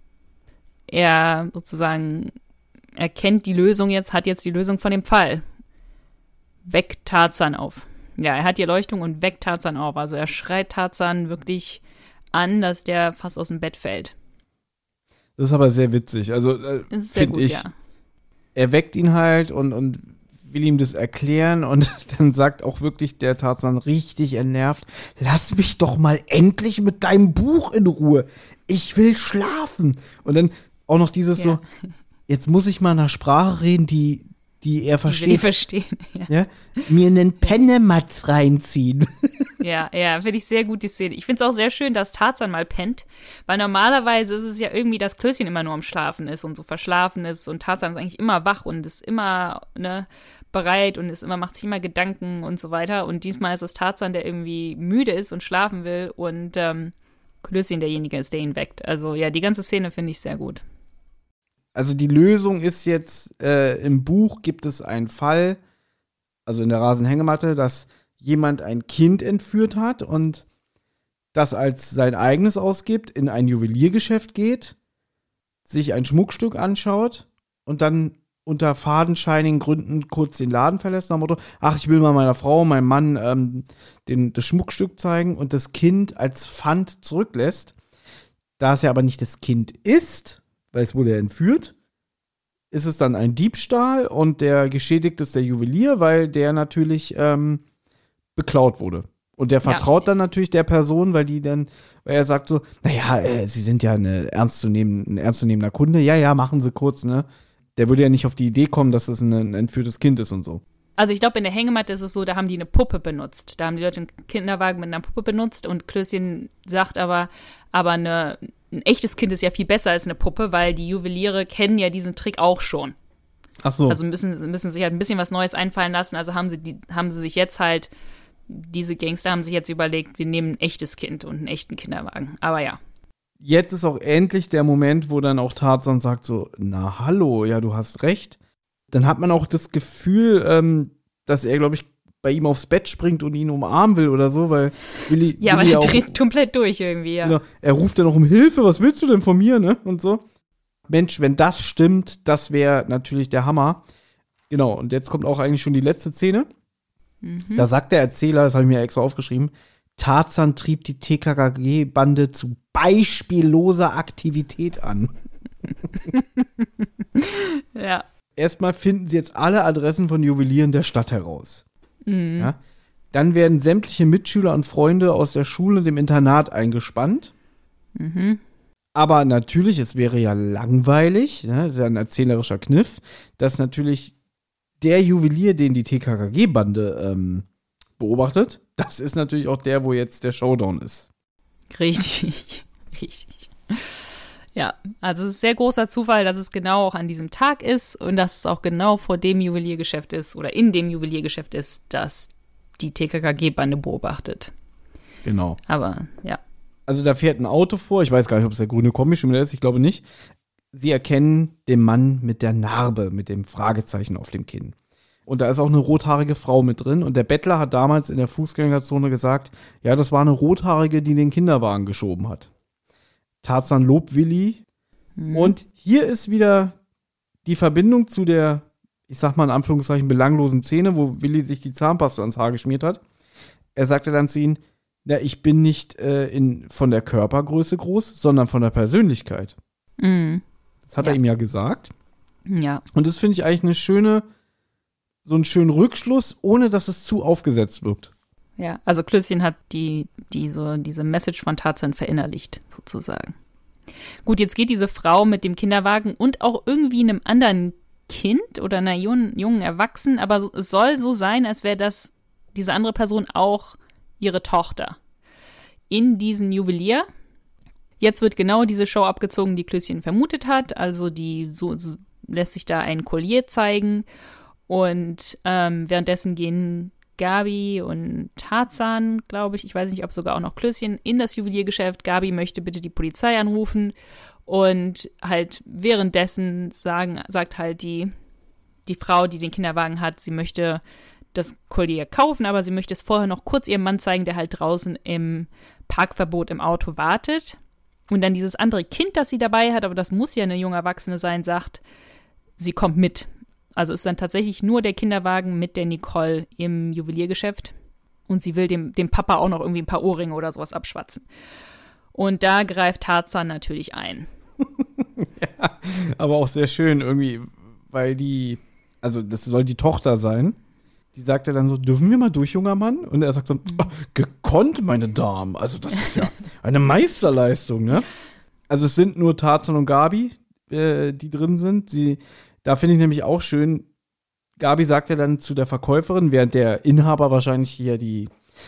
er sozusagen erkennt die Lösung jetzt, hat jetzt die Lösung von dem Fall. Weckt Tarzan auf. Ja, er hat die Erleuchtung und weckt Tarzan auf. Also er schreit Tarzan wirklich an, dass der fast aus dem Bett fällt. Das ist aber sehr witzig. Also, äh, Das ist sehr finde gut, ich, ja. er weckt ihn halt und, und will ihm das erklären und dann sagt auch wirklich der Tarzan richtig entnervt, lass mich doch mal endlich mit deinem Buch in Ruhe. Ich will schlafen. Und dann auch noch dieses Ja. so, jetzt muss ich mal eine Sprache reden, die, die er Die will ich versteht. verstehen. Ja, Ja? Mir einen Pennematz reinziehen. ja, ja finde ich sehr gut, die Szene. Ich finde es auch sehr schön, dass Tarzan mal pennt, weil normalerweise ist es ja irgendwie, dass Klößchen immer nur am Schlafen ist und so verschlafen ist und Tarzan ist eigentlich immer wach und ist immer, ne, bereit und ist immer, macht sich immer Gedanken und so weiter. Und diesmal ist es Tarzan, der irgendwie müde ist und schlafen will und ähm, Klößchen derjenige ist, der ihn weckt. Also ja, die ganze Szene finde ich sehr gut. Also die Lösung ist jetzt, äh, im Buch gibt es einen Fall, also in der Rasenhängematte, dass jemand ein Kind entführt hat und das als sein eigenes ausgibt, in ein Juweliergeschäft geht, sich ein Schmuckstück anschaut und dann unter fadenscheinigen Gründen kurz den Laden verlässt, nach dem Motto, ach, ich will mal meiner Frau, meinem Mann ähm, den, das Schmuckstück zeigen und das Kind als Pfand zurücklässt. Da es ja aber nicht das Kind ist, weil es wurde ja entführt, ist es dann ein Diebstahl und der Geschädigte ist der Juwelier, weil der natürlich ähm, beklaut wurde. Und der vertraut Ja. dann natürlich der Person, weil die dann, weil er sagt so, naja, äh, sie sind ja eine ernstzunehmend, ein ernstzunehmender Kunde, ja, ja, machen Sie kurz, ne? Der würde ja nicht auf die Idee kommen, dass es ein, ein entführtes Kind ist und so. Also ich glaube, in der Hängematte ist es so, da haben die eine Puppe benutzt. Da haben die Leute einen Kinderwagen mit einer Puppe benutzt und Klößchen sagt aber, aber eine, ein echtes Kind ist ja viel besser als eine Puppe, weil die Juweliere kennen ja diesen Trick auch schon. Ach so. Also müssen, müssen sich halt ein bisschen was Neues einfallen lassen. Also haben sie, die, haben sie sich jetzt halt, diese Gangster haben sich jetzt überlegt, wir nehmen ein echtes Kind und einen echten Kinderwagen. Aber ja. Jetzt ist auch endlich der Moment, wo dann auch Tarzan sagt so, na hallo, ja, du hast recht. Dann hat man auch das Gefühl, ähm, dass er, glaube ich, bei ihm aufs Bett springt und ihn umarmen will oder so, weil Willi, Ja, aber Willi er auch, dreht komplett durch irgendwie, ja. genau, er ruft dann auch um Hilfe, was willst du denn von mir, ne, und so. Mensch, wenn das stimmt, das wäre natürlich der Hammer. Genau, und jetzt kommt auch eigentlich schon die letzte Szene. Mhm. Da sagt der Erzähler, das habe ich mir extra aufgeschrieben, Tarzan trieb die T K K G-Bande zu beispielloser Aktivität an. Ja. Erstmal finden sie jetzt alle Adressen von Juwelieren der Stadt heraus. Mhm. Ja? Dann werden sämtliche Mitschüler und Freunde aus der Schule dem Internat eingespannt. Mhm. Aber natürlich, es wäre ja langweilig, ne? Das ist ja ein erzählerischer Kniff, dass natürlich der Juwelier, den die T K K G-Bande ähm, beobachtet, das ist natürlich auch der, wo jetzt der Showdown ist. Richtig, richtig. Ja, also es ist sehr großer Zufall, dass es genau auch an diesem Tag ist und dass es auch genau vor dem Juweliergeschäft ist oder in dem Juweliergeschäft ist, dass die T K K G-Bande beobachtet. Genau. Aber, ja. Also da fährt ein Auto vor, ich weiß gar nicht, ob es der grüne Kombi schon wieder ist, ich glaube nicht. Sie erkennen den Mann mit der Narbe, mit dem Fragezeichen auf dem Kinn. Und da ist auch eine rothaarige Frau mit drin. Und der Bettler hat damals in der Fußgängerzone gesagt, ja, das war eine rothaarige, die den Kinderwagen geschoben hat. Tarzan lobt Willi. Mhm. Und hier ist wieder die Verbindung zu der, ich sag mal in Anführungszeichen, belanglosen Szene, wo Willi sich die Zahnpasta ans Haar geschmiert hat. Er sagte dann zu ihm, ja, ich bin nicht äh, in, von der Körpergröße groß, sondern von der Persönlichkeit. Mhm. Das hat ja. er ihm ja gesagt. Ja. Und das finde ich eigentlich eine schöne, so einen schönen Rückschluss, ohne dass es zu aufgesetzt wirkt. Ja, also Klößchen hat die, die so, diese Message von Tarzan verinnerlicht, sozusagen. Gut, jetzt geht diese Frau mit dem Kinderwagen und auch irgendwie einem anderen Kind oder einer jungen, jungen Erwachsenen, aber so, es soll so sein, als wäre das diese andere Person auch ihre Tochter. In diesen Juwelier. Jetzt wird genau diese Show abgezogen, die Klößchen vermutet hat. Also die so, so lässt sich da ein Collier zeigen. Und ähm, währenddessen gehen Gabi und Tarzan, glaube ich, ich weiß nicht, ob sogar auch noch Klößchen, in das Juweliergeschäft. Gabi möchte bitte die Polizei anrufen. Und halt währenddessen sagen, sagt halt die, die Frau, die den Kinderwagen hat, sie möchte das Collier kaufen, aber sie möchte es vorher noch kurz ihrem Mann zeigen, der halt draußen im Parkverbot im Auto wartet. Und dann dieses andere Kind, das sie dabei hat, aber das muss ja eine junge Erwachsene sein, sagt, sie kommt mit. Also ist dann tatsächlich nur der Kinderwagen mit der Nicole im Juweliergeschäft. Und sie will dem, dem Papa auch noch irgendwie ein paar Ohrringe oder sowas abschwatzen. Und da greift Tarzan natürlich ein. Ja, aber auch sehr schön irgendwie, weil die, also das soll die Tochter sein. Die sagt ja dann so, dürfen wir mal durch, junger Mann? Und er sagt so, oh, gekonnt, meine Damen. Also das ist ja eine Meisterleistung, ne? Also es sind nur Tarzan und Gabi, äh, die drin sind. Sie, da finde ich nämlich auch schön, Gabi sagt ja dann zu der Verkäuferin, während der Inhaber wahrscheinlich hier die,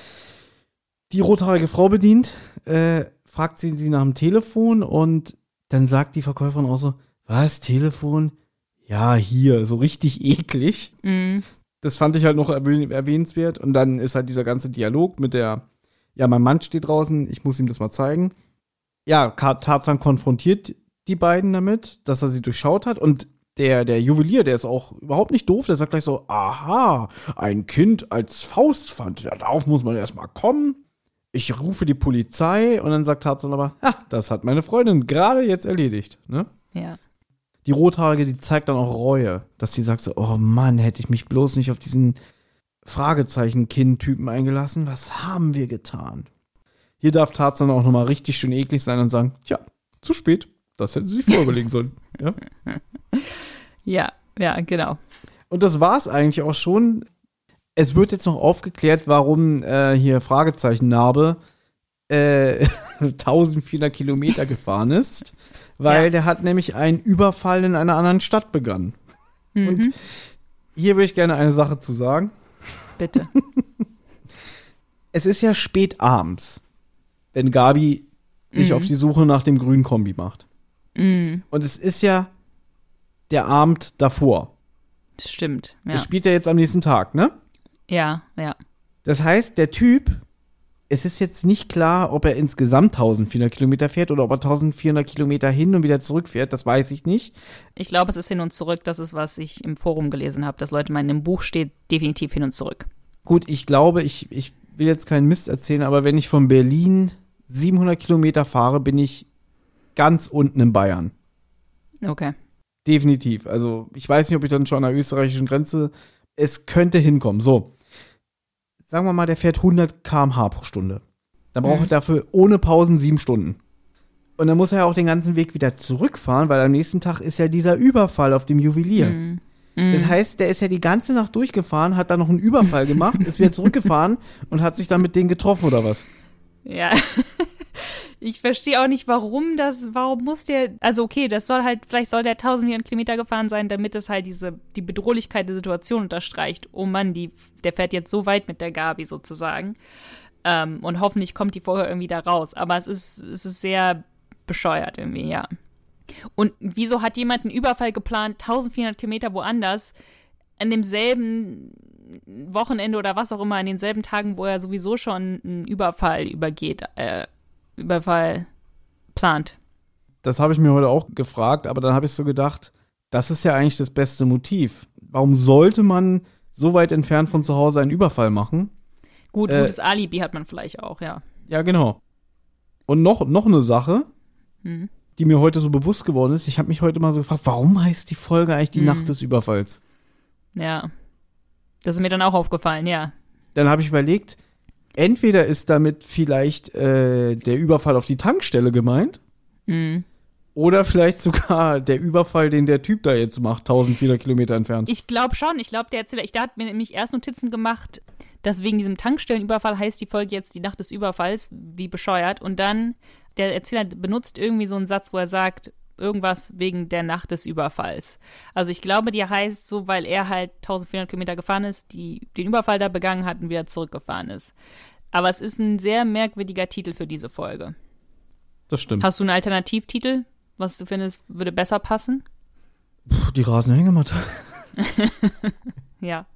die rothaarige Frau bedient, äh, fragt sie sie nach dem Telefon und dann sagt die Verkäuferin auch so, was, Telefon? Ja, hier, so richtig eklig. Mhm. Das fand ich halt noch erwähn- erwähnenswert. Und dann ist halt dieser ganze Dialog mit der, ja, mein Mann steht draußen, ich muss ihm das mal zeigen. Ja, Tarzan konfrontiert die beiden damit, dass er sie durchschaut hat. Und der, der Juwelier, der ist auch überhaupt nicht doof, der sagt gleich so, aha, ein Kind als Faustpfand, ja, darauf muss man erstmal kommen. Ich rufe die Polizei. Und dann sagt Tarzan aber, ja, das hat meine Freundin gerade jetzt erledigt, ne? Ja. Die Rothaarige, die zeigt dann auch Reue, dass sie sagt so, oh Mann, hätte ich mich bloß nicht auf diesen Fragezeichen-Kind-Typen eingelassen. Was haben wir getan? Hier darf Tarzan auch nochmal richtig schön eklig sein und sagen, tja, zu spät. Das hätten sie sich vorher überlegen sollen. Ja? ja, ja, genau. Und das war's eigentlich auch schon. Es wird jetzt noch aufgeklärt, warum äh, hier Fragezeichen-Narbe äh, eintausendvierhundert Kilometer gefahren ist. Weil ja. der hat nämlich einen Überfall in einer anderen Stadt begangen. Mhm. Und hier würde ich gerne eine Sache zu sagen. Bitte. Es ist ja spät abends, wenn Gabi sich mhm. auf die Suche nach dem grünen Kombi macht. Mhm. Und es ist ja der Abend davor. Das stimmt, ja. Das spielt ja jetzt am nächsten Tag, ne? Ja, ja. Das heißt, der Typ, es ist jetzt nicht klar, ob er insgesamt eintausendvierhundert Kilometer fährt oder ob er eintausendvierhundert Kilometer hin und wieder zurückfährt, das weiß ich nicht. Ich glaube, es ist hin und zurück, das ist, was ich im Forum gelesen habe, dass Leute meinen, im Buch steht definitiv hin und zurück. Gut, ich glaube, ich, ich will jetzt keinen Mist erzählen, aber wenn ich von Berlin siebenhundert Kilometer fahre, bin ich ganz unten in Bayern. Okay. Definitiv. Also ich weiß nicht, ob ich dann schon an der österreichischen Grenze, es könnte hinkommen. So, sagen wir mal, der fährt hundert Kilometer pro Stunde pro Stunde. Dann braucht mhm. er dafür ohne Pausen sieben Stunden. Und dann muss er ja auch den ganzen Weg wieder zurückfahren, weil am nächsten Tag ist ja dieser Überfall auf dem Juwelier. Mhm. Mhm. Das heißt, der ist ja die ganze Nacht durchgefahren, hat dann noch einen Überfall gemacht, ist wieder zurückgefahren und hat sich dann mit denen getroffen oder was? Ja. Ich verstehe auch nicht, warum das, warum muss der, also okay, das soll halt, vielleicht soll der tausend Kilometer gefahren sein, damit es halt diese, die Bedrohlichkeit der Situation unterstreicht. Oh Mann, die, der fährt jetzt so weit mit der Gabi sozusagen. Ähm, und hoffentlich kommt die vorher irgendwie da raus. Aber es ist, es ist sehr bescheuert irgendwie, ja. Und wieso hat jemand einen Überfall geplant, eintausendvierhundert Kilometer woanders, an demselben Wochenende oder was auch immer, an denselben Tagen, wo er sowieso schon einen Überfall übergeht, äh, Überfall plant? Das habe ich mir heute auch gefragt, aber dann habe ich so gedacht, das ist ja eigentlich das beste Motiv. Warum sollte man so weit entfernt von zu Hause einen Überfall machen? Gut, äh, gutes Alibi hat man vielleicht auch, ja. Ja, genau. Und noch, noch eine Sache, Mhm. die mir heute so bewusst geworden ist. Ich habe mich heute mal so gefragt, warum heißt die Folge eigentlich die Mhm. Nacht des Überfalls? Ja. Das ist mir dann auch aufgefallen, ja. Dann habe ich überlegt, entweder ist damit vielleicht äh, der Überfall auf die Tankstelle gemeint, Mhm. oder vielleicht sogar der Überfall, den der Typ da jetzt macht, eintausendvierhundert Kilometer entfernt. Ich glaube schon. Ich glaube, der Erzähler, ich, der hat mir nämlich erst Notizen gemacht, dass wegen diesem Tankstellenüberfall heißt die Folge jetzt die Nacht des Überfalls, wie bescheuert. Und dann, der Erzähler benutzt irgendwie so einen Satz, wo er sagt, irgendwas wegen der Nacht des Überfalls. Also ich glaube, die heißt so, weil er halt eintausendvierhundert Kilometer gefahren ist, die den Überfall da begangen hat und wieder zurückgefahren ist. Aber es ist ein sehr merkwürdiger Titel für diese Folge. Das stimmt. Hast du einen Alternativtitel, was du findest, würde besser passen? Puh, die rasende Hängematte. Ja.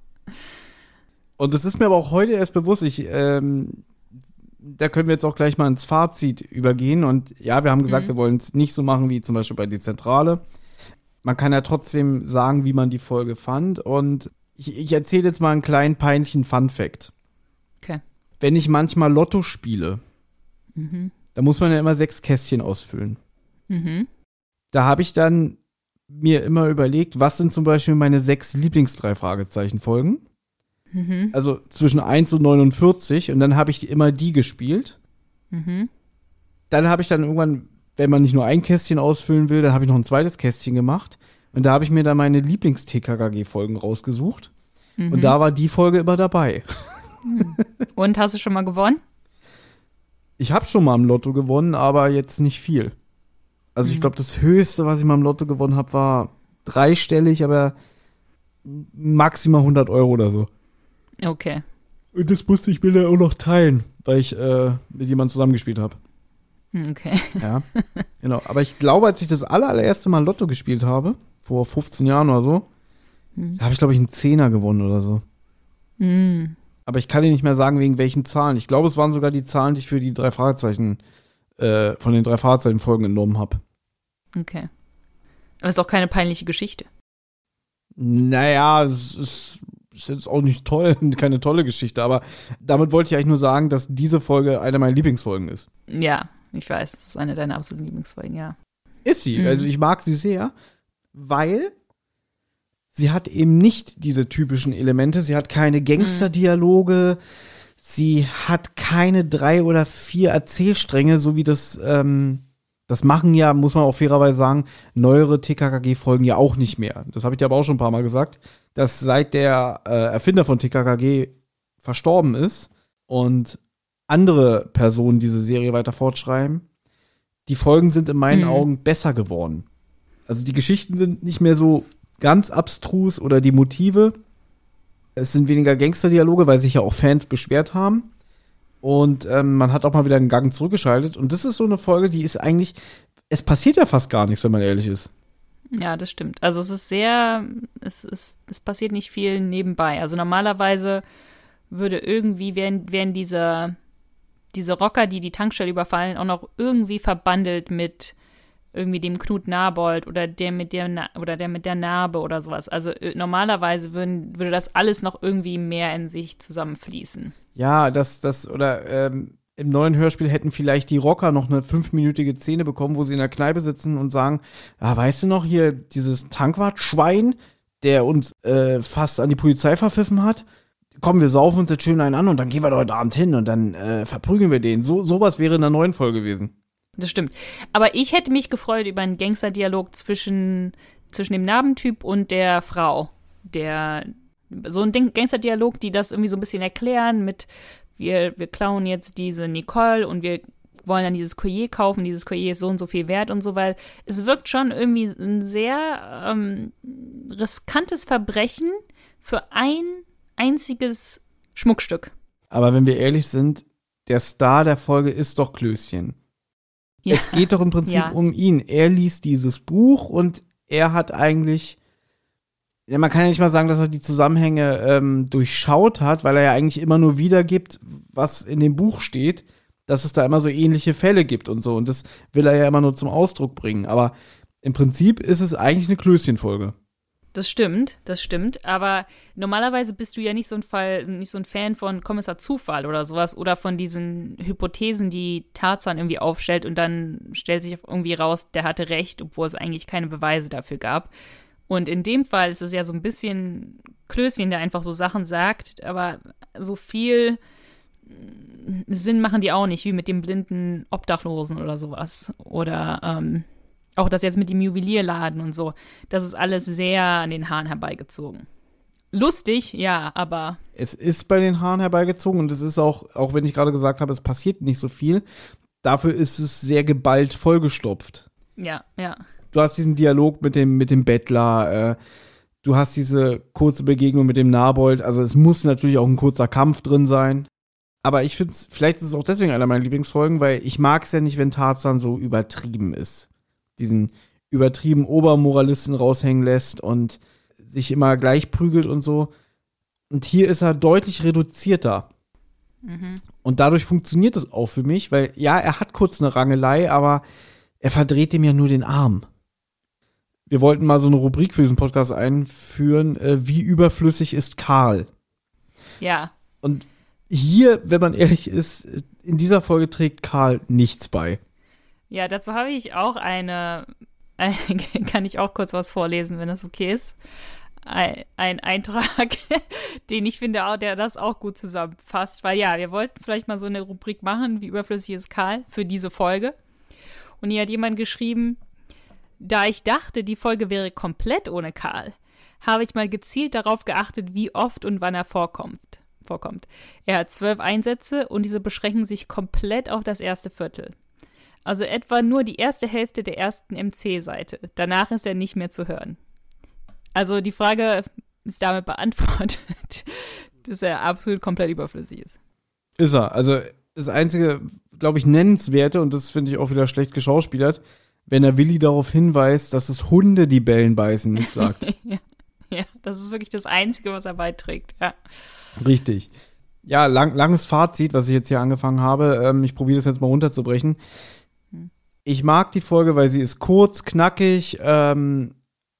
Und das ist mir aber auch heute erst bewusst. Ich, ähm, da können wir jetzt auch gleich mal ins Fazit übergehen. Und ja, wir haben gesagt, Mhm. wir wollen es nicht so machen wie zum Beispiel bei Die Zentrale. Man kann ja trotzdem sagen, wie man die Folge fand. Und ich, ich erzähle jetzt mal einen kleinen peinlichen Fun-Fact. Okay. Wenn ich manchmal Lotto spiele, Mhm. da muss man ja immer sechs Kästchen ausfüllen. Mhm. Da habe ich dann mir immer überlegt, was sind zum Beispiel meine sechs Lieblings-Drei-Fragezeichen-Folgen? Mhm. Also zwischen eins und neunundvierzig, und dann habe ich die, immer die gespielt. Mhm. Dann habe ich dann irgendwann, wenn man nicht nur ein Kästchen ausfüllen will, dann habe ich noch ein zweites Kästchen gemacht. Und da habe ich mir dann meine Lieblings-T K K G-Folgen rausgesucht. Mhm. Und da war die Folge immer dabei. Und hast du schon mal gewonnen? Ich habe schon mal im Lotto gewonnen, aber jetzt nicht viel. Also ich Mhm. glaube, das Höchste, was ich mal im Lotto gewonnen habe, war dreistellig, aber maximal hundert Euro oder so. Okay. Und das musste ich mir dann auch noch teilen, weil ich äh, mit jemandem zusammengespielt habe. Hm, Okay. Ja, genau. Aber ich glaube, als ich das aller, allererste Mal Lotto gespielt habe, vor fünfzehn Jahren oder so, Mhm. da habe ich, glaube ich, einen Zehner gewonnen oder so. Mhm. Aber ich kann dir nicht mehr sagen, wegen welchen Zahlen. Ich glaube, es waren sogar die Zahlen, die ich für die drei Fragezeichen, äh, von den drei Fragezeichen-Folgen genommen habe. Okay. Aber es ist auch keine peinliche Geschichte. Naja, es ist, ist jetzt auch nicht toll, keine tolle Geschichte, aber damit wollte ich eigentlich nur sagen, dass diese Folge eine meiner Lieblingsfolgen ist. Ja, ich weiß. Das ist eine deiner absoluten Lieblingsfolgen, ja. Ist sie. Mhm. Also ich mag sie sehr, weil sie hat eben nicht diese typischen Elemente. Sie hat keine Gangsterdialoge. Sie hat keine drei oder vier Erzählstränge, so wie das, ähm, das machen ja, muss man auch fairerweise sagen, neuere T K K G-Folgen ja auch nicht mehr. Das habe ich dir aber auch schon ein paar Mal gesagt, dass seit der äh, Erfinder von T K K G verstorben ist und andere Personen diese Serie weiter fortschreiben, die Folgen sind in meinen Mhm. Augen besser geworden. Also die Geschichten sind nicht mehr so ganz abstrus oder die Motive. Es sind weniger Gangsterdialoge, weil sich ja auch Fans beschwert haben. Und ähm, man hat auch mal wieder einen Gang zurückgeschaltet. Und das ist so eine Folge, die ist eigentlich, es passiert ja fast gar nichts, wenn man ehrlich ist. Ja, das stimmt. Also es ist sehr, es, es, es passiert nicht viel nebenbei. Also normalerweise würde irgendwie, wären, wären diese, diese Rocker, die die Tankstelle überfallen, auch noch irgendwie verbandelt mit irgendwie dem Knut Narbold oder der mit der Na- oder der mit der Narbe oder sowas. Also äh, normalerweise würden, würde das alles noch irgendwie mehr in sich zusammenfließen. Ja, das, das, oder ähm, im neuen Hörspiel hätten vielleicht die Rocker noch eine fünfminütige Szene bekommen, wo sie in der Kneipe sitzen und sagen, ah, weißt du noch, hier dieses Tankwart-Schwein, der uns äh, fast an die Polizei verpfiffen hat? Komm, wir saufen uns jetzt schön einen an und dann gehen wir da heute Abend hin und dann äh, verprügeln wir den. So, sowas wäre in der neuen Folge gewesen. Das stimmt. Aber ich hätte mich gefreut über einen Gangsterdialog zwischen, zwischen dem Narbentyp und der Frau. Der, so ein Ding- Gangsterdialog, die das irgendwie so ein bisschen erklären mit, wir, wir klauen jetzt diese Nicole und wir wollen dann dieses Collier kaufen, dieses Collier ist so und so viel wert und so, weil es wirkt schon irgendwie ein sehr ähm, riskantes Verbrechen für ein einziges Schmuckstück. Aber wenn wir ehrlich sind, der Star der Folge ist doch Klößchen. Ja. Es geht doch im Prinzip ja. um ihn. Er liest dieses Buch und er hat eigentlich, ja, man kann ja nicht mal sagen, dass er die Zusammenhänge ähm, durchschaut hat, weil er ja eigentlich immer nur wiedergibt, was in dem Buch steht, dass es da immer so ähnliche Fälle gibt und so. Und das will er ja immer nur zum Ausdruck bringen. Aber im Prinzip ist es eigentlich eine Klößchen-Folge. Das stimmt, das stimmt. Aber normalerweise bist du ja nicht so ein Fall, nicht so ein Fan von Kommissar Zufall oder sowas oder von diesen Hypothesen, die Tarzan irgendwie aufstellt und dann stellt sich irgendwie raus, der hatte recht, obwohl es eigentlich keine Beweise dafür gab. Und in dem Fall ist es ja so ein bisschen Klößchen, der einfach so Sachen sagt, aber so viel Sinn machen die auch nicht, wie mit dem blinden Obdachlosen oder sowas. Oder ähm, auch das jetzt mit dem Juwelierladen und so. Das ist alles sehr an den Haaren herbeigezogen. Lustig, ja, aber es ist bei den Haaren herbeigezogen und es ist auch, auch wenn ich gerade gesagt habe, es passiert nicht so viel, dafür ist es sehr geballt vollgestopft. Ja, ja. Du hast diesen Dialog mit dem, mit dem Bettler, äh, du hast diese kurze Begegnung mit dem Narbold, also es muss natürlich auch ein kurzer Kampf drin sein. Aber ich finde es, vielleicht ist es auch deswegen einer meiner Lieblingsfolgen, weil ich mag es ja nicht, wenn Tarzan so übertrieben ist. Diesen übertrieben Obermoralisten raushängen lässt und sich immer gleich prügelt und so. Und hier ist er deutlich reduzierter. Mhm. Und dadurch funktioniert es auch für mich, weil ja, er hat kurz eine Rangelei, aber er verdreht ihm ja nur den Arm. Wir wollten mal so eine Rubrik für diesen Podcast einführen, äh, wie überflüssig ist Karl? Ja. Und hier, wenn man ehrlich ist, in dieser Folge trägt Karl nichts bei. Ja, dazu habe ich auch eine, äh, kann ich auch kurz was vorlesen, wenn das okay ist. Ein, ein Eintrag, den ich finde, auch, der das auch gut zusammenfasst. Weil ja, wir wollten vielleicht mal so eine Rubrik machen, wie überflüssig ist Karl, für diese Folge. Und hier hat jemand geschrieben, da ich dachte, die Folge wäre komplett ohne Karl, habe ich mal gezielt darauf geachtet, wie oft und wann er vorkommt. vorkommt. Er hat zwölf Einsätze und diese beschränken sich komplett auf das erste Viertel. Also etwa nur die erste Hälfte der ersten M C-Seite. Danach ist er nicht mehr zu hören. Also die Frage ist damit beantwortet, dass er absolut komplett überflüssig ist. Ist er. Also das einzige, glaube ich, Nennenswerte, und das finde ich auch wieder schlecht geschauspielert, wenn er Willi darauf hinweist, dass es Hunde, die Bällen beißen, nicht sagt. ja. ja, das ist wirklich das Einzige, was er beiträgt, ja. Richtig. Ja, lang, langes Fazit, was ich jetzt hier angefangen habe. Ähm, ich probiere das jetzt mal runterzubrechen. Hm. Ich mag die Folge, weil sie ist kurz, knackig. Ähm,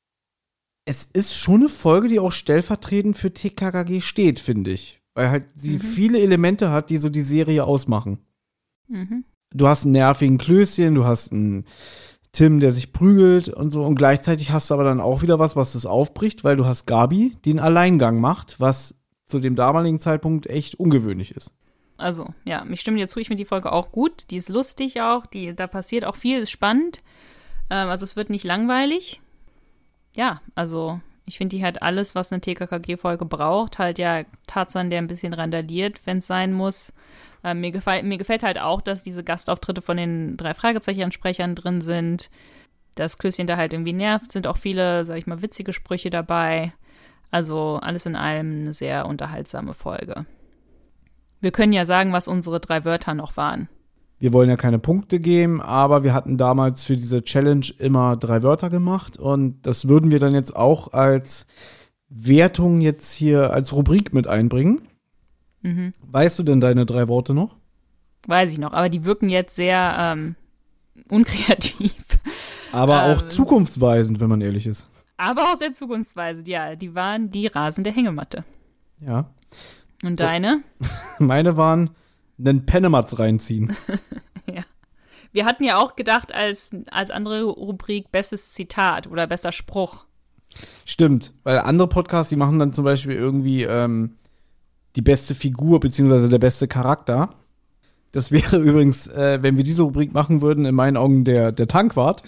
es ist schon eine Folge, die auch stellvertretend für T K K G steht, finde ich. Weil halt sie mhm. viele Elemente hat, die so die Serie ausmachen. Mhm. Du hast einen nervigen Klößchen, du hast einen Tim, der sich prügelt und so. Und gleichzeitig hast du aber dann auch wieder was, was das aufbricht, weil du hast Gabi, die einen Alleingang macht, was zu dem damaligen Zeitpunkt echt ungewöhnlich ist. Also, ja, ich stimme dir zu, ich finde die Folge auch gut. Die ist lustig auch, die, da passiert auch viel, ist spannend. Ähm, also es wird nicht langweilig. Ja, also ich finde, die hat alles, was eine T K K G-Folge braucht. Halt ja Tarzan, der ein bisschen randaliert, wenn es sein muss. Ähm, mir, gefall, mir gefällt halt auch, dass diese Gastauftritte von den drei Fragezeichen-Sprechern drin sind. Das Klößchen da halt irgendwie nervt. Sind auch viele, sag ich mal, witzige Sprüche dabei. Also alles in allem eine sehr unterhaltsame Folge. Wir können ja sagen, was unsere drei Wörter noch waren. Wir wollen ja keine Punkte geben, aber wir hatten damals für diese Challenge immer drei Wörter gemacht. Und das würden wir dann jetzt auch als Wertung jetzt hier als Rubrik mit einbringen. Mhm. Weißt du denn deine drei Worte noch? Weiß ich noch, aber die wirken jetzt sehr ähm, unkreativ. Aber ähm, auch zukunftsweisend, wenn man ehrlich ist. Aber auch sehr zukunftsweisend, ja. Die waren die rasende Hängematte. Ja. Und deine? Meine waren einen Pennematz reinziehen. Ja. Wir hatten ja auch gedacht, als, als andere Rubrik bestes Zitat oder bester Spruch. Stimmt, weil andere Podcasts, die machen dann zum Beispiel irgendwie ähm, die beste Figur beziehungsweise der beste Charakter. Das wäre übrigens, äh, wenn wir diese Rubrik machen würden, in meinen Augen der, der Tankwart.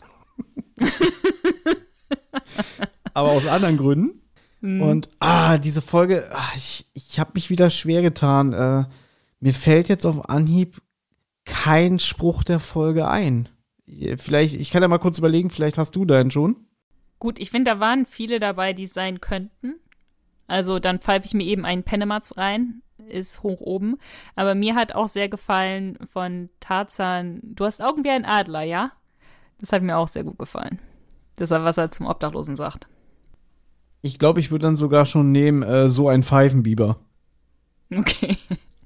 Aber aus anderen Gründen. Mhm. Und, ah, diese Folge, ah, ich, ich habe mich wieder schwer getan. Äh, mir fällt jetzt auf Anhieb kein Spruch der Folge ein. Vielleicht, ich kann ja mal kurz überlegen, vielleicht hast du deinen schon. Gut, ich finde, da waren viele dabei, die es sein könnten. Also dann pfeife ich mir eben einen Pennematz rein, ist hoch oben. Aber mir hat auch sehr gefallen von Tarzan, du hast Augen wie ein Adler, ja? Das hat mir auch sehr gut gefallen. Das ist, was er zum Obdachlosen sagt. Ich glaube, ich würde dann sogar schon nehmen, äh, so ein Pfeifenbiber. Okay.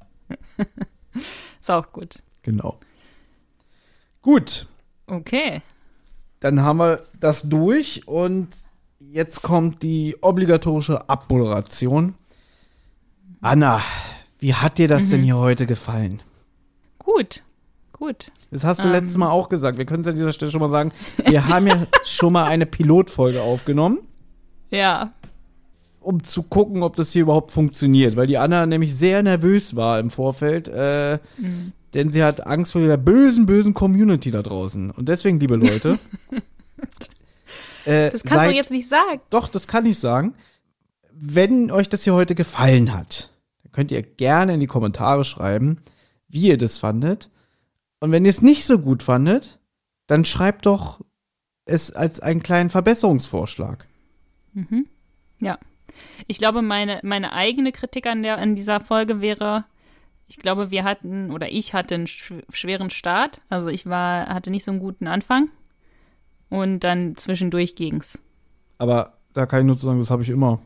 Ist auch gut. Genau. Gut. Okay. Dann haben wir das durch und jetzt kommt die obligatorische Abmoderation. Anna, wie hat dir das mhm. denn hier heute gefallen? Gut, gut. Das hast du ähm. letztes Mal auch gesagt. Wir können es an dieser Stelle schon mal sagen. Wir haben ja schon mal eine Pilotfolge aufgenommen. Ja. Um zu gucken, ob das hier überhaupt funktioniert. Weil die Anna nämlich sehr nervös war im Vorfeld. Äh, mhm. Denn sie hat Angst vor der bösen, bösen Community da draußen. Und deswegen, liebe Leute. äh, das kannst seid, du jetzt nicht sagen. Doch, das kann ich sagen. Wenn euch das hier heute gefallen hat, dann könnt ihr gerne in die Kommentare schreiben, wie ihr das fandet. Und wenn ihr es nicht so gut fandet, dann schreibt doch es als einen kleinen Verbesserungsvorschlag. Mhm. Ja. Ich glaube, meine, meine eigene Kritik an, der, an dieser Folge wäre, ich glaube, wir hatten, oder ich hatte einen sch- schweren Start. Also ich war, hatte nicht so einen guten Anfang. Und dann zwischendurch ging's. Aber da kann ich nur sagen, das habe ich immer.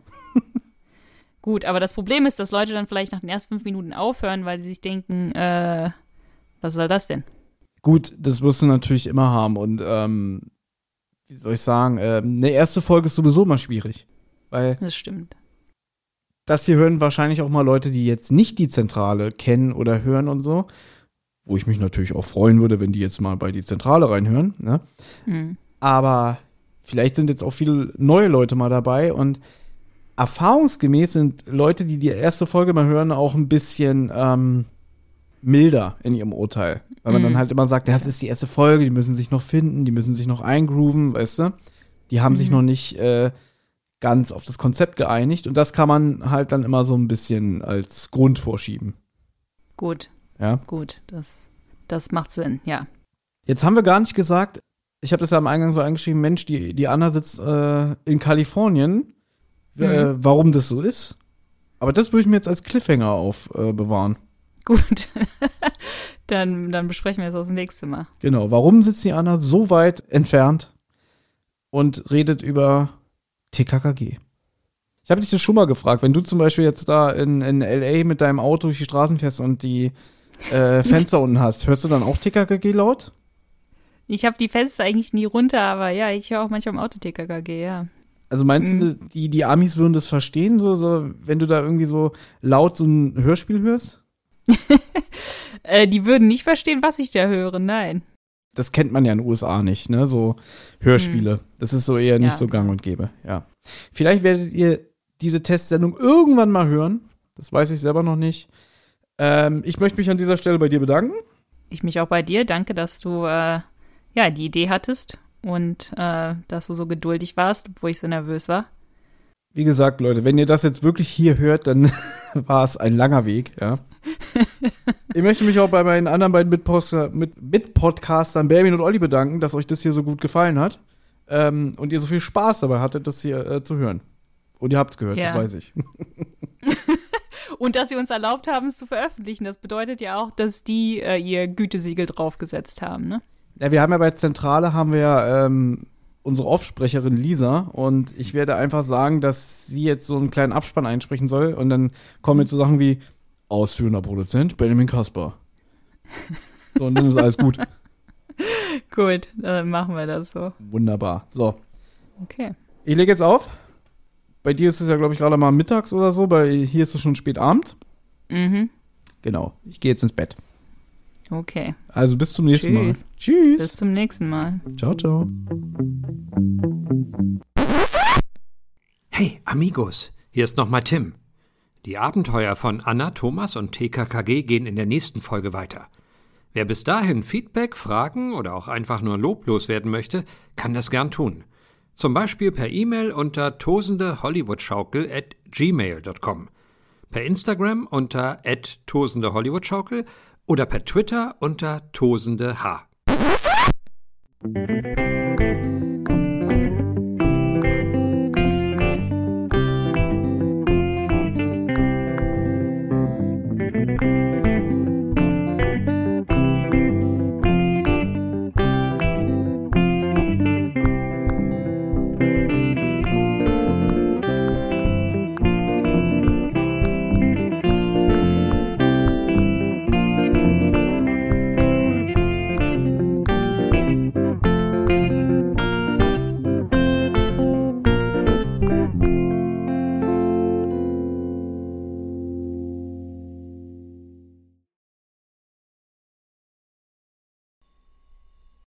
Gut, aber das Problem ist, dass Leute dann vielleicht nach den ersten fünf Minuten aufhören, weil sie sich denken, äh, was soll das denn? Gut, das wirst du natürlich immer haben. Und, ähm, wie soll ich sagen, äh, eine erste Folge ist sowieso mal schwierig. Weil das stimmt. Das hier hören wahrscheinlich auch mal Leute, die jetzt nicht die Zentrale kennen oder hören und so. Wo ich mich natürlich auch freuen würde, wenn die jetzt mal bei die Zentrale reinhören. Ne? Mhm. Aber vielleicht sind jetzt auch viele neue Leute mal dabei. Und erfahrungsgemäß sind Leute, die die erste Folge mal hören, auch ein bisschen ähm, milder in ihrem Urteil. Weil man mhm. dann halt immer sagt, das ist die erste Folge, die müssen sich noch finden, die müssen sich noch eingrooven, weißt du? Die haben mhm. sich noch nicht äh, ganz auf das Konzept geeinigt und das kann man halt dann immer so ein bisschen als Grund vorschieben. Gut. Ja. Gut, das, das macht Sinn, ja. Jetzt haben wir gar nicht gesagt, ich habe das ja am Eingang so eingeschrieben, Mensch, die, die Anna sitzt äh, in Kalifornien, mhm. äh, warum das so ist. Aber das würde ich mir jetzt als Cliffhanger aufbewahren. Äh, Gut, dann, dann besprechen wir es das nächste Mal. Genau, warum sitzt die Anna so weit entfernt und redet über T K K G. Ich habe dich das schon mal gefragt, wenn du zum Beispiel jetzt da in, in L A mit deinem Auto durch die Straßen fährst und die äh, Fenster unten hast, hörst du dann auch T K K G laut? Ich habe die Fenster eigentlich nie runter, aber ja, ich höre auch manchmal im Auto T K K G, ja. Also meinst mhm. du, die, die Amis würden das verstehen, so, so, wenn du da irgendwie so laut so ein Hörspiel hörst? äh, die würden nicht verstehen, was ich da höre, nein. Das kennt man ja in den U S A nicht, ne? So Hörspiele. Hm. Das ist so eher nicht ja. so gang und gäbe, ja. Vielleicht werdet ihr diese Testsendung irgendwann mal hören. Das weiß ich selber noch nicht. Ähm, ich möchte mich an dieser Stelle bei dir bedanken. Ich mich auch bei dir. Danke, dass du äh, ja die Idee hattest und äh, dass du so geduldig warst, obwohl ich so nervös war. Wie gesagt, Leute, wenn ihr das jetzt wirklich hier hört, dann war es ein langer Weg, ja. Ich möchte mich auch bei meinen anderen beiden Mitpodcastern, mit, Mitpodcastern Benjamin und Olli bedanken, dass euch das hier so gut gefallen hat ähm, und ihr so viel Spaß dabei hattet, das hier äh, zu hören. Und ihr habt es gehört, ja. Das weiß ich. Und dass sie uns erlaubt haben, es zu veröffentlichen, das bedeutet ja auch, dass die äh, ihr Gütesiegel draufgesetzt haben, ne? Ja, wir haben ja bei Zentrale haben wir ja ähm, unsere Offsprecherin Lisa und ich werde einfach sagen, dass sie jetzt so einen kleinen Abspann einsprechen soll und dann kommen jetzt so Sachen wie ausführender Produzent Benjamin Kasper. So, und dann ist alles gut. Gut, dann machen wir das so. Wunderbar. So. Okay. Ich lege jetzt auf. Bei dir ist es ja, glaube ich, gerade mal mittags oder so. Bei hier ist es schon spät Abend. Mhm. Genau. Ich gehe jetzt ins Bett. Okay. Also bis zum nächsten Tschüss. Mal. Tschüss. Bis zum nächsten Mal. Ciao, ciao. Hey, Amigos. Hier ist nochmal Tim. Die Abenteuer von Anna, Thomas und T K K G gehen in der nächsten Folge weiter. Wer bis dahin Feedback, Fragen oder auch einfach nur loblos werden möchte, kann das gern tun. Zum Beispiel per E-Mail unter tosendehollywoodschaukel at gmail dot com, per Instagram unter at tosendehollywoodschaukel oder per Twitter unter tosende H.